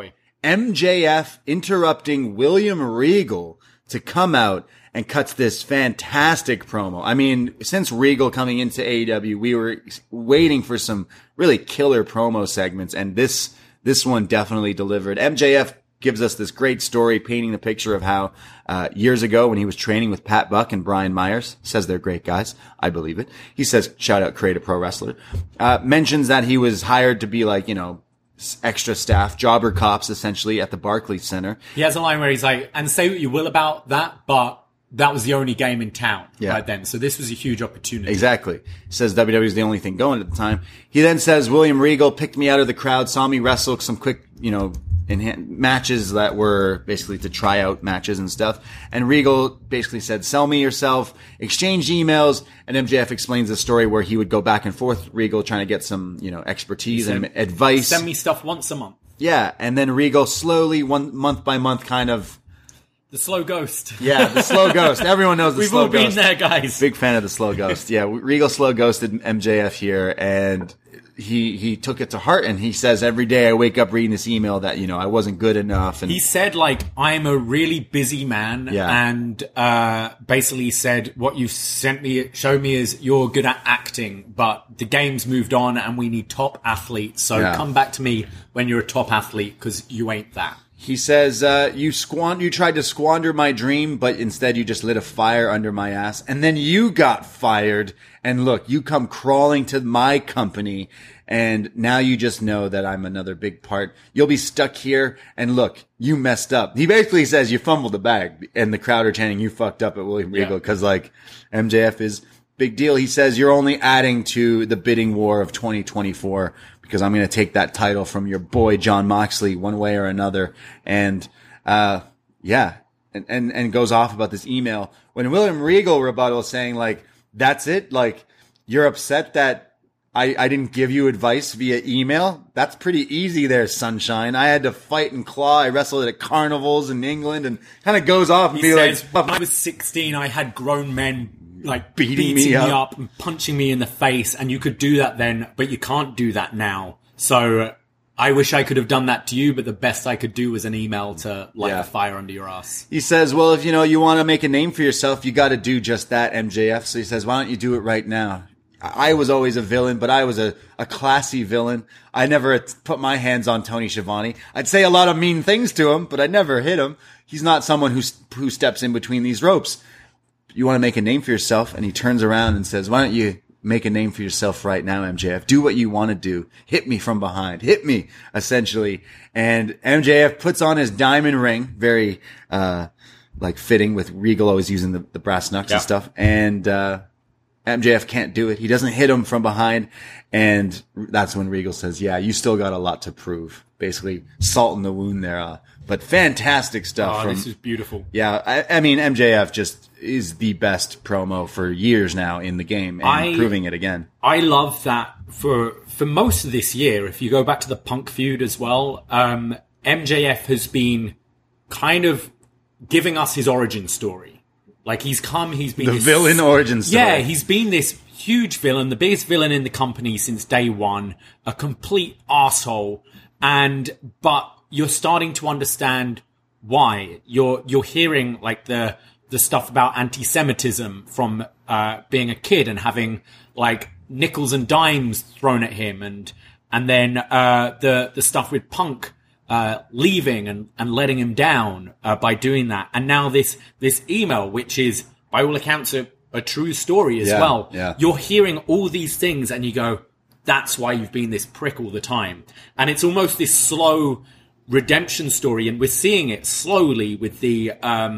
MJF interrupting William Regal to come out and cuts this fantastic promo. I mean, since Regal coming into AEW, we were waiting for some really killer promo segments, and this one definitely delivered. MJF gives us this great story painting the picture of how years ago when he was training with Pat Buck and Brian Myers, says they're great guys. I believe it. He says, shout out Creative Pro Wrestler. Mentions that he was hired to be like, extra staff, jobber cops essentially at the Barclays Center. He has a line where he's like, and say what you will about that, but that was the only game in town right then. So this was a huge opportunity. Exactly. He says WWE was the only thing going at the time. He then says, William Regal picked me out of the crowd, saw me wrestle some quick, matches that were basically to try out matches and stuff. And Regal basically said, sell me yourself, exchange emails. And MJF explains the story where he would go back and forth with Regal trying to get some, expertise and advice. Send me stuff once a month. Yeah. And then Regal slowly, month by month, kind of, the slow ghost. Yeah, the slow ghost. Everyone knows the slow ghost. We've all been there, guys. Big fan of the slow ghost. Yeah, Regal slow ghosted MJF here, and he took it to heart, and he says, every day I wake up reading this email that, I wasn't good enough. And he said, I'm a really busy man, and basically said, what you showed me is you're good at acting, but the game's moved on, and we need top athletes, so come back to me when you're a top athlete, because you ain't that. He says, you tried to squander my dream, but instead you just lit a fire under my ass. And then you got fired. And look, you come crawling to my company. And now you just know that I'm another big part. You'll be stuck here. And look, you messed up. He basically says you fumbled the bag. And the crowd are chanting, you fucked up at William Regal. Cause MJF is big deal. He says you're only adding to the bidding war of 2024. Because I'm going to take that title from your boy Jon Moxley one way or another. And, and goes off about this email. When William Regal rebuttal saying that's it? You're upset that I didn't give you advice via email? That's pretty easy there, sunshine. I had to fight and claw. I wrestled at carnivals in England and kind of goes off and he says, when I was 16, I had grown men beating me up and punching me in the face, and you could do that then, but you can't do that now. So I wish I could have done that to you, but the best I could do was an email to light a fire under your ass. He says, well, if you want to make a name for yourself, you got to do just that, MJF. So he says, why don't you do it right now? I was always a villain, but I was a classy villain. I never put my hands on Tony Schiavone. I'd say a lot of mean things to him, but I never hit him. He's not someone who steps in between these ropes. You want to make a name for yourself? And he turns around and says, why don't you make a name for yourself right now, MJF? Do what you want to do. Hit me from behind. Hit me, essentially. And MJF puts on his diamond ring, very, fitting with Regal always using the brass knucks and stuff. And, MJF can't do it. He doesn't hit him from behind. And that's when Regal says, yeah, you still got a lot to prove. Basically, salt in the wound there. But fantastic stuff. This is beautiful. Yeah, I mean, MJF just is the best promo for years now in the game, and proving it again. I love that for most of this year. If you go back to the Punk feud as well, MJF has been kind of giving us his origin story. Like he's been the villain origin story. Yeah, he's been this huge villain, the biggest villain in the company since day one, a complete asshole, but you're starting to understand why. You're hearing like the stuff about anti-Semitism from being a kid and having like nickels and dimes thrown at him, and then the stuff with Punk leaving and letting him down by doing that, and now this email, which is by all accounts a true story as well. Yeah. You're hearing all these things, and you go, "That's why you've been this prick all the time." And it's almost this slow redemption story, and we're seeing it slowly with the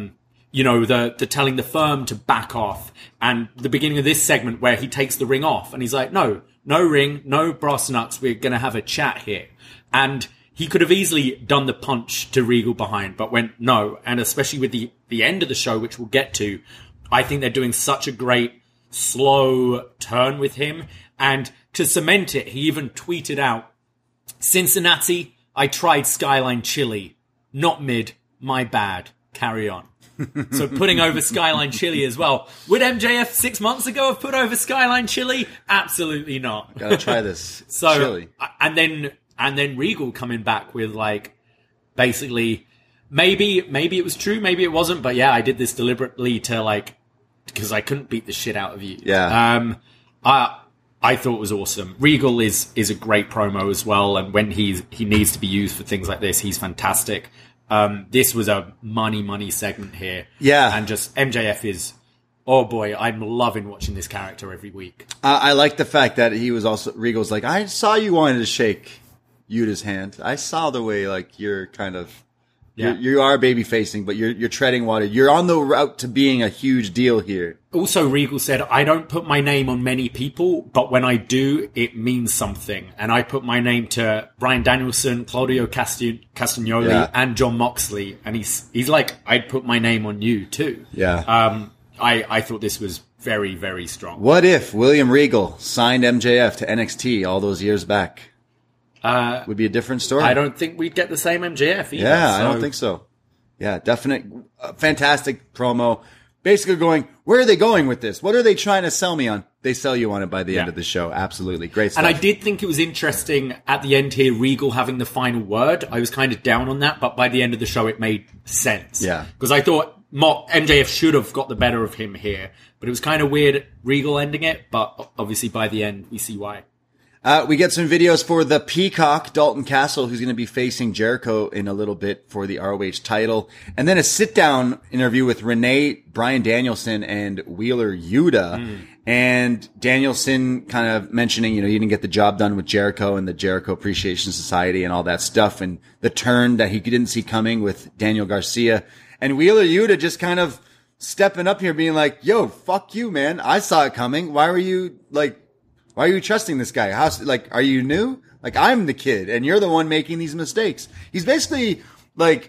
the telling the firm to back off, and the beginning of this segment where he takes the ring off and he's like, no ring, no brass nuts, we're going to have a chat here. And he could have easily done the punch to Regal behind, but went no. And especially with the end of the show, which we'll get to, I think they're doing such a great slow turn with him. And to cement it, he even tweeted out, "Cincinnati, I tried Skyline Chili. Not mid, my bad. Carry on." So putting over Skyline Chili as well. Would MJF 6 months ago have put over Skyline Chili? Absolutely not. Gotta try this chili. And then Regal coming back with like, basically, maybe it was true, maybe it wasn't, but yeah, I did this deliberately to like, because I couldn't beat the shit out of you. Yeah. I thought it was awesome. Regal is a great promo as well, and when he needs to be used for things like this, he's fantastic. This was a money segment here. Yeah. And just MJF is, oh boy, I'm loving watching this character every week. I like the fact that he was also, Regal's like, I saw you wanted to shake Yuta's hand. I saw the way, like, you're kind of, you are baby facing, but you're treading water. You're on the route to being a huge deal here. Also, Regal said, I don't put my name on many people, but when I do, it means something. And I put my name to Bryan Danielson, Claudio Castagnoli, and Jon Moxley. And he's like, I'd put my name on you too. Yeah. I thought this was very, very strong. What if William Regal signed MJF to NXT all those years back? Would be a different story. I don't think we'd get the same MJF either. Yeah, I don't think so. Yeah, definite, fantastic promo. Basically going, where are they going with this? What are they trying to sell me on? They sell you on it by the end of the show. Absolutely. Great stuff. And I did think it was interesting at the end here, Regal having the final word. I was kind of down on that, but by the end of the show, it made sense. Yeah. Because I thought MJF should have got the better of him here, but it was kind of weird Regal ending it, but obviously by the end, we see why. We get some videos for the Peacock, Dalton Castle, who's going to be facing Jericho in a little bit for the ROH title. And then a sit-down interview with Renee, Bryan Danielson, and Wheeler Yuta. And Danielson kind of mentioning, he didn't get the job done with Jericho and the Jericho Appreciation Society and all that stuff, and the turn that he didn't see coming with Daniel Garcia. And Wheeler Yuta just kind of stepping up here being like, yo, fuck you, man. I saw it coming. Why are you trusting this guy? Are you new? Like, I'm the kid and you're the one making these mistakes. He's basically like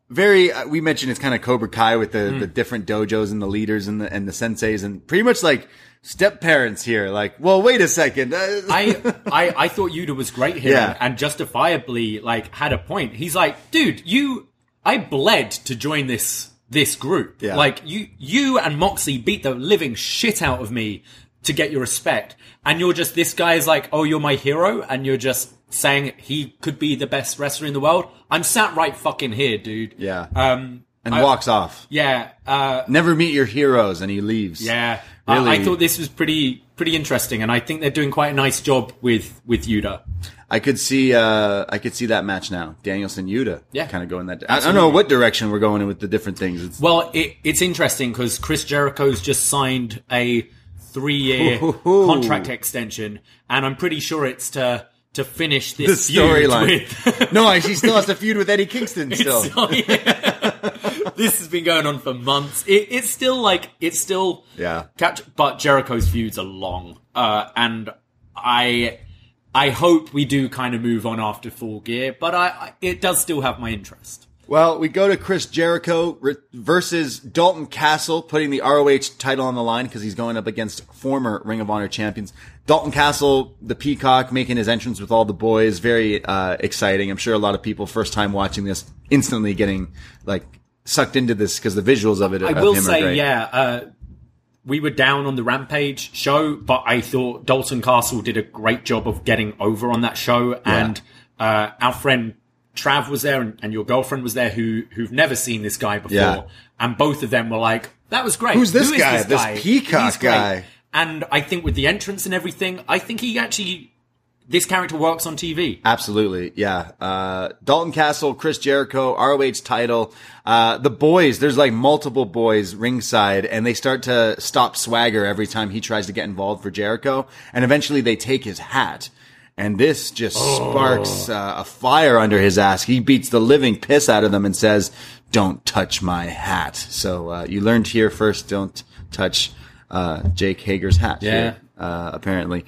we mentioned it's kind of Cobra Kai with the different dojos and the leaders and the senseis, and pretty much like step parents here. Like, well, wait a second. I thought Yuta was great here and justifiably like had a point. He's like, dude, I bled to join this group. Yeah. Like you and Moxley beat the living shit out of me to get your respect. And you're just, this guy is like, oh, you're my hero. And you're just saying he could be the best wrestler in the world. I'm sat right fucking here, dude. Yeah. And walks off. Yeah. Never meet your heroes. And he leaves. Yeah. Really. I thought this was pretty interesting. And I think they're doing quite a nice job with Yuta. I could see that match now. Danielson Yuta. Yeah. Kind of going that. I don't know what direction we're going in with the different things. It's interesting because Chris Jericho's just signed a 3-year contract extension, and I'm pretty sure it's to finish this storyline. No, he still has to feud with Eddie Kingston still. This has been going on for months. It's still Yeah. but Jericho's feuds are long. And I hope we do kind of move on after Full Gear, but it does still have my interest. Well, we go to Chris Jericho versus Dalton Castle, putting the ROH title on the line because he's going up against former Ring of Honor champions. Dalton Castle, the Peacock, making his entrance with all the boys. Very exciting. I'm sure a lot of people, first time watching this, instantly getting like sucked into this because the visuals of it. I will say, we were down on the Rampage show, but I thought Dalton Castle did a great job of getting over on that show, and our friend Trav was there and your girlfriend was there who've never seen this guy before. And both of them were like, that was great. Who's this guy? This Peacock guy. And I think with the entrance and everything, I think this character works on TV. Absolutely. Yeah. Dalton Castle, Chris Jericho, ROH title. The boys, there's like multiple boys ringside and they start to stop Swagger every time he tries to get involved for Jericho. And eventually they take his hat. And this just sparks a fire under his ass. He beats the living piss out of them and says, "Don't touch my hat." So you learned here first, don't touch Jake Hager's hat. Yeah. Here, apparently.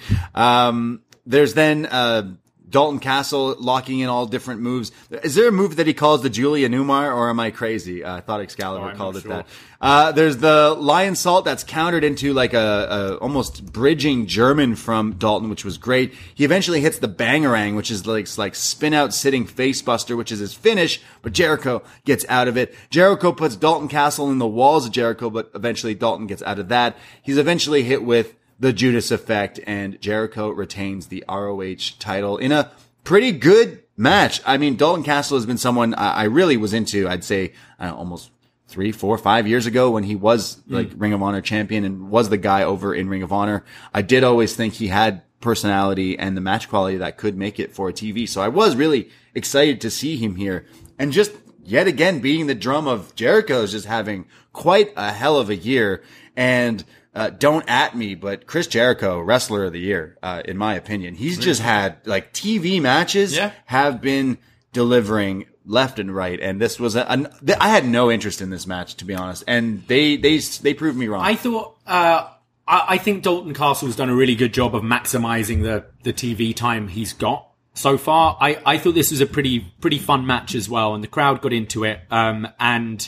There's then Dalton Castle locking in all different moves. Is there a move that he calls the Julia Newmar, or am I crazy? I thought Excalibur called it that. There's the Lion Salt that's countered into like a almost bridging German from Dalton, which was great. He eventually hits the Bangarang, which is like spin out sitting face buster, which is his finish, but Jericho gets out of it. Jericho puts Dalton Castle in the walls of Jericho, but eventually Dalton gets out of that. He's eventually hit with the Judas Effect, and Jericho retains the ROH title in a pretty good match. I mean, Dalton Castle has been someone I really was into, I'd say, almost 3, 4, 5 years ago when he was like Ring of Honor champion and was the guy over in Ring of Honor. I did always think he had personality and the match quality that could make it for a TV. So I was really excited to see him here. And just yet again, beating the drum of Jericho is just having quite a hell of a year. And don't at me, but Chris Jericho, Wrestler of the Year, in my opinion. He's just had, like, TV matches have been delivering left and right. And this was I had no interest in this match, to be honest. And they proved me wrong. I thought, I think Dalton Castle's done a really good job of maximizing the TV time he's got so far. I thought this was a pretty fun match as well. And the crowd got into it. And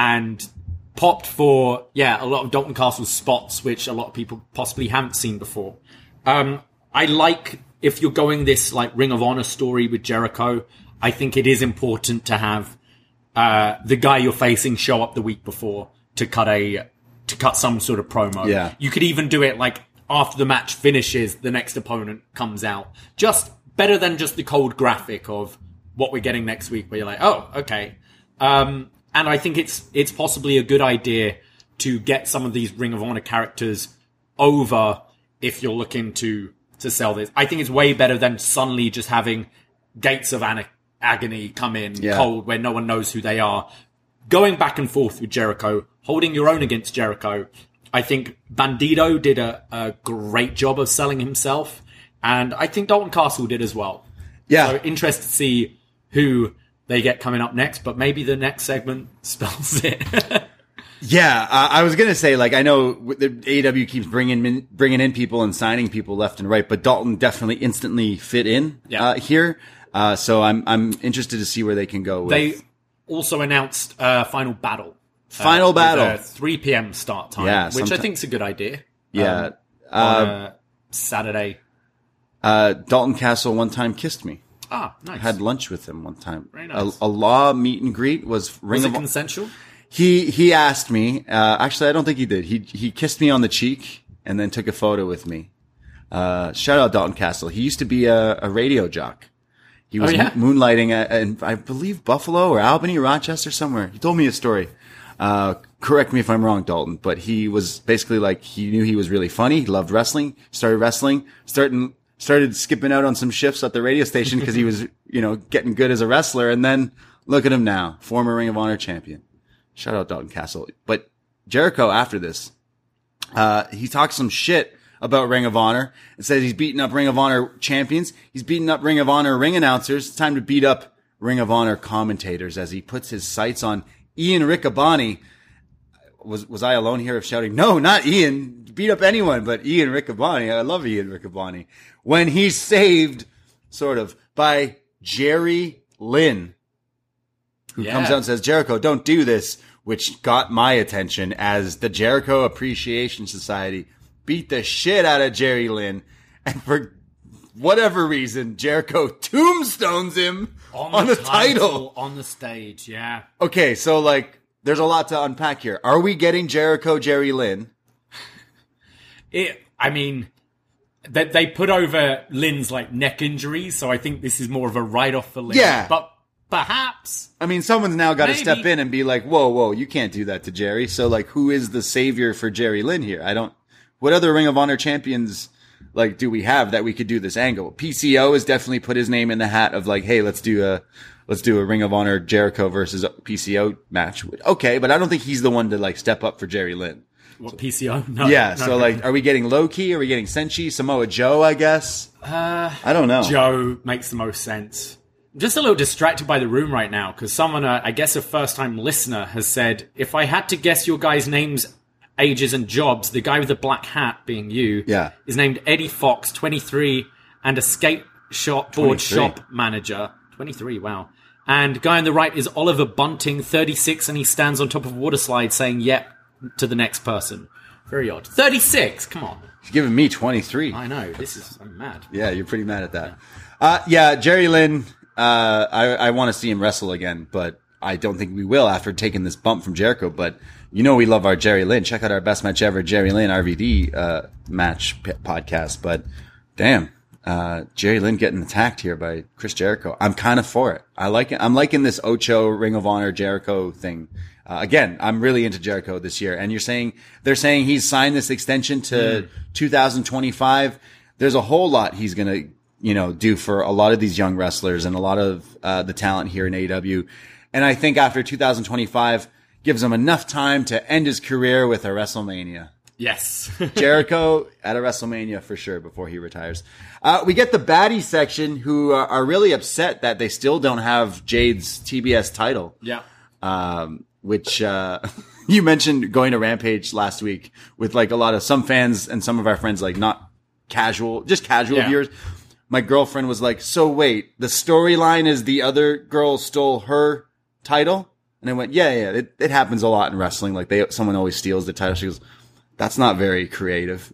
popped for, a lot of Dalton Castle's spots, which a lot of people possibly haven't seen before. I like, if you're going this like Ring of Honor story with Jericho, I think it is important to have the guy you're facing show up the week before to cut some sort of promo. Yeah. You could even do it like after the match finishes, the next opponent comes out. Just better than just the cold graphic of what we're getting next week, where you're like, oh, okay. And I think it's possibly a good idea to get some of these Ring of Honor characters over if you're looking to sell this. I think it's way better than suddenly just having Gates of Agony come in cold where no one knows who they are. Going back and forth with Jericho, holding your own against Jericho. I think Bandido did a great job of selling himself, and I think Dalton Castle did as well. Yeah. So interested to see who they get coming up next, but maybe the next segment spells it. I was going to say, like, I know the AEW keeps bringing in people and signing people left and right, but Dalton definitely instantly fit in here. So I'm interested to see where they can go with. They also announced Final Battle. Final Battle. With a 3 p.m. start time, which I think is a good idea. Yeah. On Saturday. Dalton Castle one time kissed me. Ah, nice. I had lunch with him one time. Very nice. A Law meet and greet was Was it consensual? He asked me. Actually, I don't think he did. He kissed me on the cheek and then took a photo with me. Shout out Dalton Castle. He used to be a radio jock. He was moonlighting in, I believe, Buffalo or Albany, Rochester, somewhere. He told me a story. Correct me if I'm wrong, Dalton, but he was basically like, he knew he was really funny. He loved wrestling, started wrestling, started skipping out on some shifts at the radio station because he was, getting good as a wrestler. And then look at him now, former Ring of Honor champion. Shout out Dalton Castle. But Jericho, after this, he talks some shit about Ring of Honor and says he's beating up Ring of Honor champions. He's beating up Ring of Honor ring announcers. It's time to beat up Ring of Honor commentators as he puts his sights on Ian Riccaboni. Was I alone here of shouting? No, not Ian. Beat up anyone but Ian Riccaboni. I love Ian Riccaboni. When he's saved, sort of, by Jerry Lynn, who comes out and says, Jericho, don't do this, which got my attention as the Jericho Appreciation Society beat the shit out of Jerry Lynn. And for whatever reason, Jericho tombstones him on the title. On the stage, yeah. Okay, so like, there's a lot to unpack here. Are we getting Jericho Jerry Lynn? I mean, they put over Lynn's like neck injury, so I think this is more of a write-off for Lynn. Yeah. But perhaps. I mean, someone's now got to step in and be like, whoa, you can't do that to Jerry. So like, who is the savior for Jerry Lynn here? What other Ring of Honor champions like do we have that we could do this angle? PCO has definitely put his name in the hat of like, hey, let's do a Ring of Honor Jericho versus PCO match. Okay, but I don't think he's the one to like step up for Jerry Lynn. What, PCO? No. Yeah, so like, are we getting Low-Ki? Are we getting Senshi? Samoa Joe, I guess? I don't know. Joe makes the most sense. I'm just a little distracted by the room right now, because someone, I guess a first-time listener, has said, if I had to guess your guys' names, ages, and jobs, the guy with the black hat, being you, is named Eddie Fox, 23, and a skateboard shop manager. 23, wow. And guy on the right is Oliver Bunting, 36, and he stands on top of a water slide saying, yep, to the next person. Very odd. 36, come on. He's giving me 23. I know, I'm mad. Yeah, you're pretty mad at that. Jerry Lynn, I want to see him wrestle again, but I don't think we will after taking this bump from Jericho. But you know we love our Jerry Lynn. Check out our Best Match Ever Jerry Lynn RVD match podcast. But damn, Jerry Lynn getting attacked here by Chris Jericho. I'm kind of for it. I like it. I'm liking this Ocho Ring of Honor Jericho thing. Again, I'm really into Jericho this year. And they're saying he's signed this extension to 2025. There's a whole lot he's going to, do for a lot of these young wrestlers and a lot of, the talent here in AEW. And I think after 2025 gives him enough time to end his career with a WrestleMania. Yes. Jericho at a WrestleMania for sure before he retires. We get the baddie section who are really upset that they still don't have Jade's TBS title. Yeah. Which, you mentioned going to Rampage last week with like a lot of some fans and some of our friends, like not casual, just casual viewers. My girlfriend was like, so wait, the storyline is the other girl stole her title? And I went, yeah, it happens a lot in wrestling. Like someone always steals the title. She goes, that's not very creative.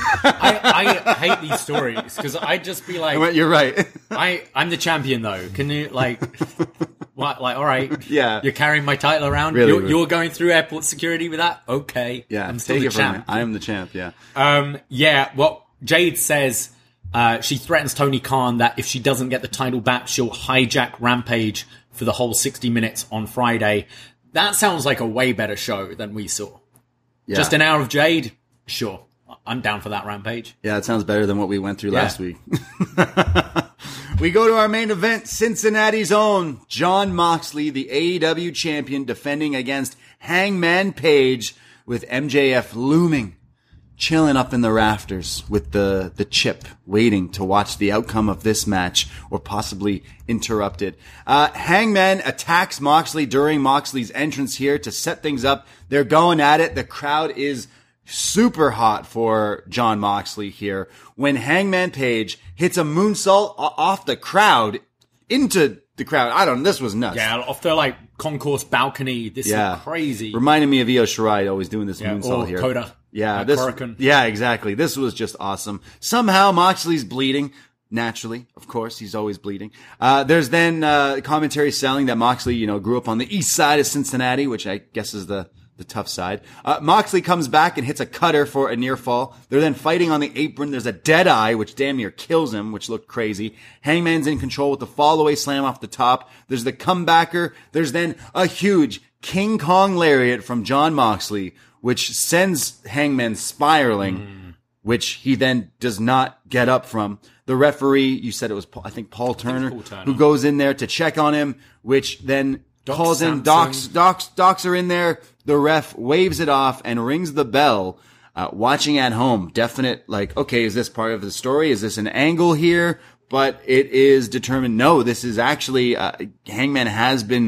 I hate these stories because I'd just be like, you're right. I'm the champion though. Can you what? Like, all right. Yeah. You're carrying my title around. Really, you're going through airport security with that. Okay. Yeah. I'm still the champ. I am the champ. Yeah. Well, Jade says, she threatens Tony Khan that if she doesn't get the title back, she'll hijack Rampage for the whole 60 minutes on Friday. That sounds like a way better show than we saw. Yeah. Just an hour of Jade? Sure. I'm down for that Rampage. Yeah, it sounds better than what we went through last week. We go to our main event, Cincinnati's own Jon Moxley, the AEW champion, defending against Hangman Page with MJF looming, chilling up in the rafters with the chip, waiting to watch the outcome of this match or possibly interrupt it. Hangman attacks Moxley during Moxley's entrance here to set things up. They're going at it. The crowd is super hot for Jon Moxley here when Hangman Page hits a moonsault off the crowd into the crowd. I don't know. This was nuts. Yeah, off the concourse balcony. This is crazy. Reminded me of Io Shirai always doing this moonsault here. Coda. Yeah, Korakuen. Yeah, exactly. This was just awesome. Somehow Moxley's bleeding. Naturally, of course, he's always bleeding. There's then commentary selling that Moxley, grew up on the east side of Cincinnati, which I guess is the tough side. Moxley comes back and hits a cutter for a near fall. They're then fighting on the apron. There's a dead eye, which damn near kills him, which looked crazy. Hangman's in control with the fall-away slam off the top. There's the comebacker. There's then a huge King Kong lariat from Jon Moxley, which sends Hangman spiraling, which he then does not get up from. The referee, you said it was, I think Paul Turner, who goes in there to check on him, which then calls in Docs. Docs are in there. The ref waves it off and rings the bell. Watching at home, definite, okay, is this part of the story? Is this an angle here? But it is determined, no, this is actually, Hangman has been,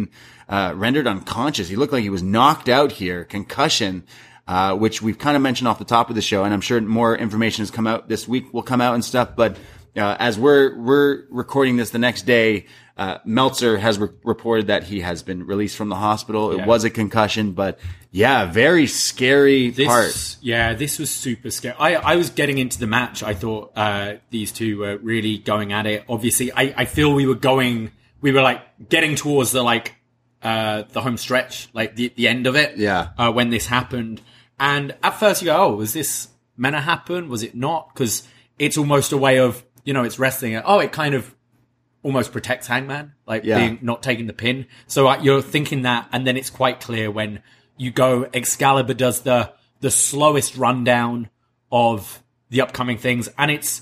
rendered unconscious. He looked like he was knocked out here, concussion, which we've kind of mentioned off the top of the show. And I'm sure more information has come out this week, will come out and stuff. But, as we're recording this the next day, Meltzer has reported that he has been released from the hospital. It was a concussion, but very scary part. Yeah, this was super scary. I was getting into the match. I thought these two were really going at it. Obviously, I feel we were like getting towards the home stretch, like the end of it. Yeah. When this happened, and at first you go, "Oh, was this meant to happen? Was it not?" Because it's almost a way of, it's wrestling. Oh, it kind of almost protects Hangman, being not taking the pin. So you're thinking that, and then it's quite clear when you go, Excalibur does the slowest rundown of the upcoming things, and it's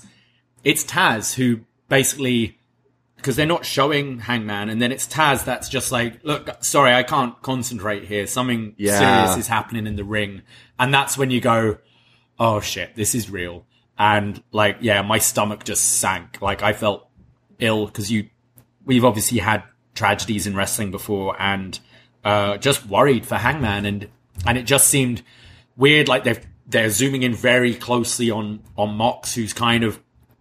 Taz who basically, because they're not showing Hangman, and then it's Taz that's just like, look, sorry, I can't concentrate here. Something serious is happening in the ring. And that's when you go, oh shit, this is real. And my stomach just sank. I felt ill because we've obviously had tragedies in wrestling before, and just worried for Hangman, and it just seemed weird. Like they're zooming in very closely on Mox, who's kind of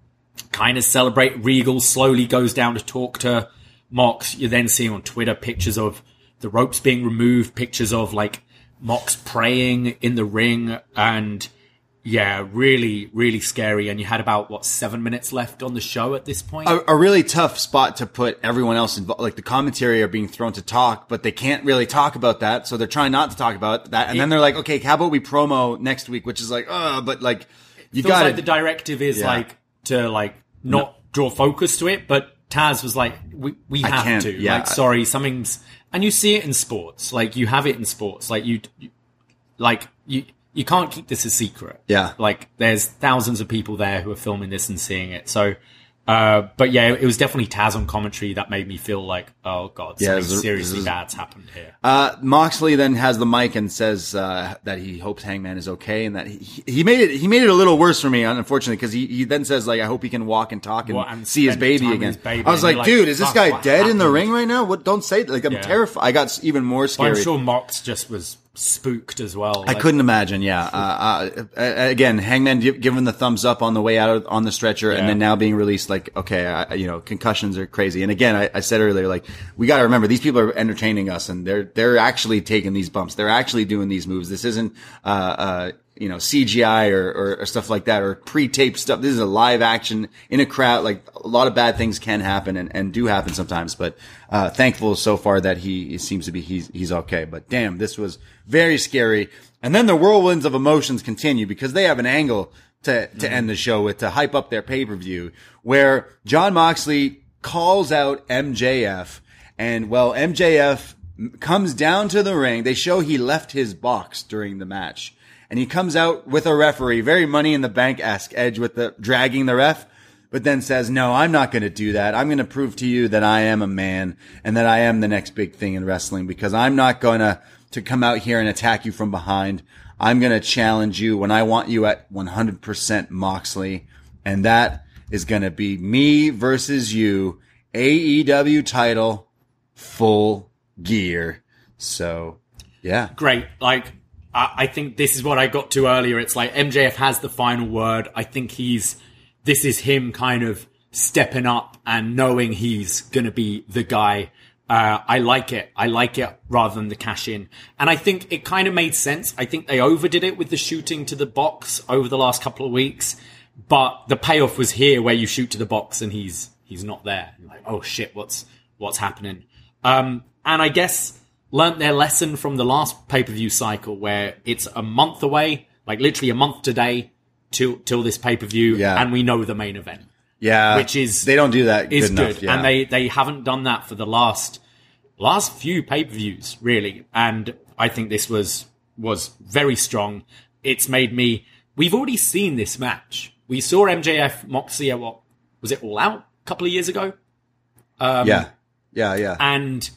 celebrate. Regal slowly goes down to talk to Mox. You're then seeing on Twitter pictures of the ropes being removed, pictures of Mox praying in the ring, and really, really scary. And you had about 7 minutes left on the show at this point. A really tough spot to put everyone else involved. Like the commentary are being thrown to talk, but they can't really talk about that. So they're trying not to talk about that. And then they're like, okay, how about we promo next week? Which is you got like the directive is to not draw focus to it. But Taz was like, we have to. Yeah. Sorry, something's, and you see it in sports. You have it in sports. You can't keep this a secret. Yeah. There's thousands of people there who are filming this and seeing it. So, it was definitely Taz on commentary that made me feel like, oh God, something seriously bad's happened here. Moxley then has the mic and says, that he hopes Hangman is okay, and that he made it a little worse for me, unfortunately, because he then says, I hope he can walk and talk and see his baby again. I was like, dude, is this guy dead in the ring right now? What? Don't say that. I'm terrified. I got even more scared. Well, I'm sure Mox just was spooked as well. I couldn't imagine. Again, Hangman giving the thumbs up on the way out on the stretcher, and then now being released. Concussions are crazy. And again, I said earlier, we got to remember these people are entertaining us, and they're actually taking these bumps. They're actually doing these moves. This isn't CGI or stuff like that, or pre-taped stuff. This is a live action in a crowd. A lot of bad things can happen and do happen sometimes, but thankful so far that he seems to be he's okay. But damn, this was very scary. And then the whirlwinds of emotions continue because they have an angle to end the show with, to hype up their pay-per-view, where Jon Moxley calls out MJF, and MJF comes down to the ring. They show he left his box during the match, and he comes out with a referee, very Money in the Bank-esque edge with the dragging the ref, but then says, no, I'm not going to do that. I'm going to prove to you that I am a man and that I am the next big thing in wrestling, because I'm not going to come out here and attack you from behind. I'm going to challenge you when I want you at 100% Moxley. And that is going to be me versus you. AEW title, Full Gear. So, yeah. Great. I think this is what I got to earlier. It's MJF has the final word. I think this is him kind of stepping up and knowing he's going to be the guy. I like it. I like it rather than the cash in. And I think it kind of made sense. I think they overdid it with the shooting to the box over the last couple of weeks, but the payoff was here where you shoot to the box and he's not there. You're like, oh shit, what's happening? And I guess learnt their lesson from the last pay-per-view cycle where it's a month away, literally a month today till this pay-per-view. Yeah. And we know the main event. Yeah, which is, they don't do that is good enough. Yeah. And they haven't done that for the last few pay-per-views, really. And I think this was very strong. It's made we've already seen this match. We saw MJF Moxley at was it All Out a couple of years ago? Yeah. And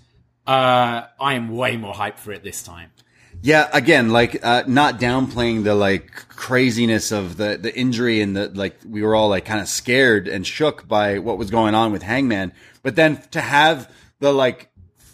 I am way more hyped for it this time. Yeah, again, not downplaying the craziness of the injury, and we were all kind of scared and shook by what was going on with Hangman. But then to have the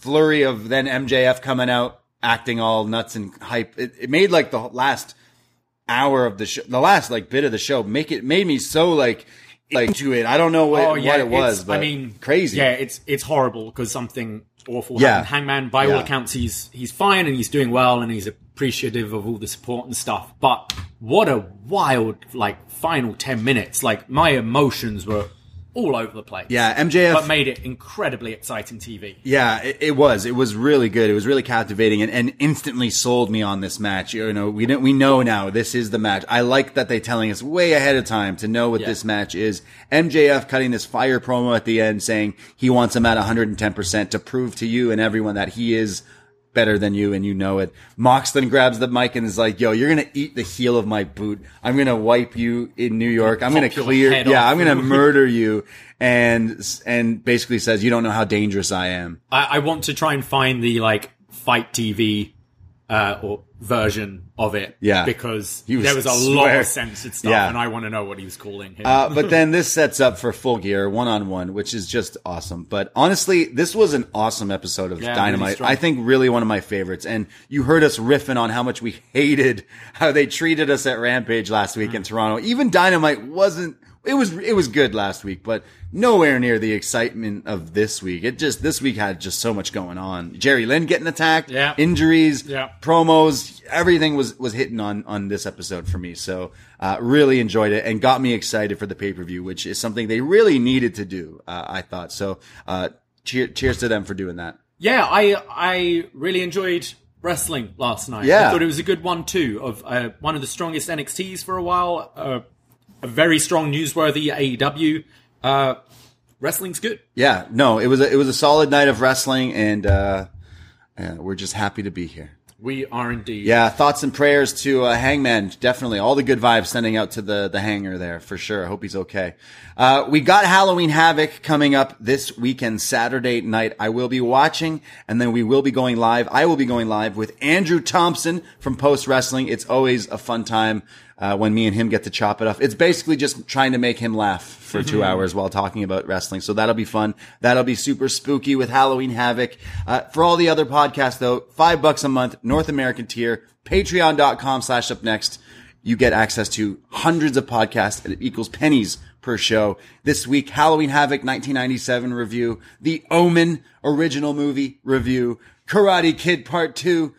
flurry of then MJF coming out, acting all nuts and hype. It made like the last hour of the show, the last like bit of the show, made me so like to it. I don't know what it was, but crazy. Yeah, it's horrible because something awful Yeah. happened. Hangman, by all accounts, he's fine and he's doing well and he's appreciative of all the support and stuff. But what a wild like final 10 minutes. Like my emotions were all over the place. Yeah, MJF, but made it incredibly exciting TV. Yeah, it was really good. It was really captivating and instantly sold me on this match. You know, we know now this is the match. I like that they telling us way ahead of time to know what this match is. MJF cutting this fire promo at the end saying he wants him at 110% to prove to you and everyone that he is better than you and you know it. Mox then grabs the mic and is like, yo, you're going to eat the heel of my boot. I'm going to wipe you in New York. I'm going to clear. Yeah, I'm going to murder you. And basically says, you don't know how dangerous I am. I want to try and find the like Fight TV, or version of it. Yeah. Because there was a lot of censored stuff and I want to know what he was calling him. But then this sets up for Full Gear 1-on-1, which is just awesome. But honestly, this was an awesome episode of Dynamite. Really I think really one of my favorites. And you heard us riffing on how much we hated how they treated us at Rampage last week in Toronto. Even Dynamite wasn't, it was good last week, but nowhere near the excitement of this week. This week had just so much going on. Jerry Lynn getting attacked, injuries, promos, everything was hitting on this episode for me. So, really enjoyed it and got me excited for the pay-per-view, which is something they really needed to do, I thought. So, cheers to them for doing that. Yeah, I really enjoyed wrestling last night. Yeah. I thought it was a good one too, of one of the strongest NXTs for a while, a very strong, newsworthy AEW. Wrestling's good. Yeah, no, it was a solid night of wrestling, and we're just happy to be here. We are indeed. Yeah, thoughts and prayers to Hangman. Definitely, all the good vibes sending out to the hanger there for sure. I hope he's okay. We got Halloween Havoc coming up this weekend, Saturday night. I will be watching, and then we will be going live. I will be going live with Andrew Thompson from Post Wrestling. It's always a fun time when me and him get to chop it up. It's basically just trying to make him laugh for 2 hours while talking about wrestling. So that'll be fun. That'll be super spooky with Halloween Havoc. For all the other podcasts though, $5 a month, North American tier, patreon.com/upnext. You get access to hundreds of podcasts and it equals pennies per show. This week, Halloween Havoc 1997 review, The Omen original movie review, Karate Kid Part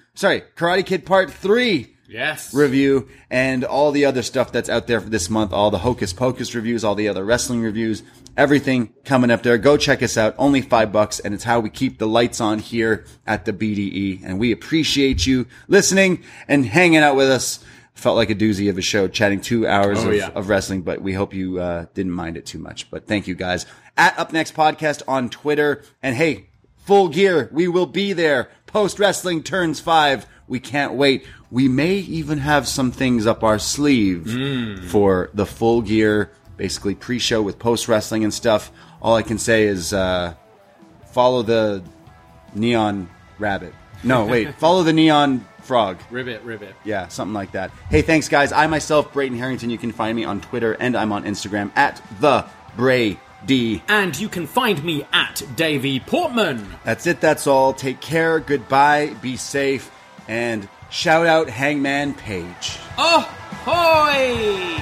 3 review, and all the other stuff that's out there for this month, all the Hocus Pocus reviews, all the other wrestling reviews, everything coming up there. Go check us out. Only $5, and it's how we keep the lights on here at the BDE. And we appreciate you listening and hanging out with us. Felt like a doozy of a show, chatting 2 hours of wrestling, but we hope you didn't mind it too much. But thank you guys. At Up Next Podcast on Twitter. And hey, Full Gear, we will be there. Post Wrestling turns 5. We can't wait. We may even have some things up our sleeve for the Full Gear, basically pre-show with Post Wrestling and stuff. All I can say is follow the Neon Rabbit. No, wait. Follow the Neon Frog. Ribbit. Yeah, something like that. Hey, thanks, guys. I myself, Brayden Harrington. You can find me on Twitter, and I'm on Instagram at @TheBrayD. And you can find me at Davey Portman. That's it. That's all. Take care. Goodbye. Be safe. And shout out Hangman Page. Ahoy!